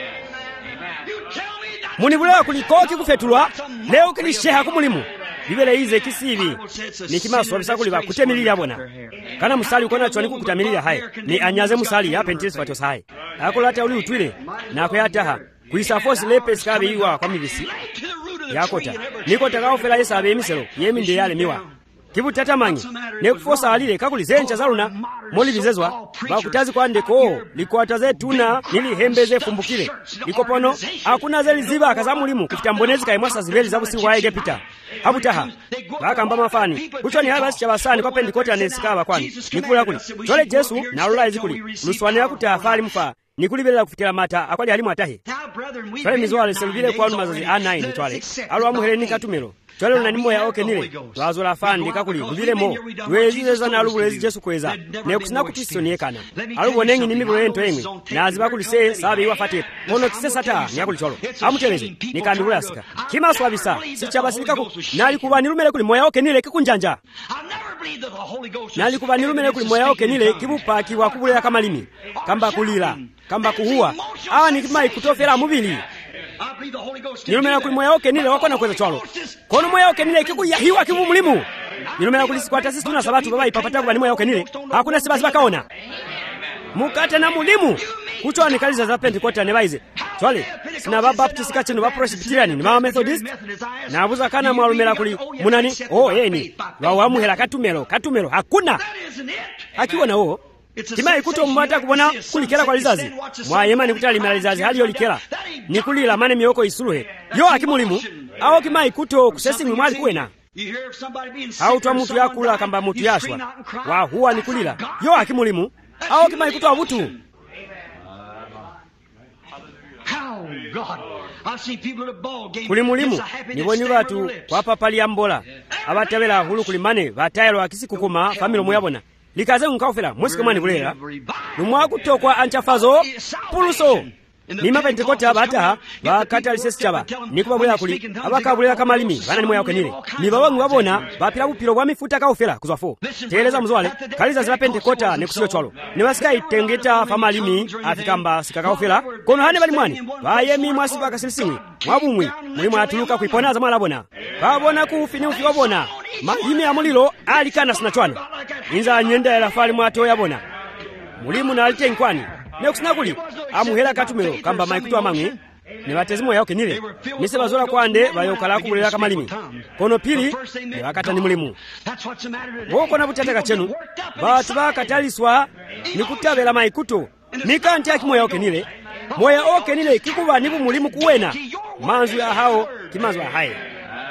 munibula kulikoki kufetulwa leo kilisheha kumulimu bibele ize kisibi nikimaso bisakuli bakutemilili abona kana musali ukona choni kukutamilili hai ni anyaze musali ya pentisi fatyo sai akolata uli utwile na kuyataha kuisa force lepe skabe iwa kwa mibisi yakota niko takaofela yesabe emiselo yemi ndi yale miwa kibutata manyi nekufosa alile kakuli zencha zaluna moli bizezwa bakutazi kwandeko likwataze tuna nilihembeze fumbukile likopono hakuna zeli ziba akazamulimu kufitambonezi kaimwasa zibeli zabusiku wa ege pita habutaha bakamba mafani kuchoni haba sicha basani kwa Pentekota nesikaba kwani nikula kuli chole Jesu na alula izikuli luswanira kutafali mfa nikulibela kufitira mata akwali halimu atahe chole mizwale selvile kwa mazazi A9 chole alwa muheleni katumelo chole unanimo ya okenile wazola fandi kakuli vile mo wezize zana alubulezi Jesu kweza ne kusina kutiso niekana alubonengi nimiko ento emwe nazi bakulise sabe iwafate ono kisesata nyakuli cholo amuteleze nikandula sika kima swabisa sichabasilika ku nali kubanirumele kuli moya okenile kikunjanja nali kubanirumele kuli moya okenile kibupa kiwa kubulera kama limi kamba kulira kamba kuhua awa nikimai kutofera mubili nilumela kuli moya okenile wakona kweza cholo kono moya okenile kikuyahiwa kibumulimu nilumela kuli sikwata sisi tuna sabatu baba ipapata kwa moya okenile hakuna sibazi bakaona mukate na mulimu kuchwa nikaliza za Pentekota nebaize chole sina ba Baptist kacheno ba Presbyterian ni ba Methodist na abuza kana mwalumela kuli munani yeni wawamuhela katumelo hakuna akiona wo kimai kuto mbata kubona kulikela kwa lizazi mwayema nikutali malizazi hali yolikela nikulila mane mioko isuluhe yo akimulimu awo kimai kuto kusesi mwali kuena au twa mutu yakula kamba mutu yashwa wa huwa nikulila yo akimulimu awo kimai kuto abutu kuli mulimu niboni batu kwa papali ya mbola abatawela hulu kulimane batayelo akisikukuma familo muyabona likaze unkaufela mwesike mwani kulera lumwa kutokwa anchafazo puluso nima Pentekota bata bakata lisesi chaba nikubabwela kuli abakabulera kama limi bana nimwe yakenile nibawangu babona bapira bupiro bwa mifuta kaufela kuzwafo teleza mzwale kaliza za Pentekota nekusiyo chwalo nibasika itengeta fama limi afikamba sikakaufela kono hane bali mwani bayemi mwasiba kasilisiwi mwabumwi mulimu atuluka kuiponaza mwalabona babona kufini ufi wabona malimi ya mulilo alikana sinachwana inza nyenda ya lafali mwato yabona mulimu na alite nkwani nekusina amuhela katumelo kamba maikutu amamwe ne batezimo yao kenile mise bazola kwande bayokala kubulera kama limi kono pili ne bakata ni mulimu boko na butataka chenu batu bakataliswa nikutabela maikutu nikanti akimo yao kenile moya okenile kikuba nibu mulimu kuwena manzu ya hao kimanzu ya hae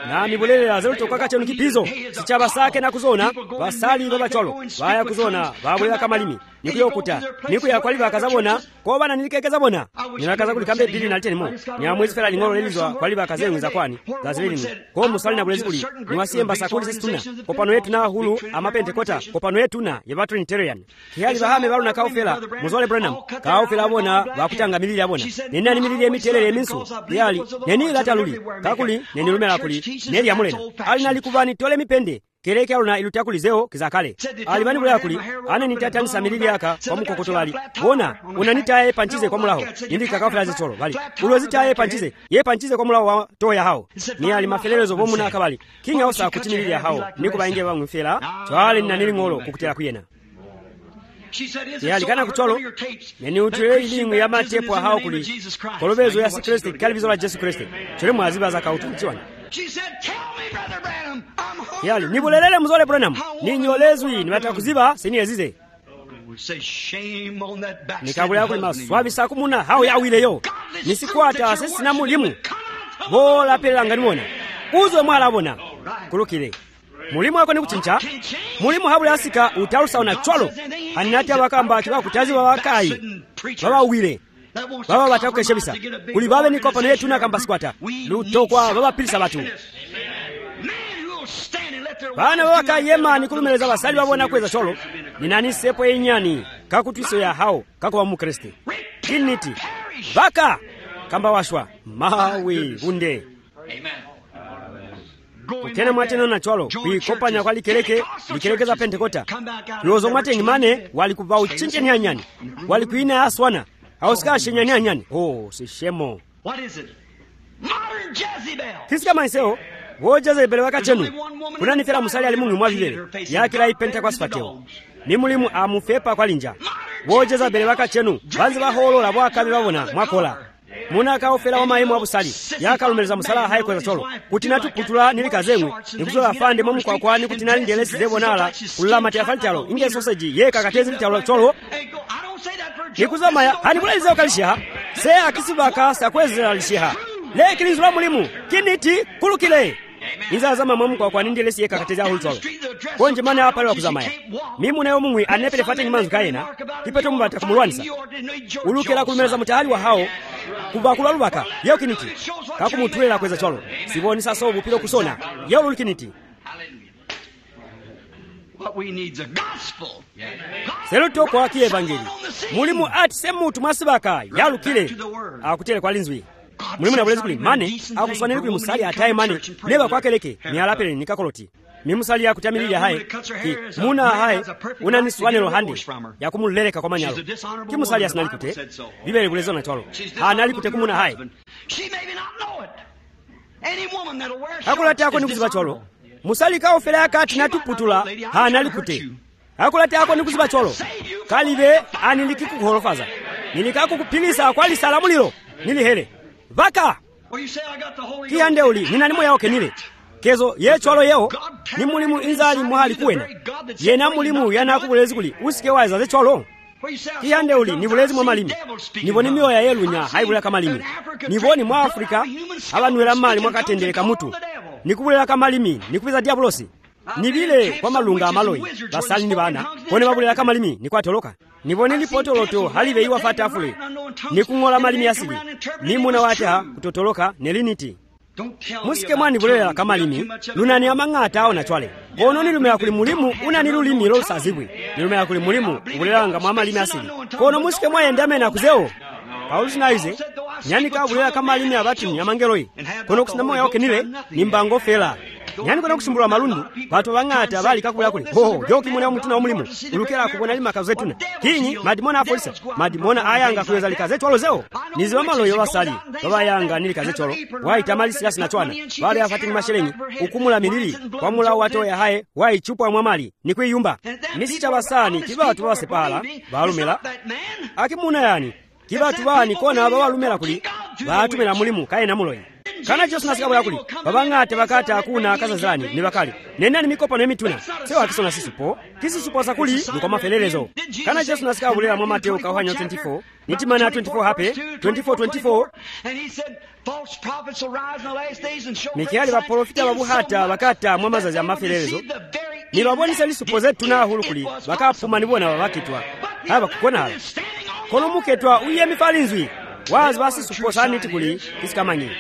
na mibulelera zelutoka chenu kipizo sichaba sake na kuzona basali babacholo baya kuzona babulera kamalimi nikuyokuta nikuyakwaliba akazabona ko bana nilikekeza bona ninakaza kulikambe bili na tenimo nyamwezi fela lingolo lelizwa kwaliba akazengu za kwani zazilini ko musali na bulezi kuli niwasiemba sakuli sesituna kopano yetu na hulu amapentekota kopano yetu na yabatu Trinitarian kihali bahame balu na kaufela muzole Branham kaufela bona bakutanga milili abona nena milili emitelele eminsu yali neni lataluli kakuli neni lumela kuli neli yamulena alina likubani tole mipende kereke aluna ilutakulizeo kizakale alibani bula kuli ana nitatanisa milili yaka kwa mukokotolali bona unanitaye panchize kwa mulaho indi kakafula zitolo bali ulozitaye panchize ye panchize kwa mulaho wa toya hao ni ali mafelelezo bomuna akabali kinga osa kutimilili ya hao nikubainge bamwe fela twale nina ngolo kukutela kuyena yalikana kucholo neni utwe ilingu ya matepo hao kuli kolobezo ya Kristo kalibizo la Yesu Kristo chole mwaziba za kautuchiwana yali nibulelele muzole Branham ninyolezwi nibatakuziba siniyezize nikabula kuli maswabi sakumuna hao yawileyo nisikwata sesina mulimu bola pelanga nimona uzwe mwala bona kulukile mulimu wako ni kuchincha mulimu habula asika utarusa una cholo anati abakamba kiba kutazi babakai baba wile baba batakukeshebisa kuli babe niko pano yetu na kamba sikwata lutokwa baba pilisa batu bana baka yema nikulumeleza basali babona kweza cholo ninani sepo yenyani kakutwiso ya hao kako wa mukristo kiniti baka kamba washwa mawe unde kutena mwateno na cholo kuikopanya kwa likelekeza pentekota lozo mwate ngimane walikuva uchinche nyanyani walikuina aswana hausika shenya nyanyani sishemo kisika maiseo Jezebeli wakachenu kuna nifera musali alimungu mwavile yakila ipenta kwa sifateo ni mulimu amufepa kwa linja Jezebeli wakachenu banzi baholo la bwakabi babona mwakola muna kaofela wa maimu abusali yakalumeleza musala hayi kweza cholo kutinatu kutula nilikazemwe nikuzola afande momu kwa kwani kutinali ngelesi zebonala kulama tiafalitalo inge sausage ye kakatezi litalo cholo nikuzamaya hanibulaliza ukalishiha se akisibaka sakwezela lishiha lekilinzula mulimu kiniti kulukile Nizazama mamu kwa kwani ngelesi ye kakatezi ahulitolo konje mane hapa lewa kuzamaya mimu na yo mumwi anepele fate ngimanzu kayena kipeto mbata kumulwanisa ulukela kulumeleza mutahali wa hao kubakula lubaka yeo kiniti kakumutulela kweza cholo siboni saso bupilo kusona yeo lukiniti seluto kwa ki evangeli mulimu ati semutu masibaka yalukile akutele kwa linzwi mulimu na bulezi kuli mane akuswanele kuli musali ataye mane neba kwa keleke ni alapele nikakoloti ni musali ya kutamilili ya hae muna hae unaniswanelo handi ya kumuleleka kwa manyalo ki musali ya sinali kute bibele kulezo na cholo hanali kute kumuna hae hakulati hako nikuziba cholo musali kao fela yakati natuputula hanali kute hakulati hako nikuziba cholo kalive aniliki kuhorofaza nilikaku kupilisa kwa lisala mulilo nilihele vaka kihande uli ninanimo yao kenile kezo ye cholo yeo ni mulimu inzali mwali kuwena yena mulimu yana kubulezi kuli usike waza ze cholo kihande uli ni bulezi mwa malimi niboni miyo ya yelunya haibula kama limi niboni mwa Afrika abanwela mali mwakatendeleka mutu nikubulela kama limi nikubiza diablosi nibile kwa malunga amaloi basali ni bana kone babulela kama limi nikwatoloka niboni lipotoloto halive iwa fatafule nikungola malimi asili nimuna wata kutotoloka neliniti musike mwani bulela kama limi lunani amangata au na chwale kono nilumela kuli mulimu unanilulimi lo sazibwe nilumela kuli mulimu bulelanga mwa malimi asili kono musike mwayendame na kuzeo Paulus naize nyani ka bulela kama limi abati nyamangeloi kono kusinamo yao kenile nimbango fela nyani kono kusimbula malundu batu bangata bali kakubula kuli joki mwana mutuna omulimu ulukela kubona lima kazetuna kinyi madimona afolisa madimona ayanga kuweza likazetu alozeo niziba maloyo basali baba yanga nilikazetolo waitamali silasi na chwana bali afati mashelenyi ukumula milili kwa mula wato ya hae wai chupa mwamali nikwiyumba misicha basani kiba watu basepala balumela akimuna yani kiba tubani kona aba walumela kuli batumela mulimu kaye na muloyi kana Yesu nasikabula kuli babang'ate bakata akuna kazazani ni bakali nenani mikopo na mituna sewa kisona sisupo kisisupo sakuli ndiko mafelelezo kana Yesu nasikabula mwa Mateo kahanya 24 nitimana 24 hape 24 and he said false prophets will rise in the last days and show mikiali baprofita babuhata bakata mwa mazazi ya mafelelezo nilobonisa lisupo zetu na hulukuli bakapuma nibona babakitwa haba kukona kono muketwa uye mifalinzwi wazi basi supo sani tikuli kisikamanyi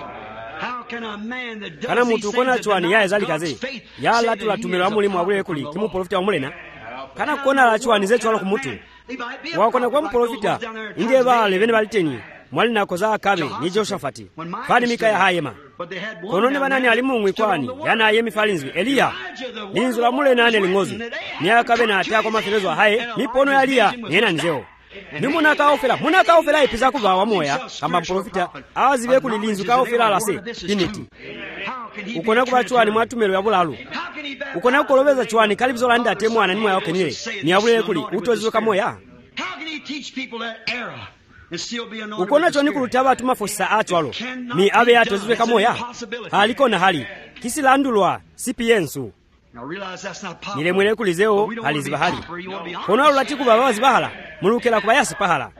kana mutu kona chwani ya ezali kaze ya latu la tumelo mulimu wabule kuli kimu profita wa mulena kana kona la chwani zetu wala kumutu wakona kwa mprofita inge bale bene baliteni mwali na koza kabe ni Joshafati fani Mikaya hayema kono ne banani alimu kwani yana yemi falinzwi Eliya linzu la mulena ane lingozi ni akabe na atako mafelezo haye mipono ya Eliya yena nzeo nimuna kaofela ipiza kuba wa moya kama profita azibe kulilinzu kaofela lase initi ukona kuba chwani mwatumelo ya bulalu ukona kukolobeza chwani kalibizo landa temwana nimwa yake nile ni abule kuli utozizo kamoya ukona choni kulutaba tumafosa atwalo ni abe atoziwe kamoya haliko na hali kisilandulwa sipiensu nilemwele kulizeo halizibahali kono alulatiku baba zibahala mulukela kubayasi pahala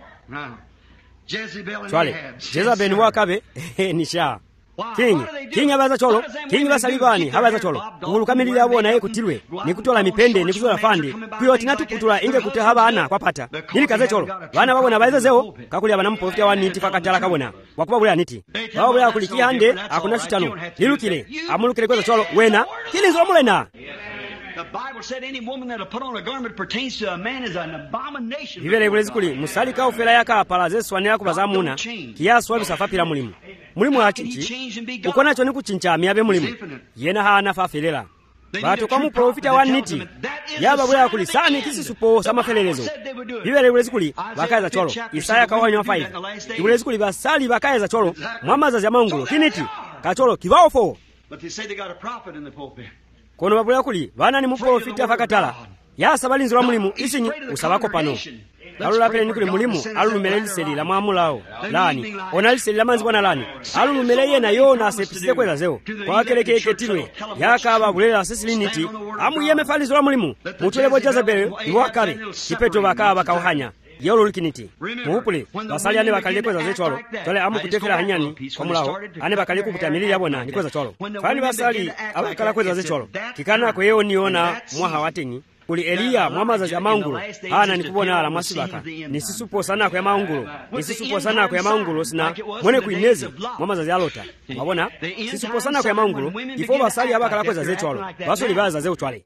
chwale Jezabeli wakabe nisha Kingi abaza cholo kingi basalibani habaza cholo kulukamilira abona ye kutilwe nikutola mipende nikutola fandi kuyo tinatuputula inge kute habana kwapata ili kaze cholo bana babona baizezeo kakuli abana mprofita wa niti fakatala kabona wakubabula niti babula kulikia hande akuna shitano lilukile amulukile kwa cholo wena kilinzo mulena. The Bible said any woman that put on a garment pertains to a man is an abomination. Bibele bulezikuli musali ka ofela yaka palaze swanira kubazamuna kiyaswa bisafapira mulimu mulimu achichi ukona choni kuchincha miabe mulimu yena hana fafelela batu kwa muprofita wa niti yaba bula kulisani kisisupo samafelelezo bibele bulezikuli bakaza cholo Isaya kawanya 5 bulezikuli basali bakaza cholo mwamaza ya maungulo kiniti kacholo kibaofo. But they say they got a prophet in the pulpit. Kono babula kuli bana ni muprofita fakatala yasa balinzira mulimu isinyi usabako pano alula pele nikuli mulimu alulumele liseli la mwamulao lani ona liseli la manzi bwana lani alulumele yena yona sepise kweza zeo kwa keleke tilwe yaka babulela sisiliniti amu yeme falizira mulimu mutule bojaza bele iwakale kipeto bakaba kauhanya yolo likiniti muupule basali ane bakali kweza zechwalo tole amu kutefera hanyani kwa mulao ane bakali kukutamilili yabona ni kweza chwalo fani basali abakala kweza zechwalo kikana kwa yeo niona mwaha watengi kuli Eliya mwamaza ya maungulo hana nikubona ala masibaka nisisupo sana kwa maungulo nisisupo sana kwa maungulo sina mwene kuinezi mwamaza ya lota wabona sisupo sana kwa maungulo ifo basali abakala kweza zechwalo basoli baza zechwale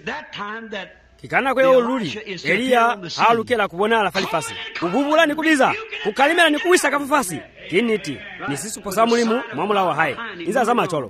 kikana kwa yeo luli Eliya halukela kubona ala falifasi ububula nikubiza kukalimela nikuwisa kafafasi kiniti nisisupo sa mulimu mwamula wa hai inza za macholo.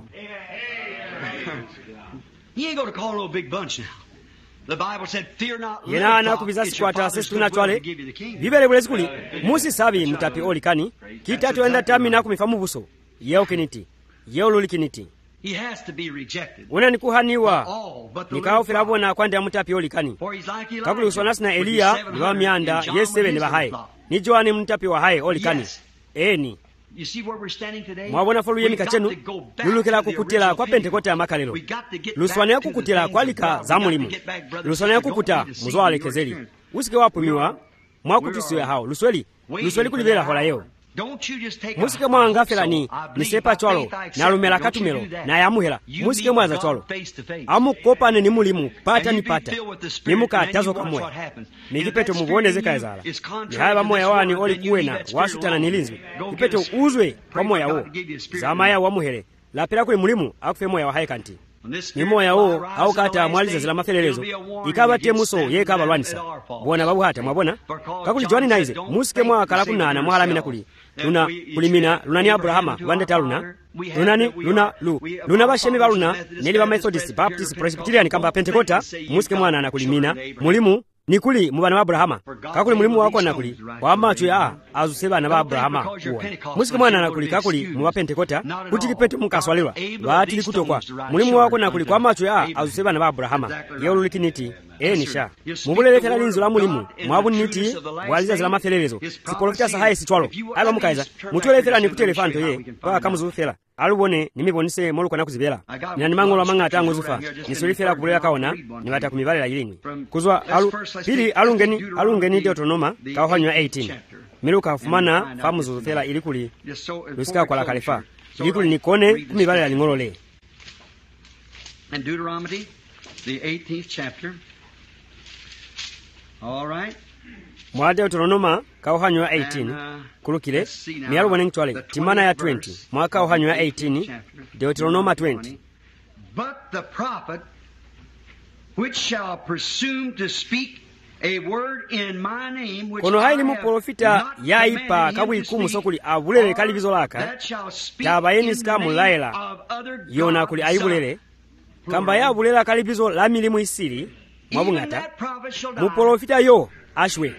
You ain't going to call no big bunch now. The Bible said, "Fear not." Yena na kubizasi kwa taasisi tunachwale. Bibele bulezikuli musi sabi mutapi olikani kitatu enda tami na kumifamu buso yeo kiniti yeo luli kiniti. He has to be rejected. Una nikuhaniwa nikao filabo na kwanda mutapi olikani kakuli uswanasi na Eliya niwa mianda yesebe ni bahai nijua ni mutapi wa hai olikani eni. You see where we're standing today? Mwabona folu yemi kachenu lulukela kukutela kwa Pentekote ya makalelo luswane ya kukutela kwa lika za mulimu luswane ya kukuta muzwale kezeli usike wapumiwa mwakutusiwe hao lusweli kulibela hola yeo musike mwangafela ni nisepa cholo na lumela katumelo na yamuhela musike mwaza cholo amu kopane ni mulimu pata ni pata nimuka atazo kamwe nikipeto muboneze kaezala ni haya moya wani oli kuwena washutana nilinzwi kipeto uzwe kwa moya uo zamaya wamuhele lapela kuli mulimu akufe moya wa haikanti ni moya uo au kata mwaliza zila mafelelezo ikaba temuso yekaba lwanisa bona babu hata mwabona kakuli jwani naize musike mwa kalakunana mwahalamina kuli luna kulimina lunani Abrahama wandeta luna bashemi baluna neli ba Methodist Baptist Presbyterian kamba Pentecosta musike mwana na kulimina mulimu nikuli mubana wa Abrahama kakuli mulimu wako na kuli wamacho ya azuseba na ba Abrahama kuwa musike mwana na kuli kakuli muba Pentecosta kuti kipeto mukaswalirwa batili kutokwa mulimu wako na kuli kwa macho ya azuseba na ba Abrahama yolo likiniti enisha mubulelekera linzo la mulimu mwabuniti bwaliza zila mafererezo siprofita sahaye sitwalo aba mukaiza mutweleferani kutelefanto ye kwa kamuzufera alubone nimibonise molukana kuzibela nani mangolo amanga atango zufa nisulifera kubulela kaona nibata kumibalela yilini kuzwa pili alungeni Deuteronoma kawahanywa 18 miluka hafumana famu zuzufera ilikuli lusika kwa la kalifa ilikuli nikone kumibalela lingolole. And Deuteronomy, the 18th chapter. All right. Mwa Deuteronoma kawahanywa 18 kulukile mialubone nchwale timana ya 20 mwa kawahanywa 18 Deuteronoma 20. But the prophet which shall presume to speak a word in my name which kono haili muprofita yaipa kabwikumu sokuli abulele kalibizo laka tabayeni sika mulaela yona kuli ayibulele kamba ya bulela kalibizo la milimu isiri mwabungata muprofita yo ashwe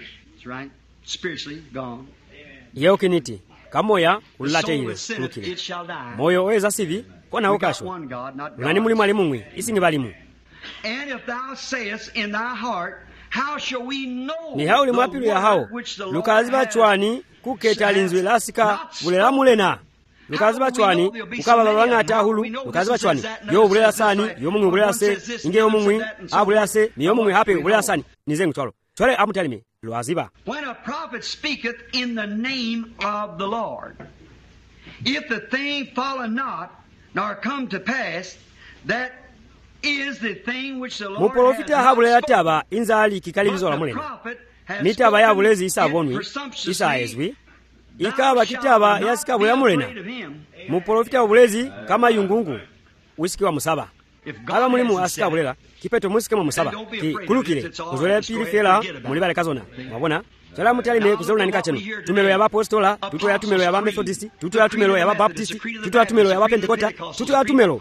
yeo kiniti kamoya ulate ile kulukile moyo weza sivi kona ukashwa nani mulimu alimumwi isingi balimu. And if thou sayest in thy heart, how shall we know ni hauli mwapilu ya hao lukaziba chwani kuketa linzwe lasika bulela mulena lukaziba chwani ukaba babanga atahulu lukaziba chwani yo bulela sani yo mumwe bulela se inge yo mumwe abulela se ni yo mumwe hape bulela sani nizengu twalo twale amutalime luaziba. When a prophet speaketh in the name of the Lord, if the thing follow not nor come to pass, that is the thing which the Lord muprofita habulela taba inzali kikalibizo la mulena mitaba ya bulezi isabonwi isaezwi ikaba kitaba yasikabula mulena muprofita bulezi kama yungungu wisikiwa musaba aba mulimu asikabulela kipeto musikemo musaba ki kulukile kuzole pili fela mulibale kazona mabona Tala mutalime kuzoluna nikacheno tumelo ya bapostola tuto ya tumelo ya bamethodist tuto ya tumelo ya babaptist tuto ya tumelo ya bapentekota tuto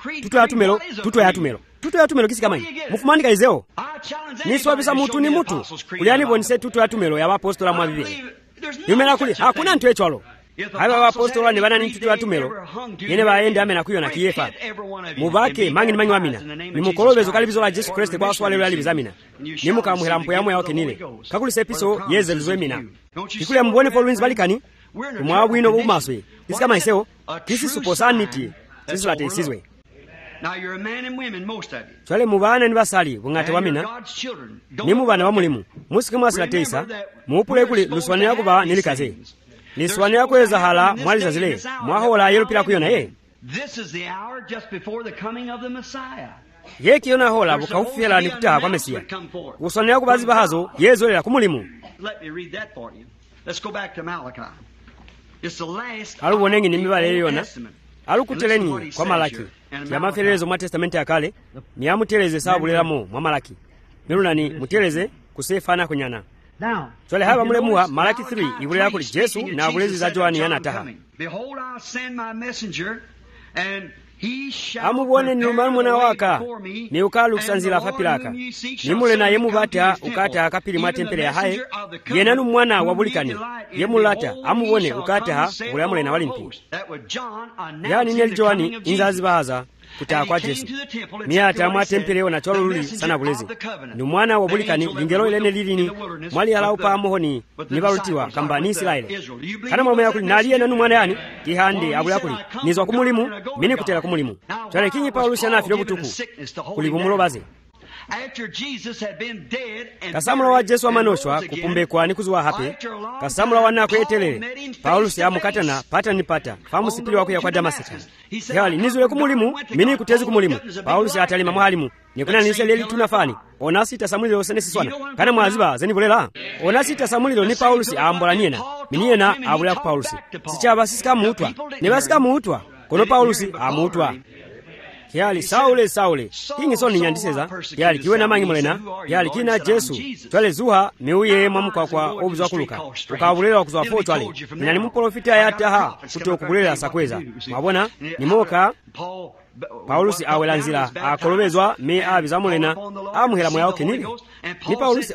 ya tumelo kisi kama mufumanika izeo niswabisa mutu ni mutu kuliani bonise tuto ya tumelo ya bapostola mwa bibili nimela kuli hakuna ntu echwalo haba bapostola ni bana ni tuto ya tumelo yene baende amena kuyo na kiyefa mubake mangi ni mangi wamina ni mukolobezo kalibizo la Yesu Kristo kwa swale lwa libizamina ni mukamuhera mpo yamwe yake nile kakuli sepiso yeze luzwemina ikule mbone followings balikani kumwabwino bumaswe kisi kama iseo kisi suposanity kisi latesizwe. Now you're a man and women, most of you. Twale mubana ni basali bungate wamina ni mubana wa mulimu musike mwasila teisa mupule kuli luswane yako ba nilikaze liswane yako ezahala mwaliza zile mwahola yelupila kuyona ye. This is the hour just before the coming of the Messiah. Ye kiona hola bukaufela ni kutaha kwa Mesia uswane yako baziba hazo yezolela kumulimu. Let me read that for you. Let's go back to Malachi. It's the last alubonengi ni mibale yona alukuteleni kwa Malaki ya maferezo mwa testamenti ya kale ni amuteleze sabulelamo mwa Malaki mirunani muteleze kusefana kunyana. Twale haba mulemuwa Malaki 3 ibulela kuli Yesu na abulezi za Joani yanataha. Behold, I'll send my messenger and he shall amubone ni umana waka ni ukalu kusanzila fapilaka nimule na yemu bata ukata akapili mwa tempele ya hae yenanu mwana wabulikani yemu lata amubone ukata ha ulamule na walimpi yani neli Joani inzazi bahaza kutaa kwa Yesu miata mwa tempele wana cholo luli sana bulezi ni mwana wabulikani lingelo ilene lilini mwali alaupa amuhoni nibalutiwa kamba ni Israeli kana mwamea kuli naliye nanu mwana yani kihandi abula kuli nizwa kumulimu mini kutela kumulimu twale kinyi Paulus yana filo butuku kuli bumulobaze kasamula wa Yesu amanoshwa kupumbekwa ni kuzuwa hape kasamula wanako etelele Paulus ya mukatana pata nipata famu sipili wakuya kwa Damasika yali nizule kumulimu mini kutezi kumulimu Paulus ya atalima mwalimu nikuna niseleli tunafani onasi tasamulilo senesi swana kana mwaziba zenibulela onasi tasamulilo ni Paulus ambola niena abula ku Paulus sichaba sisika muutwa nebasika muutwa kono Paulus amuutwa yali Saule kingi soni nyandiseza yali kiwe na mangi mulena yali kina Yesu twale zuha miuye mwamuka kwa obuzwa kuluka ukabulela kuzwa fo twale nani muprofita yataha kutokubulela sakweza mabona nimoka Paulus awelanzira akolobezwa me abizamulena amuhera moya okenili ni Paulus ali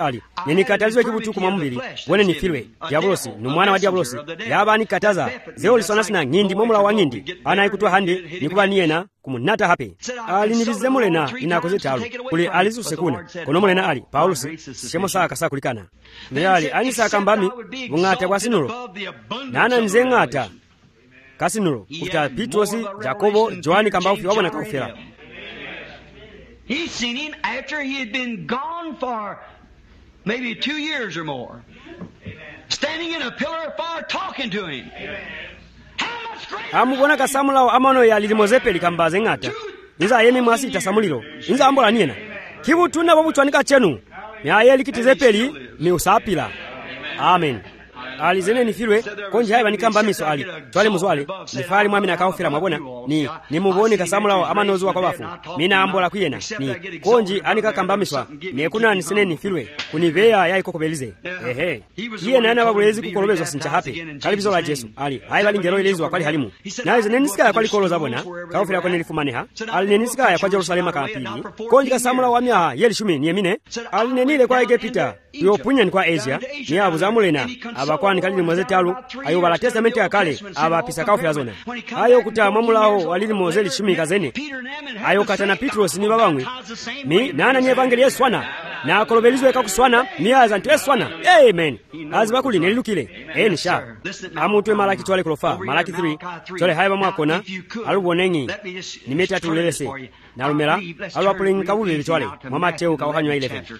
yenikatalizwe kibutuku mwamubiri wene nifilwe diabolosi numwana wa diabolosi yaba nikataza zeolisona sina ngindi momula wa ngindi anaikutwa handi nikuba niyena kumunata hape alinilize mulena inakoze talu kuli alizusekuna kono mulena ali Paulusi shemo saka sakulikana niyali anisa kambami bungata kwa sinulo nana nze ngata kasinulo kuta Petrosi Jakobo Joani kambaufi wabona kaufera. He seen him after he had been gone for maybe 2 years or more, standing in a pillar of fire talking to him. Amubona kasamulao amano ya lilimozepeli kambaze ngata inza yemi mwasi tasamulilo inza ambola niena kibutuna babuchwanika chenu myayeli kitizepeli ni usapila. Amen. Alizene nifilwe konje haiba nikamba miso ali twale muzwale nifali mwami nakaufira mwabona ni muboni kasamulao amanozi wa kwa bafu mina ambola kuyena ni konji anika kamba miswa nekuna nisene nifilwe kunivea yai kokobelize kiye nana babulezi kukolobezwa sincha hape kalibizo la Yesu ali haiba lingero ilezwa kwali halimu na izene nisika kwali koloza bona kaufira kwa nilifumaneha ali nisika ya kwa Jerusalema kapili konji kasamulao wamya yeli shumi ni emine ali nenile kwa Egipta yopunya ni kwa Asia ni abuzamulena abakwani kalili mwezetalu ayo bala testament ya kale abapisa kaufira zona ayo kuta mamulao walili mozeli shumi kazene ayo katana Petros ni babangwe mi nana nye evangelia swana na kolobelizwe kakuswana miaza ntwe swana. Amen. Azibakuli nelukile nisha amutwe Malaki twale kulofa Malaki 3 twale haiba mwakona alubonengi nimeta tulelese na lumela alwapuling kabuli twale mwa Mateo kawahanywa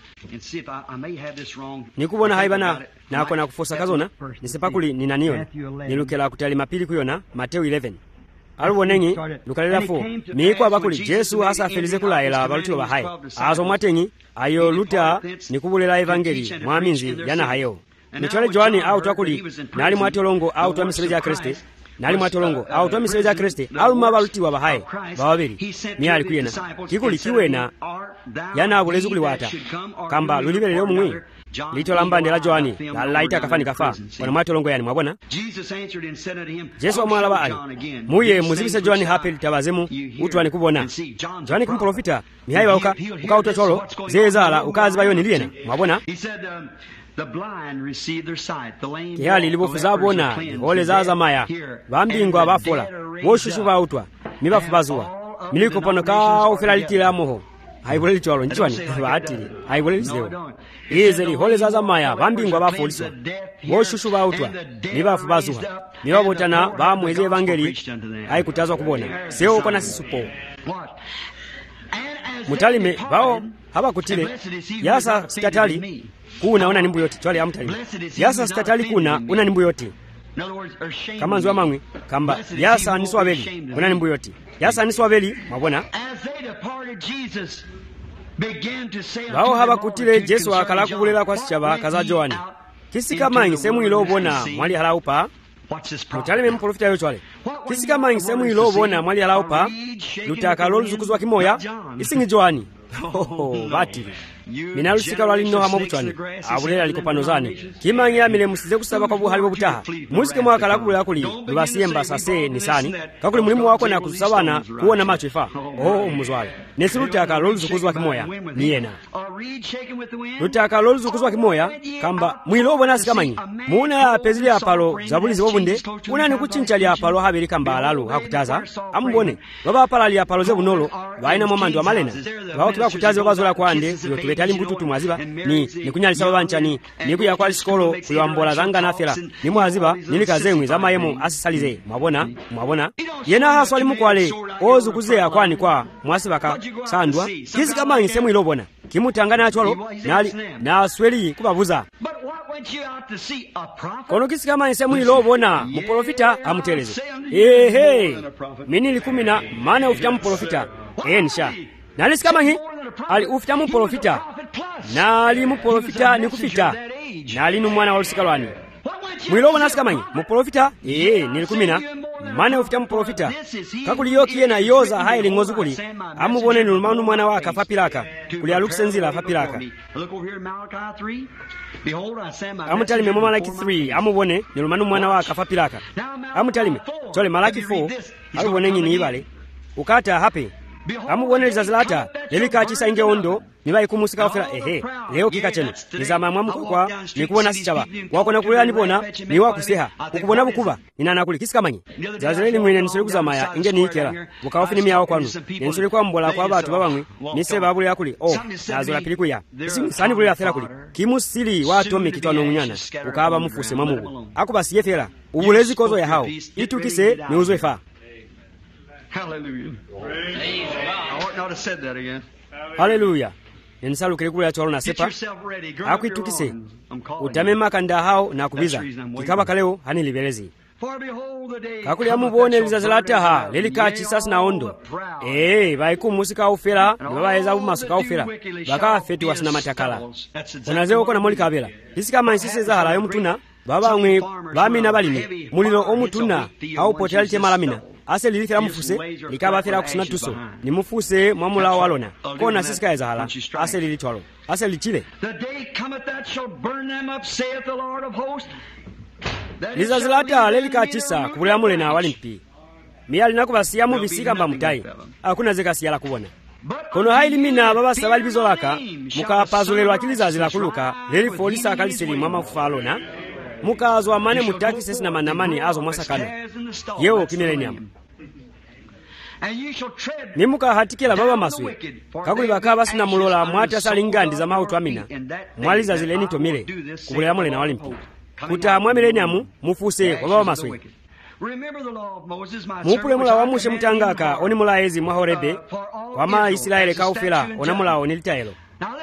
11 nikubona haiba na kona kufosa kazona nisepakuli ninaniona nilukela kutali mapili kuyona Mateo 11 alubonengi lukalela 4 miiko abakuli Yesu hasa felize kulaela balutilo bahai azo mwatengi ayo luta nikubulela evangeli mwaminzi yana hayo mitwale Joani au twakuli nali mwatolongo au twamisebeja Kristo nali mwatolongo au twamisebeja Kristo aluma balutiwa bahai bawabiri miyali kuyena kikuli kiwena yana abulezi kuliwata kamba lulibele leo mumwi lito lambande la Joani la laita kafani kafa wana mwatolongo yani mwabona Yesu amwalaba ali muye muzibisa Joani hape litabazemu utwani kubona Joani kumprofita mihaiba ukautwa cholo zezala ukaziba yoni liena mwabona kihali libofuza bona hole zaza maya bambingwa bafola woshushu bautwa mibafu bazuwa miliko pono ka ufela litila moho haibole cholo nchwani baatili haibole lizeo izeli hole zaza maya bambingwa bafoliswa woshushu bautwa mibafu bazuwa mibabotana bamweze evangeli haikutazwa kubona seo kona sisupo mutalime bao haba kutile yasa sitatali kuna una nimbu yote twali amtalime yasa sitatali kuna una nimbu yote kama nzwa mangwi kamba yasa niswabeli una nimbu yote yasa niswabeli mwabona bao haba kutile Yesu akala kubulela kwa sichaba kaza Joani kisika manyi semu ilobona mwali halaupa mutalime mprofita yo twale kisika manyi semu ilobona mwali halaupa lutaka loluzukuzwa kimoya isingi Joani bati minalusika lwalino hama buchwani abulela likopanozani kimanya mile musize kusaba kwa buhali bobutaha musike mwakala kubula kuli lubasiyemba sase nisani kakuli mulimu wako na kusabana kuona macho ifa muzwale nesilutaka loluzukuzwa kimoya niyena lutaka loluzukuzwa kimoya kamba mwilobo nasi kamanyi muna pezili apalo zabulizi bobunde unani kuchinchali apalo habiri kamba alalu hakutaza amubone baba apala ali apalo zebunolo baina mwamandu wa malena bawo kiba kutaza babazola kwande betali mbututu mwaziba ni kunyalisa babanchani ni kuya kwa skolo kuyambola zanga nafela ni mwaziba nilikazemwe zamayemo asisalize mwabona yena haswali mukwale ozukuze akwani kwa mwasibaka sandwa kisi kama ngisemu ilobona kimutangana achwalo nali na asweli kubabuza kono kisi kama ngisemu ilobona muprofita amuteleze mini likumina maana ufita muprofita nsha nali sikama ali ufita muprofita nali muprofita nikufita nali numwana walusikalwani mwilobo nasikamanye muprofita nilikumina mane ufita muprofita kakuli yokiye na yoza haili ngozukuli amubone nulumanu mwana waka afapilaka kuli alukusenzila afapilaka amutalime mu Malaki 3 amubone nulumanu mwana waka afapilaka amutalime tole Malaki 4 alubone nyini ibale ukata hape amubone lizazi lelikachisa inge ondo nibayikumusika ofera ehe leo kika cheno nizama mwamukukwa nikubona sichaba wakona kulera nibona niwakuseha ukubona bukuba inana kuli kisikamanye zazileli mwene nisoli kuzamaya inge niikera bukaofi nimiyawo kwanu nisoli kwa mbola kwa batu babamwe nise babuli yakuli nazola piliku ya sani buli afera kuli kimusili wa atomic kitwano munyana ukaba mufuse mamugu akubasi yefera ubulezi kozo ya hao itukise ni uzwefa. Hallelujah. I ought not have said that again. Hallelujah. Nensalu kelikula chwalo na sepa akwitukise utamema kanda hao na kubiza kikaba kaleo hani liberezi kakuli amubone lizazi lelikachi sasa na ondo baiku musika ufera nibabaeza umasuka ufera baka fetu wasina matakala onazeo kona moli kabela isika mansise za halayo mutuna baba mwe bamina balime mulilo omutuna au potelite malamina ase lilifera mufuse likaba fera kusina tuso ni mufuse mwamula walona kona sisika ya zahala ase lilitwalo ase lichile the day cometh that shall burn them up, saith the Lord of hosts. Lizazilata lelikachisa kubulya mule na walimpi miyali nakubasiya mubisika mba mutai akuna zekasiyala kubona kono haili mina baba sabali bizolaka mukapazulelwa kilizazila kuluka lelifolisa akalisili mwamafufa alona mukazwa mane mutaki sesi na manamani azo mwasakano yewo kimilenium nimuka hatikela baba maswe kakuli bakaba sina mulola mwata salingandi za mautu amina mwaliza zileni tomile kubulya mule na walimpi kuta mwamilenium mufuse kwa baba maswe mupule wa mushe mutangaka oni mulaezi mwa Horebe wama Israeli kaufela onamula onilitaelo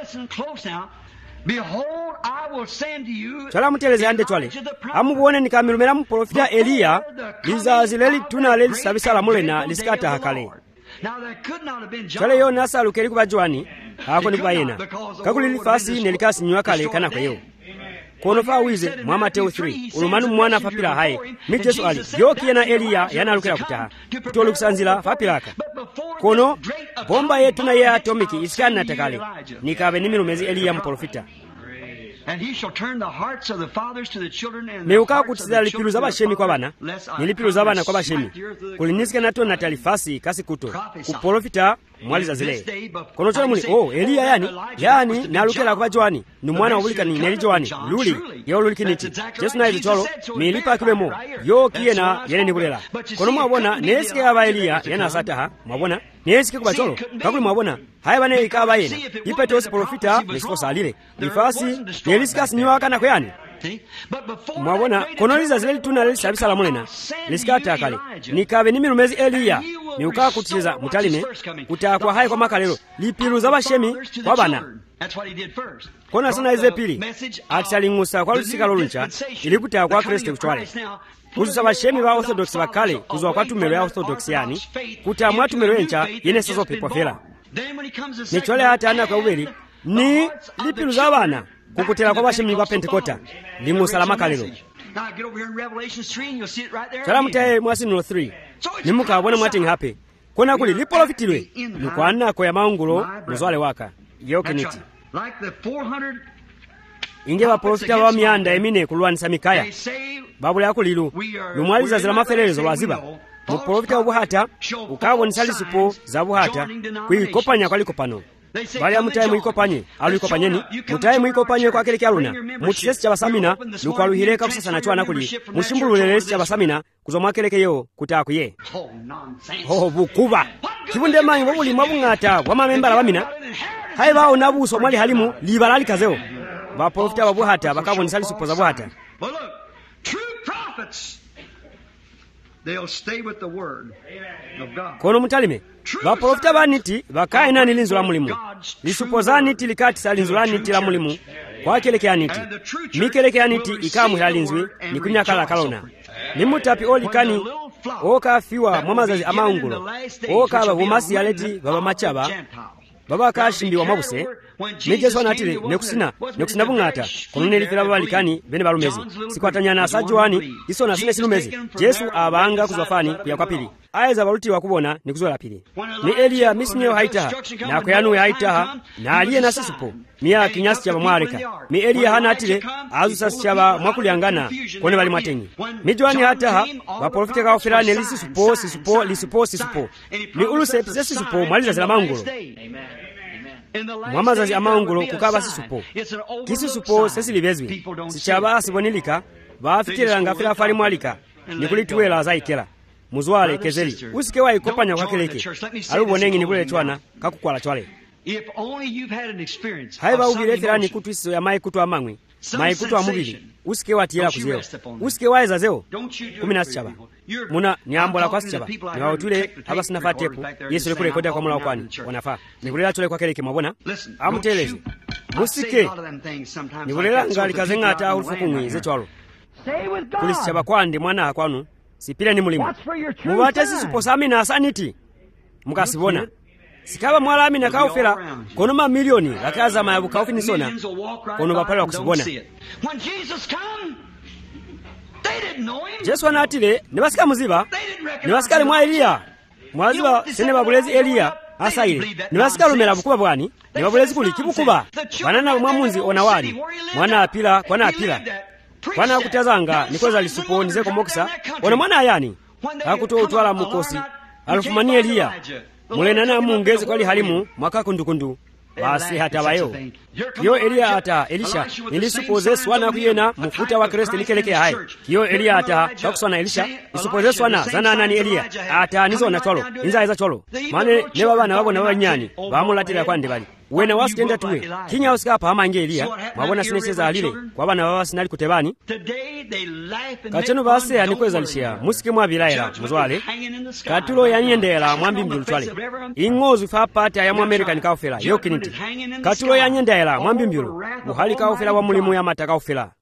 chala muteleze ande chwale amubone nikamilumela muprofita Eliya lizazi leli tuna leli sabisala mulena lisikata hakale chale yo nasalu keli kubajwani hako nibayena kakuli lifasi nelikasi nywakale kana kweyo kono fa wize mwa Mateo 3 ulumanu mwana fapila haye mi Jesu ali yoki na Eliya yanalukira kutaha kutolu kusanzila fapilaka kono bomba yetu na ye atomiki isikani natakale nikabe nimilumezi Eliya mprofita and he shall turn the hearts of the fathers to the children and meuka kutizala lipilu za bashemi kwa bana nilipilu za bana kwa bashemi kulinisika nato na talifasi kasi kuto kuprofita mwaliza zile kono chole muli Eliya yani nalukela kwa Joani ni mwana wabulika ni neli Joani luli yo luli kiniti Jesu na hizo cholo milipa kilemo yo kiena yene nibulela kono mwabona nesike aba Eliya yana sata mwabona nesike kwa cholo kakuli mwabona haya bane ikaba yena ipeto profita nisiko salile ifasi nelisika sinyoaka na kwani mwabona konoliza zile tuna leli sabisa la mulena lisikata kale nikabe nimilumezi Eliya niuka kutiza mutalime kutakwa hai kwa makalelo lipilu za bashemi kwa bana kona sana ize pili aksalingusa kwa lusika loluncha ilikuta kwa Kristo kutwale kuzusa bashemi ba Orthodox bakale kuzwa kwa tumelo ya Orthodox yani kutamwa tumelo encha yene sozo pepa fela nichole hata ana kwa ubeli ni lipilu za bana kukutela kwa bashemi ba Pentekota limu salama kalelo salamu tae mwasino 3 nimuka bona mwating happy kona kuli liprofitilwe mukwana ko ya maungulo muzwale waka yokiniti inge ba profita wa mianda emine kulwanisa Mikaya babula yakulilu lumwaliza zila maferezo waziba mu profita obuhata ukabonisa lisupo za buhata kuikopanya kwalikopano bali amutaye mwikopanye alikopanyeni mutaye mwikopanye kwa kile kyaluna mutisesi chabasamina lukwaluhireka kusasa na chwana kuli mushimbululele chabasamina kuzomwa kelekeyo kutakuye bukuba kibunde manyi bobuli mabungata kwa mamembala bamina hayi bawo nabuso mwali halimu libalali kazeo ba profita babuhata bakabonisa lisupo za buhata they'll stay with the word of God. Kono mutalime baprofita baniti bakaina nilinzo la mulimu lisupozani tilikati salinzulani tila mulimu kwa keleke aniti mikeleke aniti ikamu halinzwe nikunyakala kalona nimutapi olikani oka fiwa mwamazazi amaungulo oka babumasi aleti baba machaba baba kashimbi wa mabuse ne Yesu anatile nekusina bung'ata kono nelifera babalikani bene balumezi sikwatanyana asa Johani isona sine silumezi Yesu abanga kuzwafani kuyakwapili ayeza baluti wakubona nikuzwala pili ni Eliya misinyo haitaha na kuyanu haitaha na aliye na sisupo miya kinyasi chaba mwareka mi Eliya hanatile azusasi chaba mwakuliangana kone bali mwatenyi mi Johani hataha baprofite ka ofera ne lisupo mi uluse pise sisupo mwaliza zela mangulo mwamazazi amaungulo kukaba sisupo kisisupo sesilivezwi sichaba sibonilika bafitiranga fira fali mwalika nikulituwela zaikela muzwale kezeli usike wa ikopanya kwa keleke alubonengi nikule twana kakukwala chwale haiba ugireterani kutwisizo ya maikutu amangwi maikutu amubili usike wa tiyela kuzeo usike wa ezazeo 17 muna niambola kwa sichaba ni wautule haba sinafa tepu Yesu lekule kodia kwa mula wakwani wanafa nikulela chule kwa keleke mabona amuteleze musike nikulela ngali kazenga ata urufuku mwize chwalo kulisichaba kwandi mwana hakwanu sipile ni mulimu mubate sisuposami na asaniti mukasibona sikaba mwalami na kaufela kono mamilioni lakaza mayabu kaufinisona kono bapala wakusibona Yesu anatile nibasika muziba nibasikale mwa Eliya mwaziba sene babulezi Eliya asaile nibasika lumela bukuba bwani nibabulezi kuli kibukuba banana mwamunzi onawali mwana apila kwana akutazanga nikweza lisupo nizeko mokisa ona mwana ayani akutoa utwala mukosi alufumani Eliya mulenana mungezi kwali halimu mwaka kundukundu basi hata bayo yo Eliya ata Elisha nilisupoze swana kuyena mufuta wa Kristo likeleke hai yo Eliya ata bakuswana Elisha isupoze swana zana nani Eliya ata nizo na cholo inza iza cholo mane ne bana babo na banyani bamulatira kwande bali wena wasikenda tuwe kinya usika pa amange Eliya mabona sineseza alile kwa bana baba sinali kutebani kacheno base anikweza lishia musike mwa bilaira muzwale katulo yanyendela mwambi mbulutwale ingozu fa pata ya mu America nikaufela yokiniti katulo yanyendela mwambi mbulu buhali kaufela wa mulimu ya mata kaufela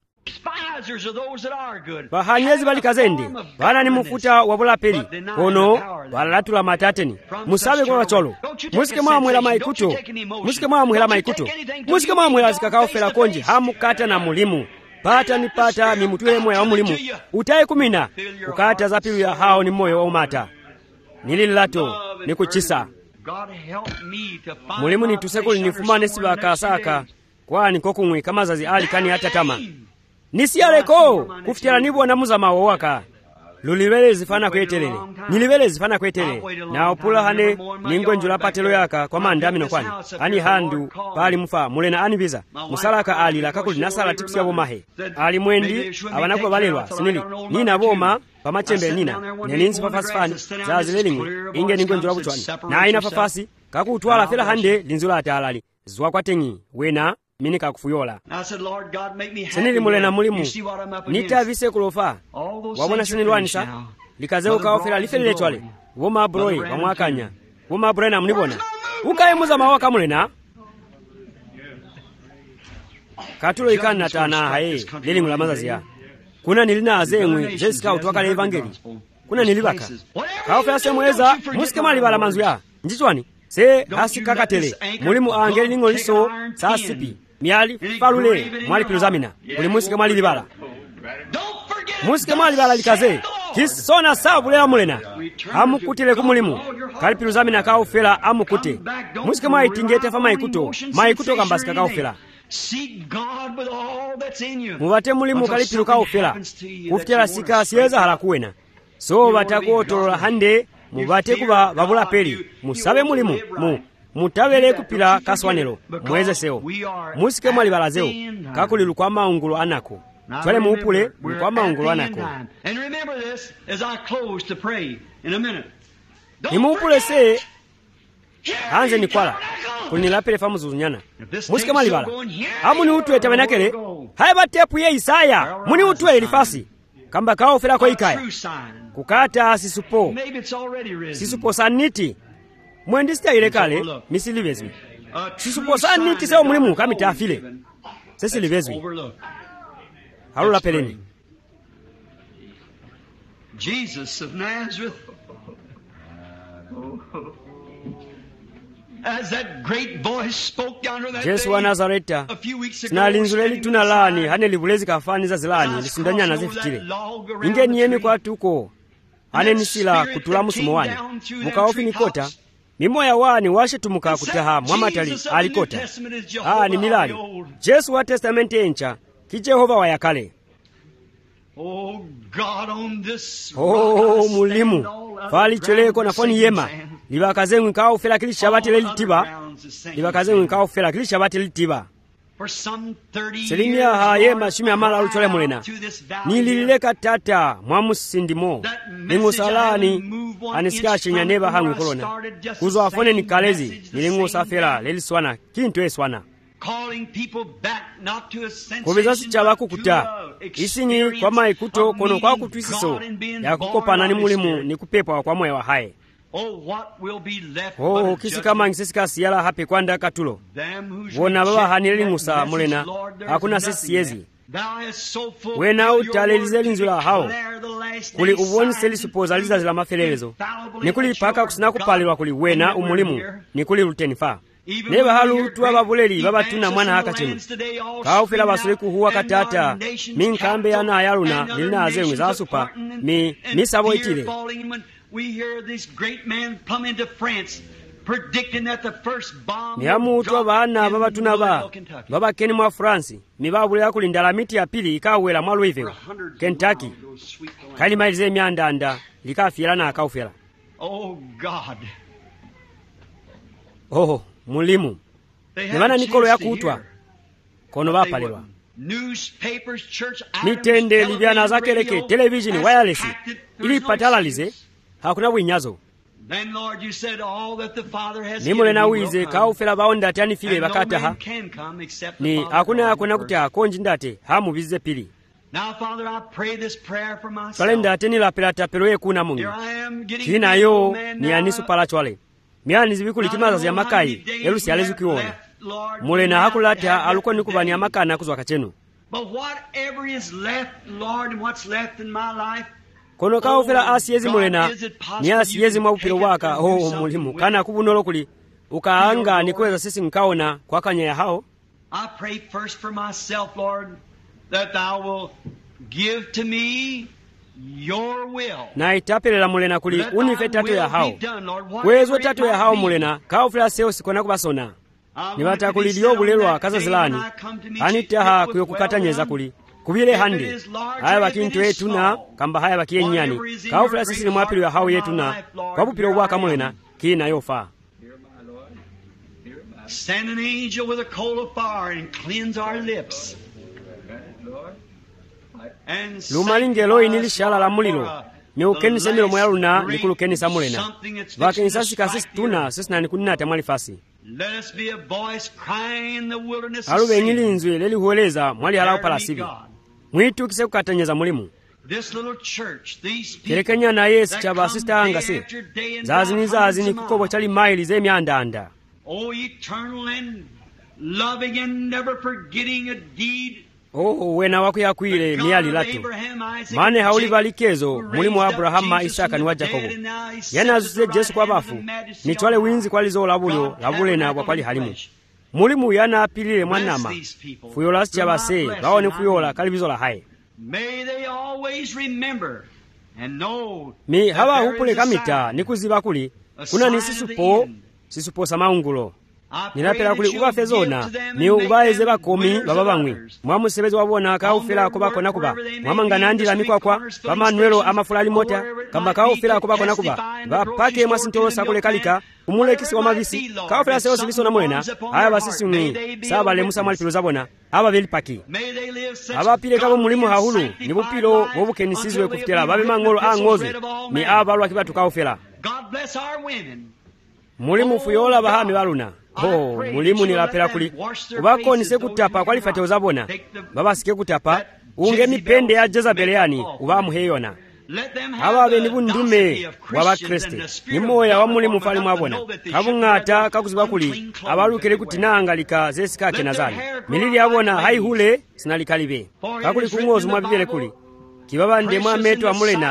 bahanyezi bali kazende bana ni mufuta wabula peli kono balatula matateni musabe kwa cholo musike mwa mwela maikuto musike mwa mwela zikakaofela konji hamukata na mulimu pata ni mutule moyo wa mulimu utaye kumina ukata zapiru ya hao ni moyo wa umata nililato nikuchisa mulimu ni tusekuli nifumane siba kasaka kwani kokumwe kama zazi ali kani hata tama nisiyaleko kufitira nibo na muzama wawaka lulibele zifana kwetelele na opula hane ningwenjula patelo yaka kwa mandami nokwani ani handu pali mufa mulena anibiza musalaka ali la kakuli nasala tipsi yabo mahe ali mwendi abanako balelwa sinili nina boma pamachembe nina neninzi pafasifani za zilelingu inge ningwenjula buchwani na ina pafasi kakutwala fela hande linzula atalali zwa kwatengi wena mini kakufuyola sinili mulena mulimu nitavise kulofa wabona sinilwanisa likazeu kaofela lifelile chwale woma broi wamwakanya woma broi na munibona ukaye muza mawaka mulena katulo ikani natana hae lilingu la mazazi ya kuna nilina azengwe jesika utuwaka le evangeli kuna nilibaka kaofela semweza musike mali bala manzu ya njichwani se hasi kakatele mulimu angeli ningo liso saa sipi miali falule mwali piluzamina uli musike mwali libala musike mwali libala likaze kisona sabu lea mulena amukutile kumulimu kali piluzamina kaufela amukute musike mwali tingete fa maikuto kambasika kaufela mubate mulimu kali pilu kaufela kufitela sika siyeza halakuwena so batakotolola hande mubate kuba babula peli musabe mulimu mutawele kupila kaswanelo mweze seo musike mwali balazeo kakuli lukwa maungulo anako twele muupule lukwa maungulo anako ni muupule se hanze ni kwala kunilapele famu zuzunyana musike mwali bala amuni utwe tabenakele haiba tepu ye Isaya muni utwe ilifasi kamba kao fela kwa ikaya kukata sisupo saniti mwendisita ile kale misilivezwi sisupo saniti seo mulimu kamita afile sesilivezwi halula peleni Jesus of Nazareth Yesu wa Nazareta sinalinzule lituna lani hane libulezi kafaniza zilani lisindanyana zifitile inge niyemi kwa tuko hane nisila kutula musumo wani mukaofi nikota mimoya wani washe tumuka kutaha mwamatali alikota ni milali Yesu wa testamenti encha ki Jehova wa yakale. Mulimu fali choleko na foni yema libakazengu nkao fela kili shabati lelitiba libakazengu nkao fela kili shabati lelitiba selimia haye mashimi amala uchole mulena nilileka tata mwamusindimo ningusalani anisika chinya neba hangu kolona kuzo afone nikalezi nilingusafela leliswana kintu eswana kubizasi chabaku kuta isinyi kwa maikuto kono kwa kutwisiso ya kukopana ni mulimu ni kupepa kwa moyo wa hae. Kisi kama ngisisika siyala hape kwanda katulo wona baba hanili ngusa mulena hakuna sisi yezi wena utalelizeli nzula hao kuli uwoni seli supozaliza zila mafelelezo ni kuli paka kusina kupalilwa kuli wena umulimu ni kuli lutenifa neba halu tuwa babuleri baba tuna mwana haka chinu kaufila basuliku huwa katata minkambe yana ayaluna lina azengu za supa misabo itile miamu tuwa baana baba tuna baba keni mwa Fransi mibabulera kulindala miti ya pili ikawela mwa Louisville Kentucky kali mailize miandanda likafira na akaufela. Mulimu nibana nikolo ya kutwa kono bapalelwa mitende libyana zakeleke television wireless ili patalalize hakuna winyazo nimule na wize kaufela baonda tani file bakataha ni hakuna kutia konji ndate hamu bize pili. Salenda teni la pelata peroye kuna mungu kina yo ni anisu palachwale miani zibikuli kimaza ya makai elusi alezu kiwona mule na hakulata aluko nikubani ya makana kuzwa kachenu kono kaufela asiyezi mulena ni asiyezi mwapupilo waka mulimu kana kubunolo kuli ukaanga nikuweza sisi mkaona kwa kanya ya hao. I pray first for myself, Lord, that thou will give to me your will. Na itapelela mulena kuli unife tatu ya hao kwezo tatu ya hao mulena kaufela seo sikona kubasona nibata kuli liyo bulelwa kaza zilani anitaha kuyo kukatanyeza kuli kubile handi haya bakintu yetu na kamba haya bakie nyani kaufela sisi ni mwapilo ya hao yetu na kwa bupilo waka mulena kina yofa. Send an angel with a coal of fire and cleanse our lips. Lumalingelo inilishala la mulilo niukeni semilo mwaluna nikulukeni samulena bakeni sasi kasisi tuna sisi na nikunina tamali fasi. Let us be a voice crying in the wilderness. Alube ngilinzwe leli hueleza mwali halao palasibi mwitu kise kukatanyeza mulimu. This little church, these people Kerekenya na Yesu chaba sista angase zazini kukobo chali maili zemi anda. Oh, eternal and loving and never forgetting a deed. Wena waku ya kuile miali latu mane hauli balikezo mulimu wa Abrahama, Isaka ni wa Jakobo yana zuze Jesu kwa bafu ni chwale winzi kwa lizo labule na wakwali halimu mulimu yana apilile mwanama fuyola sicha base baone fuyola kalibizo la hai. May they always remember and know mi hawa hupule kamita nikuziba kuli kuna ni sisupo samaungulo ninapela kuli ubafezona ni ubaeze bakomi baba bamwe mwamusebezi wabona kaufela ko bakona kuba mwamangana ndila mikwakwa bamanuelo amafulali mota kamba kaufela ko bakona kuba bapake mwasintolo sakule kalika umule kisi wa mavisi kaufela seo sibiso na mwena haya basisi mwi saba le musa mwalipilo zabona aba velipaki aba pile kabo mulimu hahulu ni bupilo wobukenisizwe kufitela babe mangolo angoze ni aba lwa kibatu kaufela. God bless our women. Mulimu fuyola bahami baluna mulimu nilapela kuli ubako nise kutapa kwa lifate uzabona baba sike kutapa unge mipende ya Jezabeliani ubamu heyona hawa benibu ndume waba Kristi ni moya wa mulimu fali mwabona kabungata kakuziba kuli abalukele kutinangalika zesika kenazali milili abona haihule sinalikalibe kakuli kungozu mwabibele kuli kibaba ndemwa metu wa mulena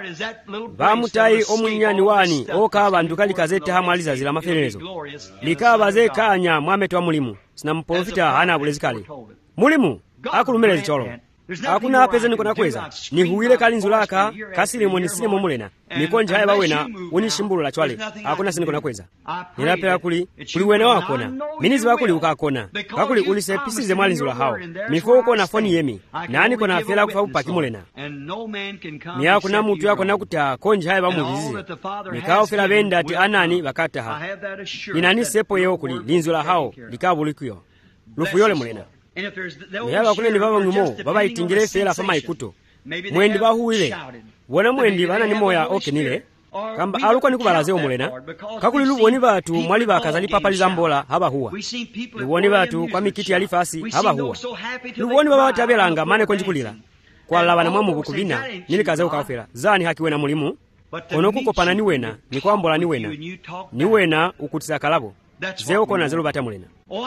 bamutayi omunyani wani okaba ndukalizete hamwalizazila maferezo likaba zekanya mwametwa mulimu sina mprofita hana bulezikale mulimu akulumelezi cholo akuna apeze nikona kweza nihuwile kalinzulaka kasilimo nisilimo mulena nikonja haya bawena unishimbulula chwale akuna sinikona kweza nilapela kuli wena wakona minizi bakuli ukakona kakuli ulisepisize mwalinzula hao mifo ukona foni yemi nani kona afela kufa upaki mulena ni akuna mutu yakona kuta konja haya bamuvizize nikao fela benda ati anani bakata ha ninani sepo yeo kuli linzula hao likabulikyo lufu yole mulena yaba kule ni baba ngumo baba itingire fela fama ikuto mwendi bahuwile wona mwendi bana ni moya okenile kamba aluko nikubalaze omulena kakuli luboni batu mwali bakazali papaliza mbola haba huwa luboni batu kwa mikiti alifasi haba huwa luboni baba batabelanga mane konjikulira kwa labana mwamu bukubina nilikaze ukafera zani hakiwe na mulimu ono kukopana ni wena ni kwambola ni wena ukutisa kalabo zeo kona zelo bata mulena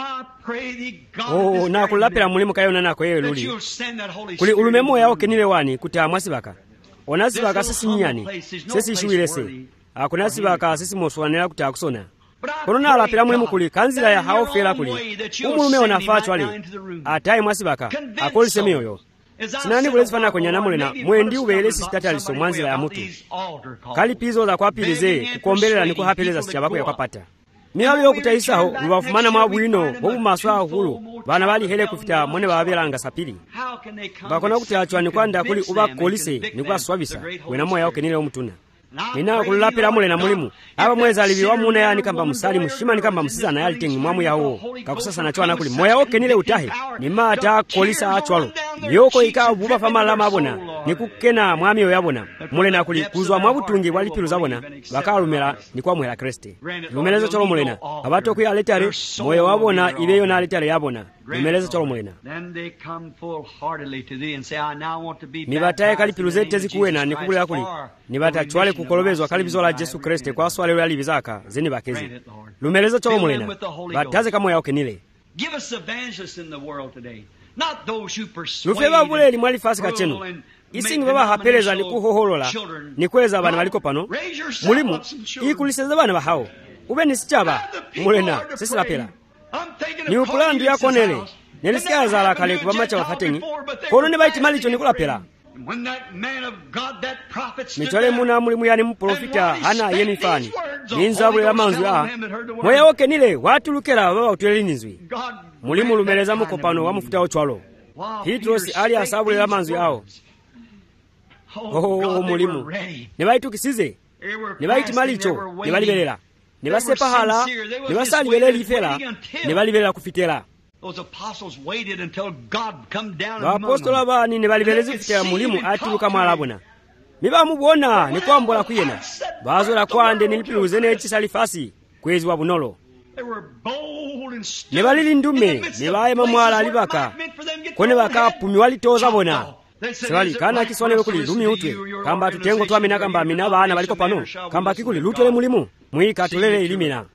na kulapela mulimu kayona nako yewe luli kuli ulumemo yao kenile wani kuta mwasibaka onasibaka sisi nyani sisi ishuwilese akunasibaka sisi moswanela kuta kusona kono na alapela mulimu kuli kanzila ya hao fela kuli umulume onafachwa li ataye mwasibaka akolise miyoyo sinani bulezifana konyana mulena mwendi ubele sisitata aliso mwanzila ya mutu kalipizo za kwa pilize kukombelela niko hapeleza sichabako ya kwa pata miyalu yokutayisaho lubafumana mwabwino bobumaso ahulu bana bali hele kufita mwene babelanga sapili bakona kutachwa ni kwanda kuli ubakolise ni kwaswabisa wena moya okenile omutuna nina kulapira mulena mulimu aba mweza alibiwa muna yani kamba musali mushima ni kamba musiza na yalitengi mwamu yawo kakusasa na chwana kuli moya okenile utahe ni mata kolisa achwalo yoko ikabuba famala mabona nikukena mwami oyabona mulena kuli kuzwa mwabutungi walipiru zabona bakalumela ni kwa mwela Kriste lumelezo cholo mulena abato kuya letare moyo wabona ibeyo na letare yabona lumelezo cholo mulena nibataye kalipiru zete zikuwena nikubulira kuli nibatachwale kukolobezwa kalibizo la Yesu Kriste kwa swale lwa libizaka zeni bakezi lumelezo cholo mulena bataze kama yao kenile lufeba bule limwali fasika chenu isingi baba hapeleza ni kuhoholola ni kweza bana baliko pano mulimu ikuliseza bana bahao ube nisichaba mulena sisi lapela ni upulandu yako nele nelisikia zala kale kubamacha wafatengi kono ne baiti malicho nikulapela mitwale muna mulimu yani mprofita hana yeni fani ninzabule la manzu ya moya woke nile watulukela baba utwele ninzwi mulimu lumeleza mukopano wa mufuta ochwalo Hitros ali asabule la manzu yao mulimu nebaitukisize nebaiti malicho nebalibelela nebasepa hala nebasalibelela ifela nebalibelela kufitela baapostolo bani nebalibeleza kufitela mulimu atuluka mwalabona mibamubona nikwambola kuyena bazola kwande nilipiluze nechisalifasi kwezi wa bunolo nebalili ndume nebayema mwala alibaka kone bakapumi walitoza bona sebali kana kiswane kuli lumi utwe kamba tutengo twamina kamba mina bana baliko pano kamba kikuli lutole mulimu mwika tulele ilimina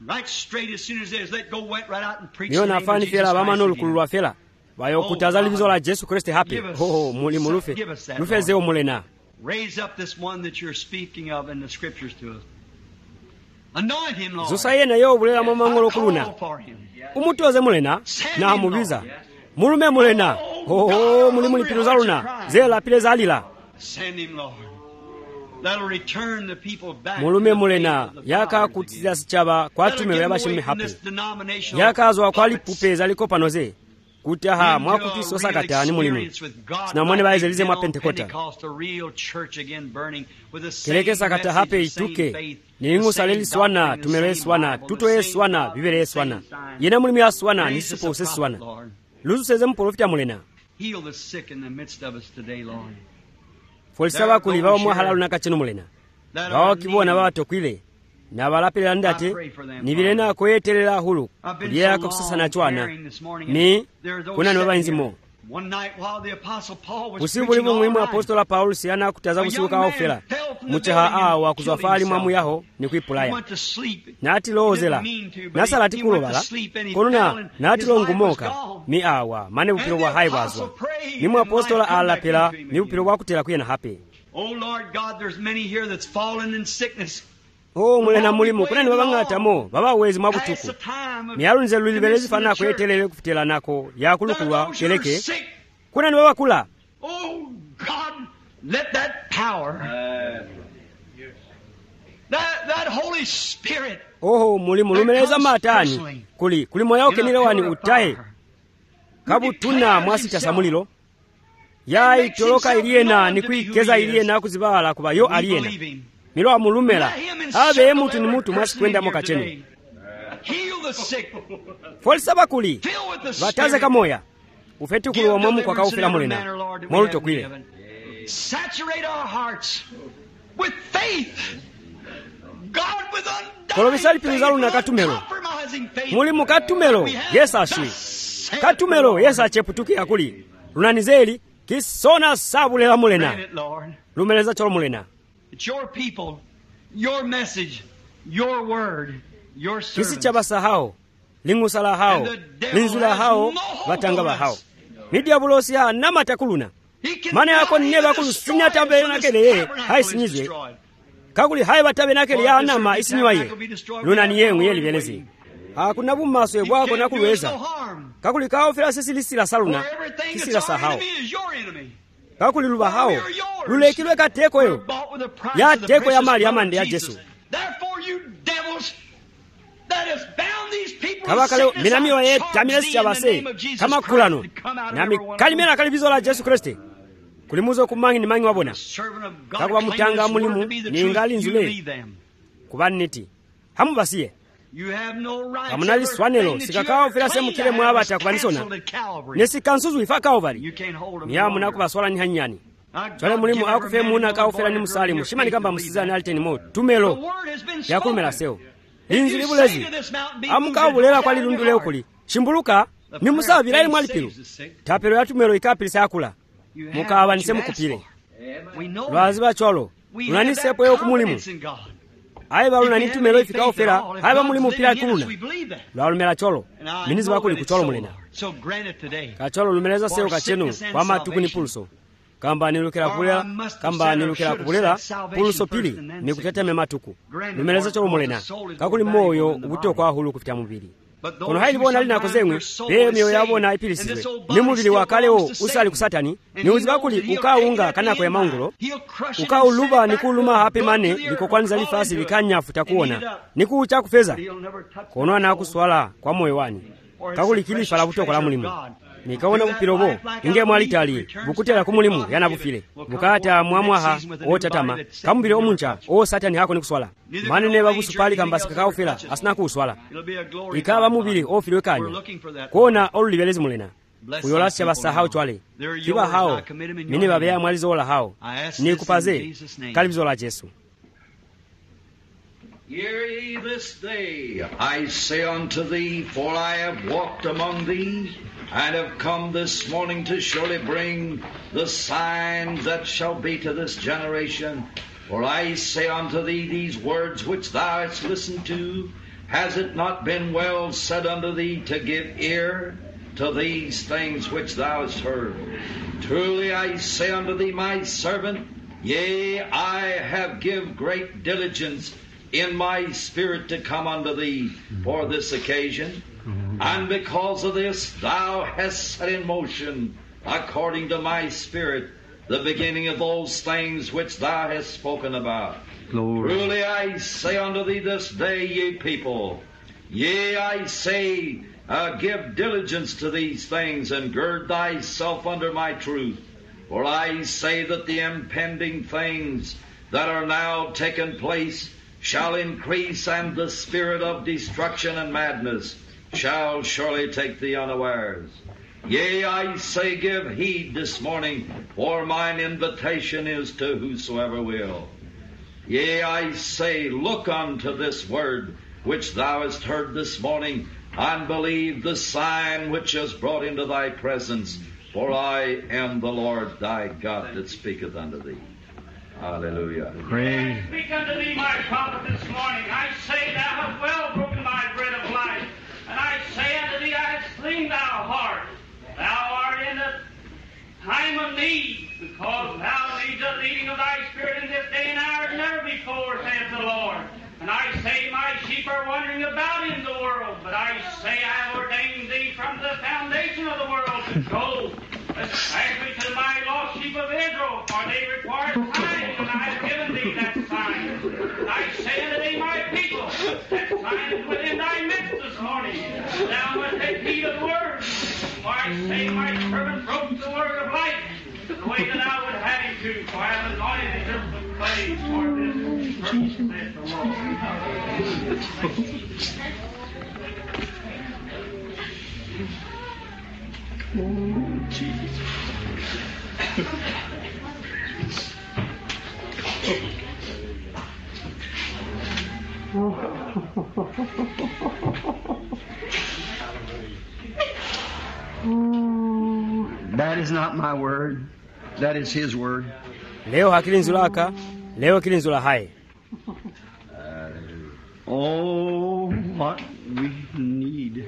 niona fani fela bamano lukulwa fela bayo kutaza libizo la Yesu Kriste hape mulimu lufe zeo mulena raise up this one that you're speaking of in the scriptures to us. Anoint him, Lord. Zusayena yo bulela momangolo kuluna umutoze mulena na mubiza mulume mulena mulimu lipiruza luna zela pileza alila send him, Lord. That'll return the people back. Mulume mulena yaka kutiza sichaba kwa tume yabashime hape yaka zo kwali pupeza liko panoze kutaha mwakutiso sakata ni mulimu na mwone baizelize mwa Pentekota keleke sakata hape ituke ningu saleli swana tumele swana tutoe swana bibere swana yena mulimu ya swana nisupo use swana luzu seze mprofita mulena heal the sick in the midst of us today, Lord. Folisaba kulibawo mwahalalu nakachenu mulena bawo kibona batokwile na balapela ndate nibirena koyetelela hulu kuliya kusasa na chwana ni kuna nwa banzimo usiku limu mwimu apostola Paulo siana kutaza busiuka ofela muchaha wa kuzwafali mwamu yaho ni kuipulaya nati loozela nasala tikulobala konuna nati longumoka mi awa mane bupiro bwa haibazwa nimu apostola alapela ni bupiro bwa kutela kuyena hape Oh Lord God, there's many here that's fallen in sickness. mulena mulimu kunani babang'atamo babawezi mwabutuku myalunze lulibelezi fana kwetelele kufutela nako yakulukulwa keleke kunani babakula. Oh God, let that power, that Holy Spirit, mulimu lumeleza matani kuli moyo ukenile wani utahe kabutuna mwasitasa mulilo yaitoloka iliyena nikuikeza iliyena kuzibala kuba yo aliyena milo amulumela abe mutu ni mutu mwasikwenda moka chenu folisa bakuli bataze kamoya ufetu kuluwa mwamu kwa kaufila mulena mwaluto kwile. Saturate our hearts with faith. God with kolobisali pinzalu na katumelo mulimu katumelo yesa ashi katumelo yesa acheputuki akuli lunanizeli kisona sabulela mulena lumeleza cholo mulena. It's your people, your message, your word, your service. Kisi chabasa hao lingusala hao linzula hao batangaba hao midiabulosi ha namatakuluna mane yako neba kulusinya tambe nakele hai sinyizwe kakuli hai batabe nakele ya nama isinywaye luna ni yengu yeli belezi hakuna bumaso bwako nakulweza kakuli kao fela sisilisila saluna kisila sahao kakuli luba hao lulekilwe kateko yo ya teko ya mali amande ya Yesu. Kabakale minamiwa ye tamilesi chabase kama kulano nami kalimena kalibizo la Yesu Kristo kulimuzo kumangi ni mangi wabona kakuba mutanga mulimu ni ngali nzule kubaniti hamu basiye kamunali swanelo sikakao fila semu kile mwabata kubanisona nesi kansuzu ifa Calvary niyamu nakubaswala ni hanyani chole mulimu akufe muna kaufela ni musalimu shimani kamba musizani aliteni mo tumelo yakulumela seo linzili bulezi amukabulela kwa lilundule ukuli shimbuluka ni musabira ili mwalipilu tapelo ya tumelo ikapilisa yakula mukabanise mukupile lwaziba cholo unanisepo yo kumulimu aiba lunani tumelo ifika ofera aiba mulimu pila kuluna lwalumela cholo minizi wakuli kucholo mulena kacholo lumeleza seo kachenu wama tukuni pulso kamba nilukela kubulela pulso pili ni kuteteme matuku lumeleza cholo mulena kakuli moyo ubuto kwa hulu kufita mubili kono haili bona lina kozemwe mioyo yabona ipilisizwe ni mubili wakaleo usali kusatani ni uziba kuli ukaunga kanako ya maungulo ukauluba nikuluma hape mane liko kwanza lifasi likanyafu takuona nikuucha kufeza kono anakuswala kwa moyo wani kakuli kilifa la buto kwa mulimu nikaona bupirobo inge mwalitali bukutela kumulimu yana bufile bukata mwamwaha otatama kamubili omuncha o satani hako nikuswala manene babusupali kambasika kaufela asina kuswala ikaba mubili ofilwe kanyo kona olulibelezi mulena kuyolasya basahau chwale kiba hao mini babeya mwalizola hao nikupaze kalibizola Yesu. Hear ye this day, I say unto thee, for I have walked among thee, and have come this morning to surely bring the signs that shall be to this generation. For I say unto thee, these words which thou hast listened to, has it not been well said unto thee to give ear to these things which thou hast heard? Truly I say unto thee, my servant, yea, I have give great diligence in my spirit to come unto thee for this occasion. And because of this, thou hast set in motion, according to my spirit, the beginning of those things which thou hast spoken about. Glory. Truly I say unto thee this day, ye people, yea, I say, give diligence to these things, and gird thyself under my truth. For I say that the impending things that are now taking place shall increase, and the spirit of destruction and madness shall surely take thee unawares. Yea, I say, give heed this morning, for mine invitation is to whosoever will. Yea, I say, look unto this word which thou hast heard this morning, and believe the sign which is brought into thy presence, for I am the Lord thy God that speaketh unto thee. Hallelujah. Praise. I speak unto thee, my prophet, this morning. I say, thou hast well broken my bread of life. And I say unto thee, I have slain thou heart. Thou art in a time of need, because thou needs the leading of thy Spirit in this day and hour as never before, saith the Lord. And I say my sheep are wandering about in the world, but I say I have ordained thee from the foundation of the world to go, especially to my lost sheep of Israel, for they require signs, and I have given thee that sign. I say unto thee, my people, that sign is within thy midst this morning. Thou must take heed of the word. For I say my servant broke the word of life, the way that I would have him to, for I have anointed him just the place for this purpose, saith the Lord. That is not my word. That is His word. leo hakilinzulaka leo kilinzula hai. Oh, what we need.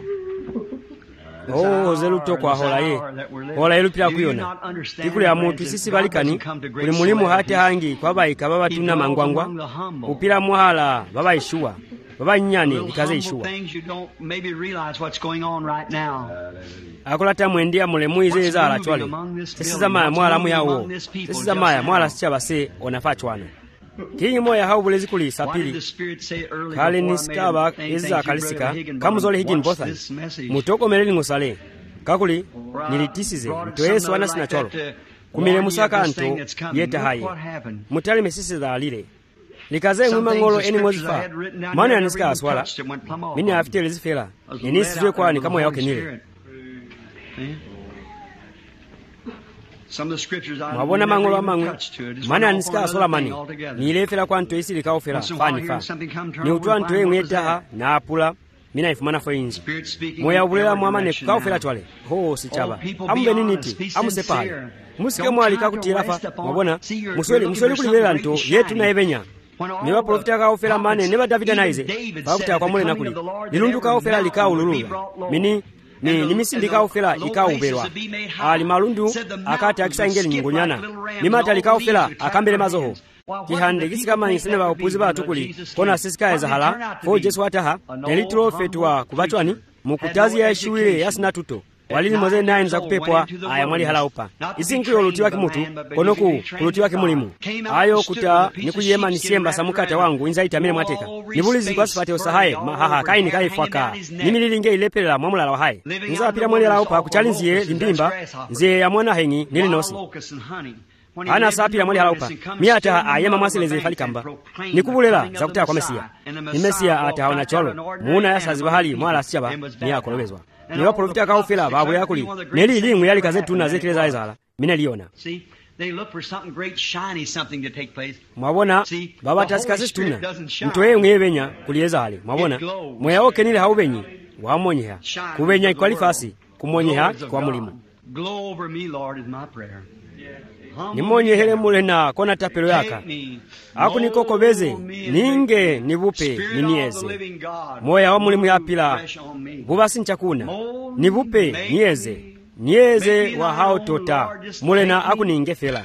Zeluto kwa hola yelupira kuyona tikuli ya mutu sisi balikani kuli mulimu hati hangi kwa baika baba tuna mangwangwa upira muhala baba ishuwa baba nyani likaze ishuwa akolata mwendia mulemu izeza ala chwale sisi zamaya mwala muyawo sisi zamaya mwala sichabase onafachwana kinyi moya haubulezi kuli sapili kali nisikaba eza kalisika kamuzole higin bothan mutoko meleli ngusale kakuli nilitisize mtoyesu wana sinacholo kumile musaka anto yeta haye mutali mesisi za alile likaze ngwima ngolo eni mozifa mani anisika aswala mini afitele zifela ninisi zwe kwa ni kamo ya oke nile mwabona mangolo amangwe mani anisika asola mani nilefela kwa nto isi lika ofela fani fa ni utuwa nto ye mwetaha na apula mina ifumana fo inzi moya ubulela mwamane kukaofela chwale sichaba amube niniti amusepali musike mwali kakutira fa mwabona musoli kulibelela nto yetu na ebenya niwa profita kaofela mane neba davida naize bakuta kwa mule nakuli nilundu kaofela lika ululula mini ni misindika ofela ikauberwa ali malundu akati akisangeli nyingonyana nimata likaofela akambele mazoho kihande kisikama insene ba opuzi ba tukuli kona sisika ezahala fo jesu wataha nelitro fetwa kubachwani mukutazi ya shiwile yasina tuto walini moze 9 za kupepwa aya mwali halaupa isinki olutiwa kimutu konoku olutiwa kimulimu ayo kuta nikuyema nisemba samukata wangu inza itamile mwateka nibulizi kwa sifate osahaye mahaha kaini kaifwaka nimililinge ilepelela mwamulala wa haye nza pira mwali halaupa kuchalinziye limbimba nziye ya mwana hengi nilinosi ana sapira mwali halaupa miata ayema mwasileze falikamba nikubulela za kutaya kwa mesia ni mesia ataona cholo muuna yasazi bahali mwala sichaba ni akolobezwa niwa profita kaofela babu yakuli neli limu yali kazetu na zekeleza ezala mina liona mwabona baba tasikasi tuna mtoye ngevenya kulieza hali mwabona moya oke nile haubenyi wamonyeha kubenya ikwalifasi kumonyeha kwa mulimu nimonyehere mulena kona tapelo yaka aku nikokobeze ninge nibupe ninieze moya wa mulimu yapila bubasi nchakuna nibupe nieze wa hao tota mulena aku ningefela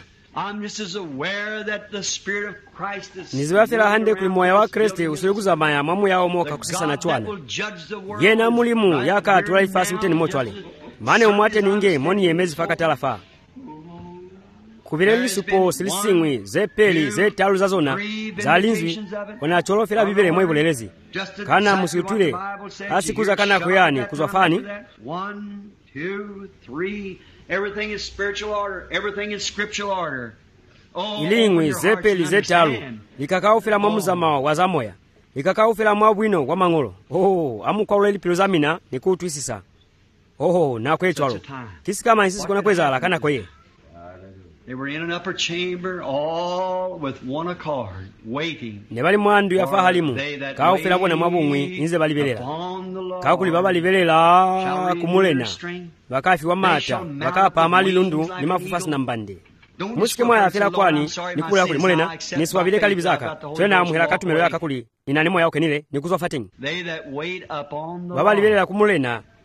niziwafela hande kuli moya wa Kristo usulikuza maya mamu yao moka kusisa na chwana yena mulimu yaka tulaifasi uteni mochwale mane umwate ninge moni yemezi fakatalafa kubireli supo silisingwi zepeli zetalu zazona zalinzwi kona cholofela bibele mwebulelezi kana musitule asikuza kana kuyani kuzwafani 1 2 3 everything is spiritual order everything is scriptural order ilingwi zepeli zetalu likakaofela mwamuzama wazamoya likakaofela mwabwino wa mangolo amukwaula lipilo zamina nikutwisisa nakwechwalo kisikama insisi kona kwezala kana kweye. They were in an upper chamber, all with one accord, waiting. Nebali mwandu ya fahalimu, kaofela bona mwabungwi, inze balibelela. Kakuli baba libelela kumulena. Bakafi wa mata, bakapa amali lundu, ni mafufasi na mbande. Musike mwa ya fela kwani, nikula kuli mulena, niswabile kalibizaka. Tuena amuhela katumelo ya kakuli, inanimo ya okenile, nikuzwa fatingi. Baba libelela kumulena,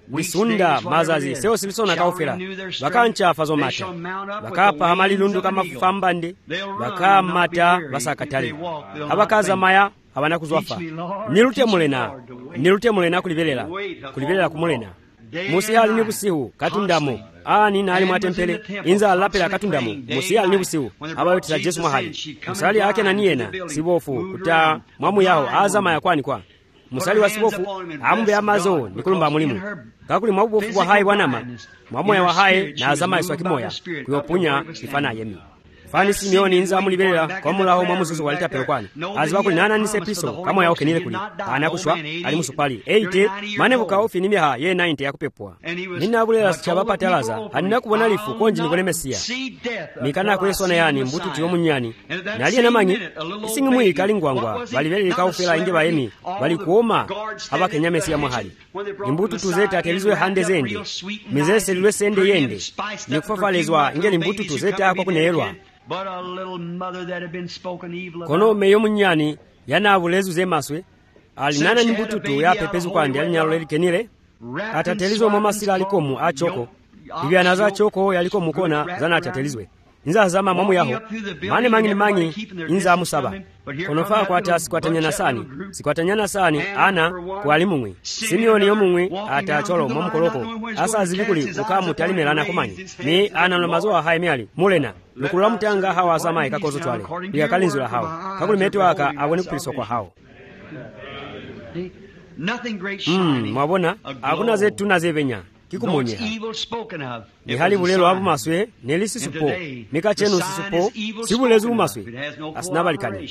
lisunda mazazi sewo silisona kaufera bakanchafa zomata bakapa amalilundu kama fambande bakamata basakatale abakaza maya abana kuzwafa nilute mulena kulibelela kumulena musi ali ni busihu katundamo ani nali mwatempele inza lapela katundamo musi ali ni busihu abayotira Yesu mwahali musali yake na niyena sibofu kuta mwamu yaho azama yakwani kwa musali wa sibofu ambe amazo nikulumba mulimu kakuli mwabubofu wa hai wanama mwamoya wa hai na azama iswa kimoya kuyopunya ifana yemi fani Simeoni inza mulibelela kwa mulaho mwamuzuzu walita pelokwana aziba kuli nana nise piso kama yao kenile kuli anakushwa ali musupali 8 mane bukaofi nimya ye 90 yakupepwa nina bulela chaba talaza anina kubona lifu konji nikone Mesia nikana kwesona yani mbutu tiyo munyani naliye namanyi isingi mwi kalingwangwa balibele kaufela inge bayemi bali kuoma abakenya Mesia mwahali imbutu tuzeta atelizwe hande zendi mizese lwe sende yende nikufafalezwa inge imbutu tuzeta kwa kuneelwa kono meyo munyani yana bulezu zemaswe alinana nimbututu ya pepezu kwandi alinyalo likenile atatelizo mwamasila alikomu achoko ibi anaza choko yaliko mukona zana atatelizwe inza zama mwamu yaho mane mangi inza musaba kono faa kwa sikwatanyana sani ana kwa limumwi Simeoni yomumwi atacholo mwamukoloko asa azibikuli ukamu talimelana kumanyi ni ana namazoa haimiali mulena lukula mutanga hawa azama ikakozo twale ya kalinzula hawa kakuli metu waka awoni kupiliswa kwa hao mwabona akuna zetu na zevenya kikumonye ni hali bulelo abu maswe nelisi supo mika chenu sisupo sibulezu maswe asinabalikani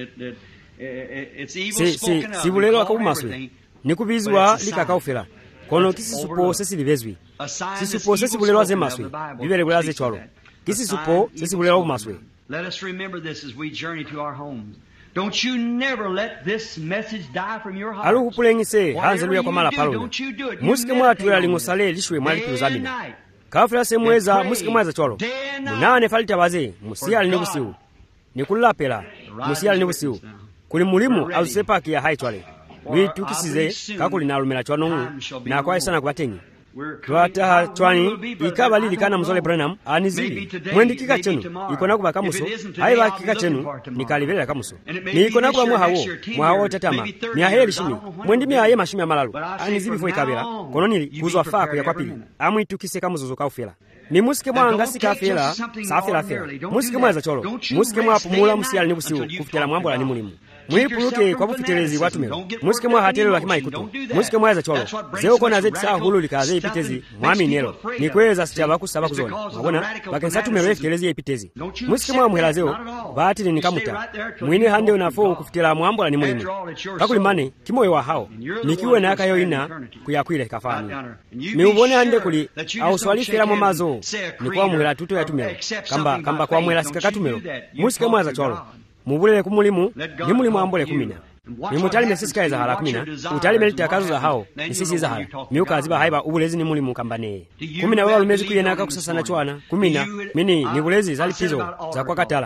si bulelo akabu maswe nikubizwa likakaufela kono kisi supo sesi livezwi sisupo sesi bulelo aze maswe bibele bulaze chwalo kisi supo sesi bulelo abu maswe. Let us remember this as we journey to our homes. Don't you never let this message die from your heart. Alu kupulengise hanzeluya kwa mala palona. Musike mwatu ya lingosale lishwe mwali kiluzamina. Kafila semweza musike mwaza cholo. Munane falita waze musia linibusiu. Nikulapela musia linibusiu. Kuli mulimu au sepaki ya hai chwale. Witu kisize kakuli na alumela chwanongu na kwa isana kubatengi. Tuataha chwani ikaba lili kana mzole Branham anizili mwendi kika chenu ikona kubaka muso haiba kika chenu nikalibela kamuso ni ikona kwa mwahawo tatama ni aheli shimi mwendi mi aye mashimi amalalu anizili fo ikabela kono nili kuzwa fako ya kwa pili amwitu kiseka muzozo kaufela ni musike mwanga sikafela safela fela musike mwaza cholo musike mwapumula musiali nibusiu kufitela mwambola ni mulimu mwipuluke kwa bufitelezi watumelo musike mwa hatelo lakima ikutu musike mwaza cholo zeo kona zeti saa hulu likaze ipitezi mwami nelo ni kweza sichaba kusaba kuzona mwabona bakensatu melo efitelezi ipitezi musike mwa muhela zeo baati ni nikamuta mwine hande unafo kufitela mwambola ni mulimu kakulimane kimoyo wa hao nikiwe na akayo ina kuyakwile kafani ni ubone hande kuli au swali fela mwamazo ni kwa muhela tuto ya tumelo kamba kwa muhela sikakatumelo musike mwaza cholo mubulele kumulimu ni mulimu ambole kumina ni mutali mesisika za hala kumina utali melita kazo za hao nisisi za hala miuka aziba haiba ubulezi ni mulimu kambane kumina wala lumezi kuyenaka kusasa na chwana kumina mini ni bulezi zali pizo za kwa katala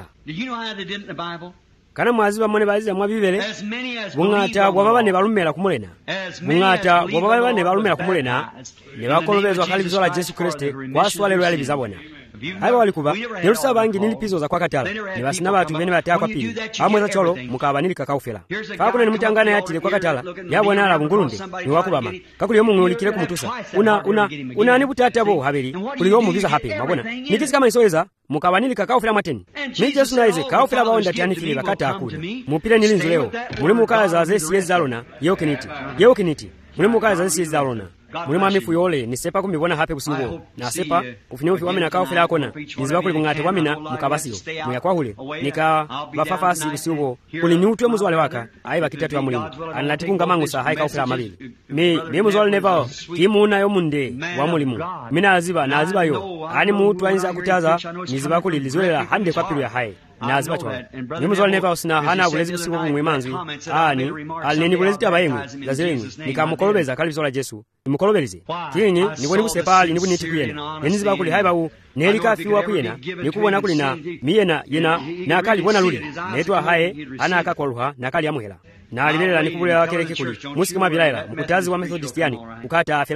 kana mwaziba mwene baziza mwabibele bungata bwababa ne balumela kumulena bungata bwababa ne balumela kumulena ne bakolobezwa kalibizola Yesu Kristo kwa swalelo yali bizabona haiba walikuba nerusa bangi nilipizo za kwa katala ni basina batu bene bataya kwa pili amweza cholo mukaba nilikakaufela fakuna ni mutangana yatile kwa katala yabona ala bungulunde ni wakubama kakuli yomu ngulikile kumutusa una nibutata bo habeli kuli yomu biza hapi mabona nikisi kama isoeza mukaba nilikakaufela mateni ni Yesu naize kaufela baonda tani fili bakata akuli mupile nilinzo leo mulimu kaza zesi zalona yokiniti mulimu kaza zesi zalona mulimu amifu yole ni sepa kumibona hape kusingo na sepa kufinyo wamina kaufela akona niziba kuli bungate wamina mukabasiyo muya kwa hule nika bafafasi kusingo kuli nyutwe muzwale waka aiba kitatu ya mulimu anatikunga mangusa hai kaufela mabili mi muzwale neva kimuna yo munde wa mulimu mina aziba yo ani mutu anza kutaza niziba kuli lizolela hande kwa pilu ya hai naziba chwa ni muzwale neva usina hana bulezi kusingo kumwe manzwi ani alineni bulezi tabayemu zazirengu nikamukolobeza kalibizola Yesu mukolobelize kini niboni kusepali nibu nitikuyena neniziba kuli haiba u nelika fiwa kuyena nikubona kuli na miyena yena nakali bona luli netwa hae ana akakwaluha nakali amuhela na alibelela nikubulera wakeleke kuli musiki mabilaila mukutazi wa Methodistiani ukata afela hande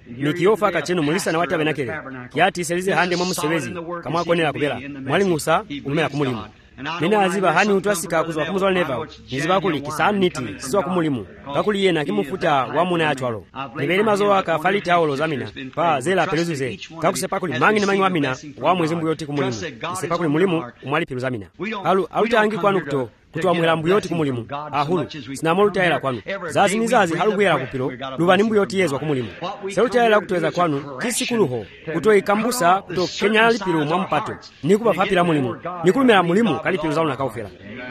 mikiyofa kacheno mulisana wa tabenakele kyati selize hande mwa musebezi kamwakonera kubera mwali ngusa umera kumulimu nina aziba hani utwasika kuzwa kumuzwa neva niziba kuli kisanu niti sizwa kumulimu kakuli yena kimufuta wa muna ya chwalo nibeli mazo waka falita olo zamina pa zela peluzuze kakusepa kuli mangi na mangi wa mina wa mwezi mbu yoti kumulimu isepa kuli mulimu umwali pilu zamina alutangi kwanu kutoa mwelambu yoti kumulimu ahulu sinamolu taela kwanu zazi nizazi halugwera kupilo luva nimbu yoti yezwa kumulimu seutaela kutweza kwanu kisikuluho kutoa ikambusa kuto kenya lipilu mwa mpato niku bafapila mulimu nikulumela mulimu kalipilu zaulu na kaufela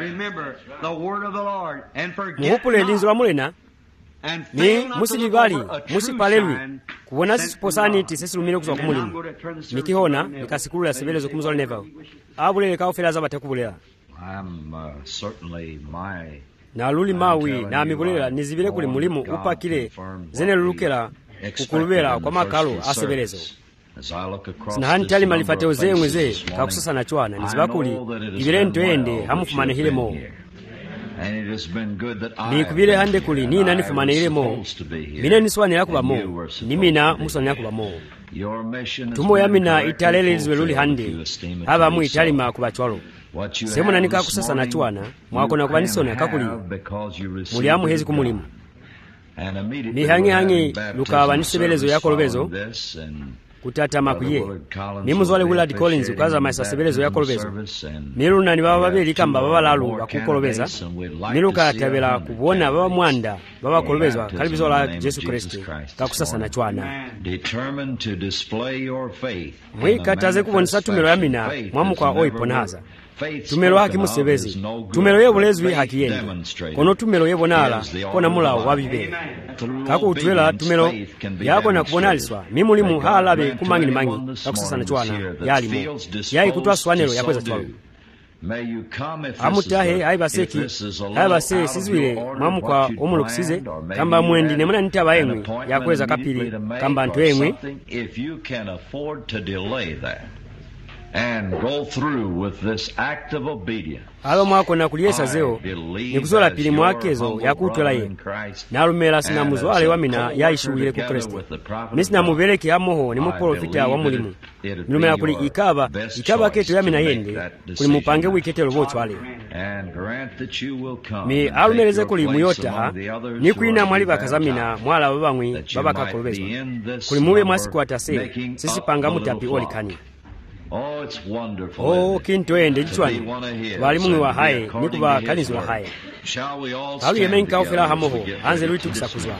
muhupule linzo la mulena ni musijibali musipalelwi kubona sisiposani ti sesilumile kuzwa kumulimu nikihona nikasikulula sebelezo kumuzwa neva abulele kaufela zabatekubulera na luli mawi na mibulela nizibile kuli mulimu upakile zene lulukela kukulubela kwa makalo asebelezo sinahani tali malifateo zemweze kakusasa na chwana nizibakuli ibile ntoende hamufumane hilemo nikubile hande kuli nina nifumane hilemo mine niswanira kubamo nimina muswanira kubamo tumo yamina italele izwe luli hande haba mu italima kubachwalo semuna nika kusasa na chwana mwakona kubanisona kakuli muliamu hezi kumulimu mihangi lukaba nisebelezo yako lobezo kutatama kuye nimuzwale Willard Collins ukaza maisa sebelezo yako lobezo miluna ni baba babeli kamba baba lalu bakukolobeza miluka atabela kubona baba mwanda baba kolobezwa kalibizo la Yesu Kristo kakusasa na chwana mwikataze kubonisa tumelo yamina mwamukwa oiponaza tumelo haki musebezi tumelo yebulezwi hakiyenda kono tumelo yebonala kona mulawo wabibele kakutwela tumelo yakona kubonaliswa mimulimu halabe kumangi ni mangi kakusasana chwana yalimo yayi kutwa swanelo yakweza chwalo amutahe aibase sizwile mwamukwa omulukusize kamba mwendi nemuna nitaba emwe yakweza kapili kamba ntu emwe and go through with this act of obedience. Alo mwako na kuliyesa zeo ni kuzola pili mwakezo ya kutwela ye na alumela sina muzwale wa mina ya ishuwile ku Kristo nisina mubeleki amoho ni muprofita wa mulimu nilumela kuli ikaba keto ya mina yende kuli mupange wikete lobo chwale mi alumeleze kuli muyota ni kuina mwali bakazamina mwala babamwi babaka kolobezwa kuli muwe mwasiku atase sisi panga mutapi olikani. Oh, it's wonderful. Oh, kinto ende chwani. Bali mungu wa haye nikuba kanizo wa haye. Halu yemenka ofela hamoho anze luitu kusakuzwa.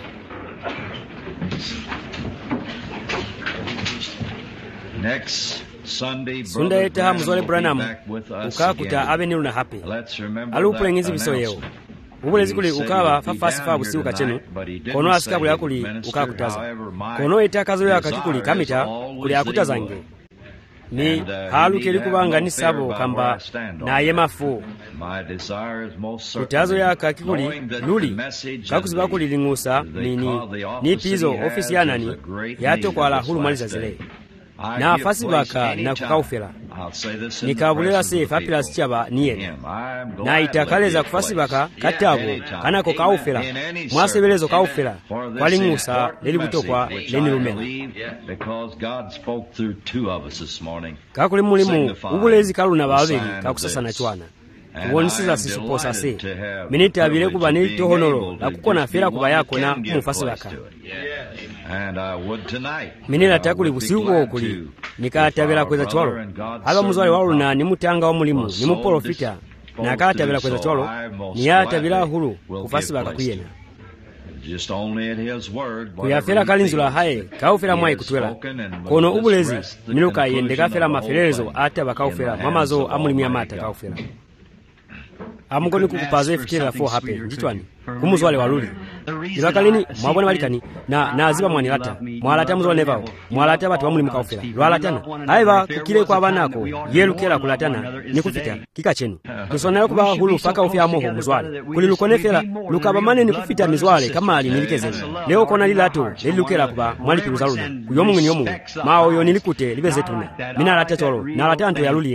Next Sunday Sunday ta muzole Branham ukakuta abenilu na happy. Alupule ngizi bisoyeo. Ubulezi kuli ukaba fafasi fabu si ukachenu kono asikabu ya kuli ukakutaza kono itakazo ya kakikuli kamita kuli akutazange ni halu keli kubanga ni sabo kamba na yemafu kutazo ya kakikuli luli kakuziba kuli lingusa ni pizo ofisi ya nani yato kwa la hulu maliza zile na fasi baka na kukaufela nikabulela se fapila sichaba niye na itakaleza kufasi baka katabo kana ko kaufela mwasebelezo kaufela kwali ngusa leli butokwa leni lumela kakuli mulimu ubulezi kaluna babeli kakusasa na chwana kubonisiza sisuposa se minita abile kuba ni tohonolo la kukona fera kuba yako na mufasi baka minira takuli busiuko okuli nikatabela kweza chwalo aba muzwali walu na nimutanga wa mulimu nimuprofita na katabela kweza chwalo niyatabila hulu kufasi baka kuyena kuyafera kalinzula haye kaufera mwayi kutwela kono ubulezi miluka yende kafera mafelezo ata bakaufera mamazo amulimu ya mata kaufera amugoni kukupaza efitira for happen njitwani kumuzwale waluli ibakalini mwabona walikani na aziba mwanilata mwalata muzwale nevao mwalata batu bamuli mukaufera lwalatana aiba kukile kwa banako yelukela kulatana nikufita kika chenu kusonera kuba hulu faka ofya moho muzwale kulilukonefera lukaba mane nikufita mizwale kama ali nilikezeni leo kona lilato lilukela kuba mwali kiruzaluna kuyomu nyomu mao yo nilikute libezetuna mina lata cholo na lata nto yaluli yeo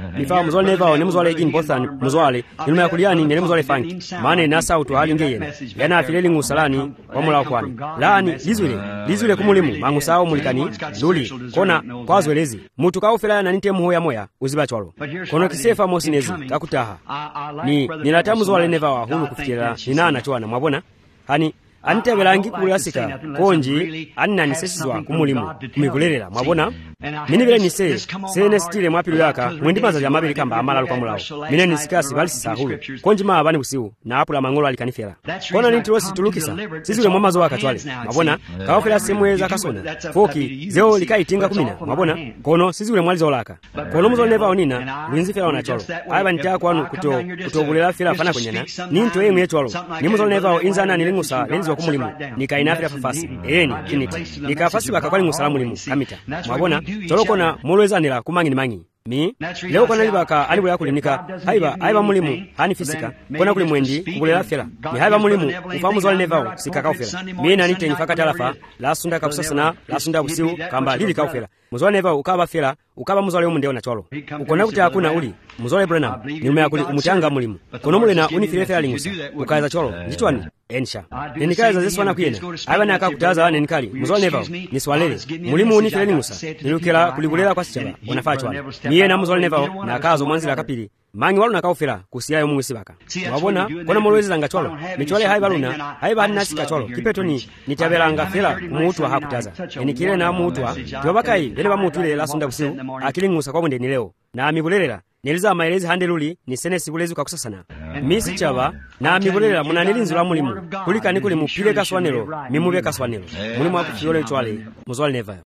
mifa muzole nevawo ne muzole Jim Bothan muzole iluma kuliani ne muzole Fank mane na sautu hali ngeyena yana afileli ngusalani wamula kwani lani lizwile kumulimu mangusawo mulikani luli kona kwazwelezi mutu kaufela na nite muhoya moya uziba chwalo kono kisefa mosinezi kakutaha nilata muzole nevawo hulu kufikira ninana chwana mwabona hani anitebelangi kulasika konji annanisesizwa kumulimu kumikulerera mwabona minivile nise senestile mwapilu yaka mwendimaza ya mabili kamba amala lukwa mulao mine nisikasi balisisa hulu konji maa bani busiu na apula mangolo alikanifera kona nintirosi tulukisa sizule mwamazo waka chwale mwabona kawafela semweza kasona foki zeo likaitinga kumina mwabona kono sizule mwaliza olaka kono muzole neva onina luinzifela wana cholo aiba nitaa kwanu kutogulela fila fana kwenyana ninto ye mwe cholo ni muzole neva o inzana nilingusa lenzi wa kumulimu nikainafila fafasi kiniti nikafasi wakakwali ngusala mulimu kamita mwabona tolokona mulwezanira kumangi mangi mi leo kona libaka alibula kulinika haiba mulimu hani fisika kona kuli mwendi kubulela fela ni haiba mulimu ufamu zole nevao sikakaufela mi na nite nifaka talafa la sunda kakusasana la sunda busiu kamba lili kaufela muzole nevao ukaba fela ukaba muzole umundeo na cholo ukona kuti hakuna uli muzole Branham nilume yakuli umutanga mulimu kono mulena unifile fela lingusa ukaiza cholo njitwani ensha nenikaiza zeswana kuyena haiba na akakutaza wane nikali muzole nevao niswalele mulimu unifile lingusa nilukela kulibulela kwa sichaba unafaa chwana miye na muzole nevao na akazo mwanzila kapili mangi walu nakaufela kusiyayo mwisi baka wabona kona mulwezi zanga cholo michwale haiba luna haiba hanasika cholo kipeto nitabelanga fela kumuutwa hakutaza enikile na muutwa tiwabakai vele bamuutwile la sunda busiu akilingusa kwa mwende nileo na amibulelera neliza maelezi handeluli ni senesi bulezi kwa kusasana misi chaba na amibulelera muna nilinzu la mulimu kulika nikuli mupile kaswanelo mimube kaswanelo mulimu wakufiyole chwale muzole nevayo